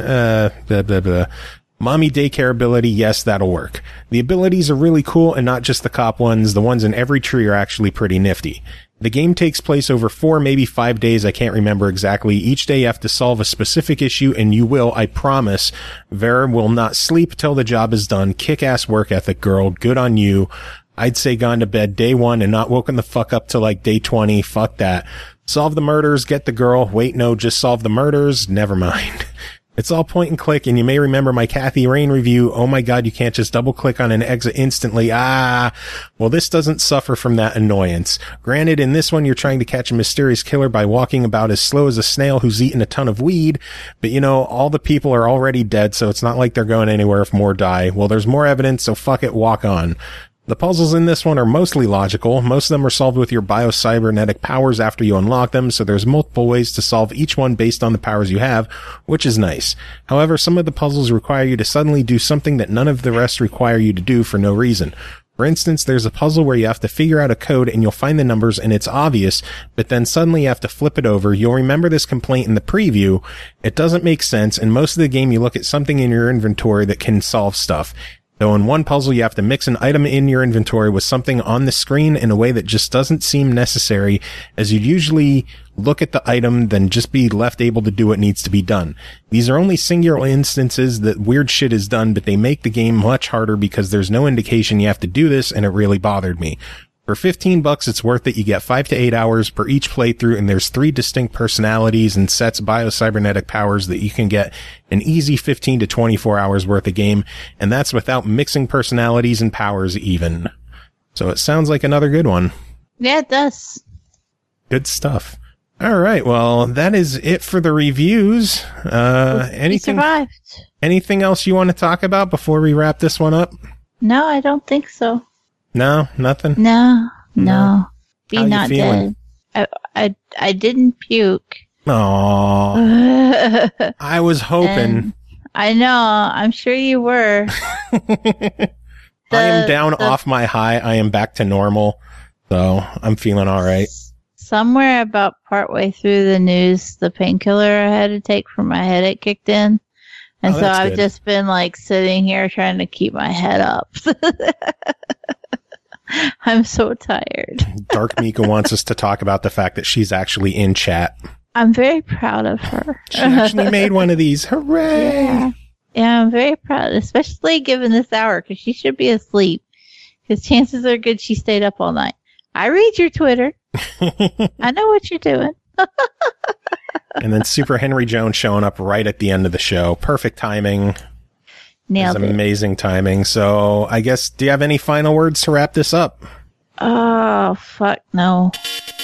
Mommy daycare ability, yes, that'll work. The abilities are really cool and not just the cop ones. The ones in every tree are actually pretty nifty. The game takes place over 4, maybe 5 days. I can't remember exactly. Each day you have to solve a specific issue, and you will, I promise. Vera will not sleep till the job is done. Kick-ass work ethic, girl. Good on you. I'd say gone to bed day 1 and not woken the fuck up till like day 20. Fuck that. Solve the murders, get the girl. Wait, no, just solve the murders. Never mind. It's all point and click, and you may remember my Kathy Rain review. Oh my god, you can't just double click on an exit instantly. Well, this doesn't suffer from that annoyance. Granted, in this one, you're trying to catch a mysterious killer by walking about as slow as a snail who's eaten a ton of weed, but you know, all the people are already dead, so it's not like they're going anywhere if more die. Well, there's more evidence, so fuck it, walk on. The puzzles in this one are mostly logical. Most of them are solved with your biocybernetic powers after you unlock them, so there's multiple ways to solve each one based on the powers you have, which is nice. However, some of the puzzles require you to suddenly do something that none of the rest require you to do for no reason. For instance, there's a puzzle where you have to figure out a code and you'll find the numbers and it's obvious, but then suddenly you have to flip it over. You'll remember this complaint in the preview. It doesn't make sense, and most of the game you look at something in your inventory that can solve stuff. Though in one puzzle you have to mix an item in your inventory with something on the screen in a way that just doesn't seem necessary, as you'd usually look at the item then just be left able to do what needs to be done. These are only singular instances that weird shit is done, but they make the game much harder because there's no indication you have to do this, and it really bothered me. For $15, it's worth it. You get 5 to 8 hours per each playthrough, and there's 3 distinct personalities and sets biocybernetic powers that you can get an easy 15 to 24 hours worth of game, and that's without mixing personalities and powers even. So it sounds like another good one. Yeah, it does. Good stuff. All right, well, that is it for the reviews. Anything else you want to talk about before we wrap this one up? No, I don't think so. No, nothing? No. Be How not you feeling? dead. I didn't puke. Aww. I was hoping. And I know. I'm sure you were. I am down off my high. I am back to normal. So I'm feeling all right. Somewhere about partway through the news, the painkiller I had to take for my headache kicked in. And so I've just been like sitting here trying to keep my head up. I'm so tired. Dark Mika wants us to talk about the fact that she's actually in chat. I'm very proud of her. She actually made one of these. Hooray! Yeah, I'm very proud, especially given this hour, because she should be asleep. Because chances are good she stayed up all night. I read your Twitter. I know what you're doing. And then Super Henry Jones showing up right at the end of the show. Perfect timing. Nailed it. Amazing timing. So I guess, do you have any final words to wrap this up? Oh, fuck no.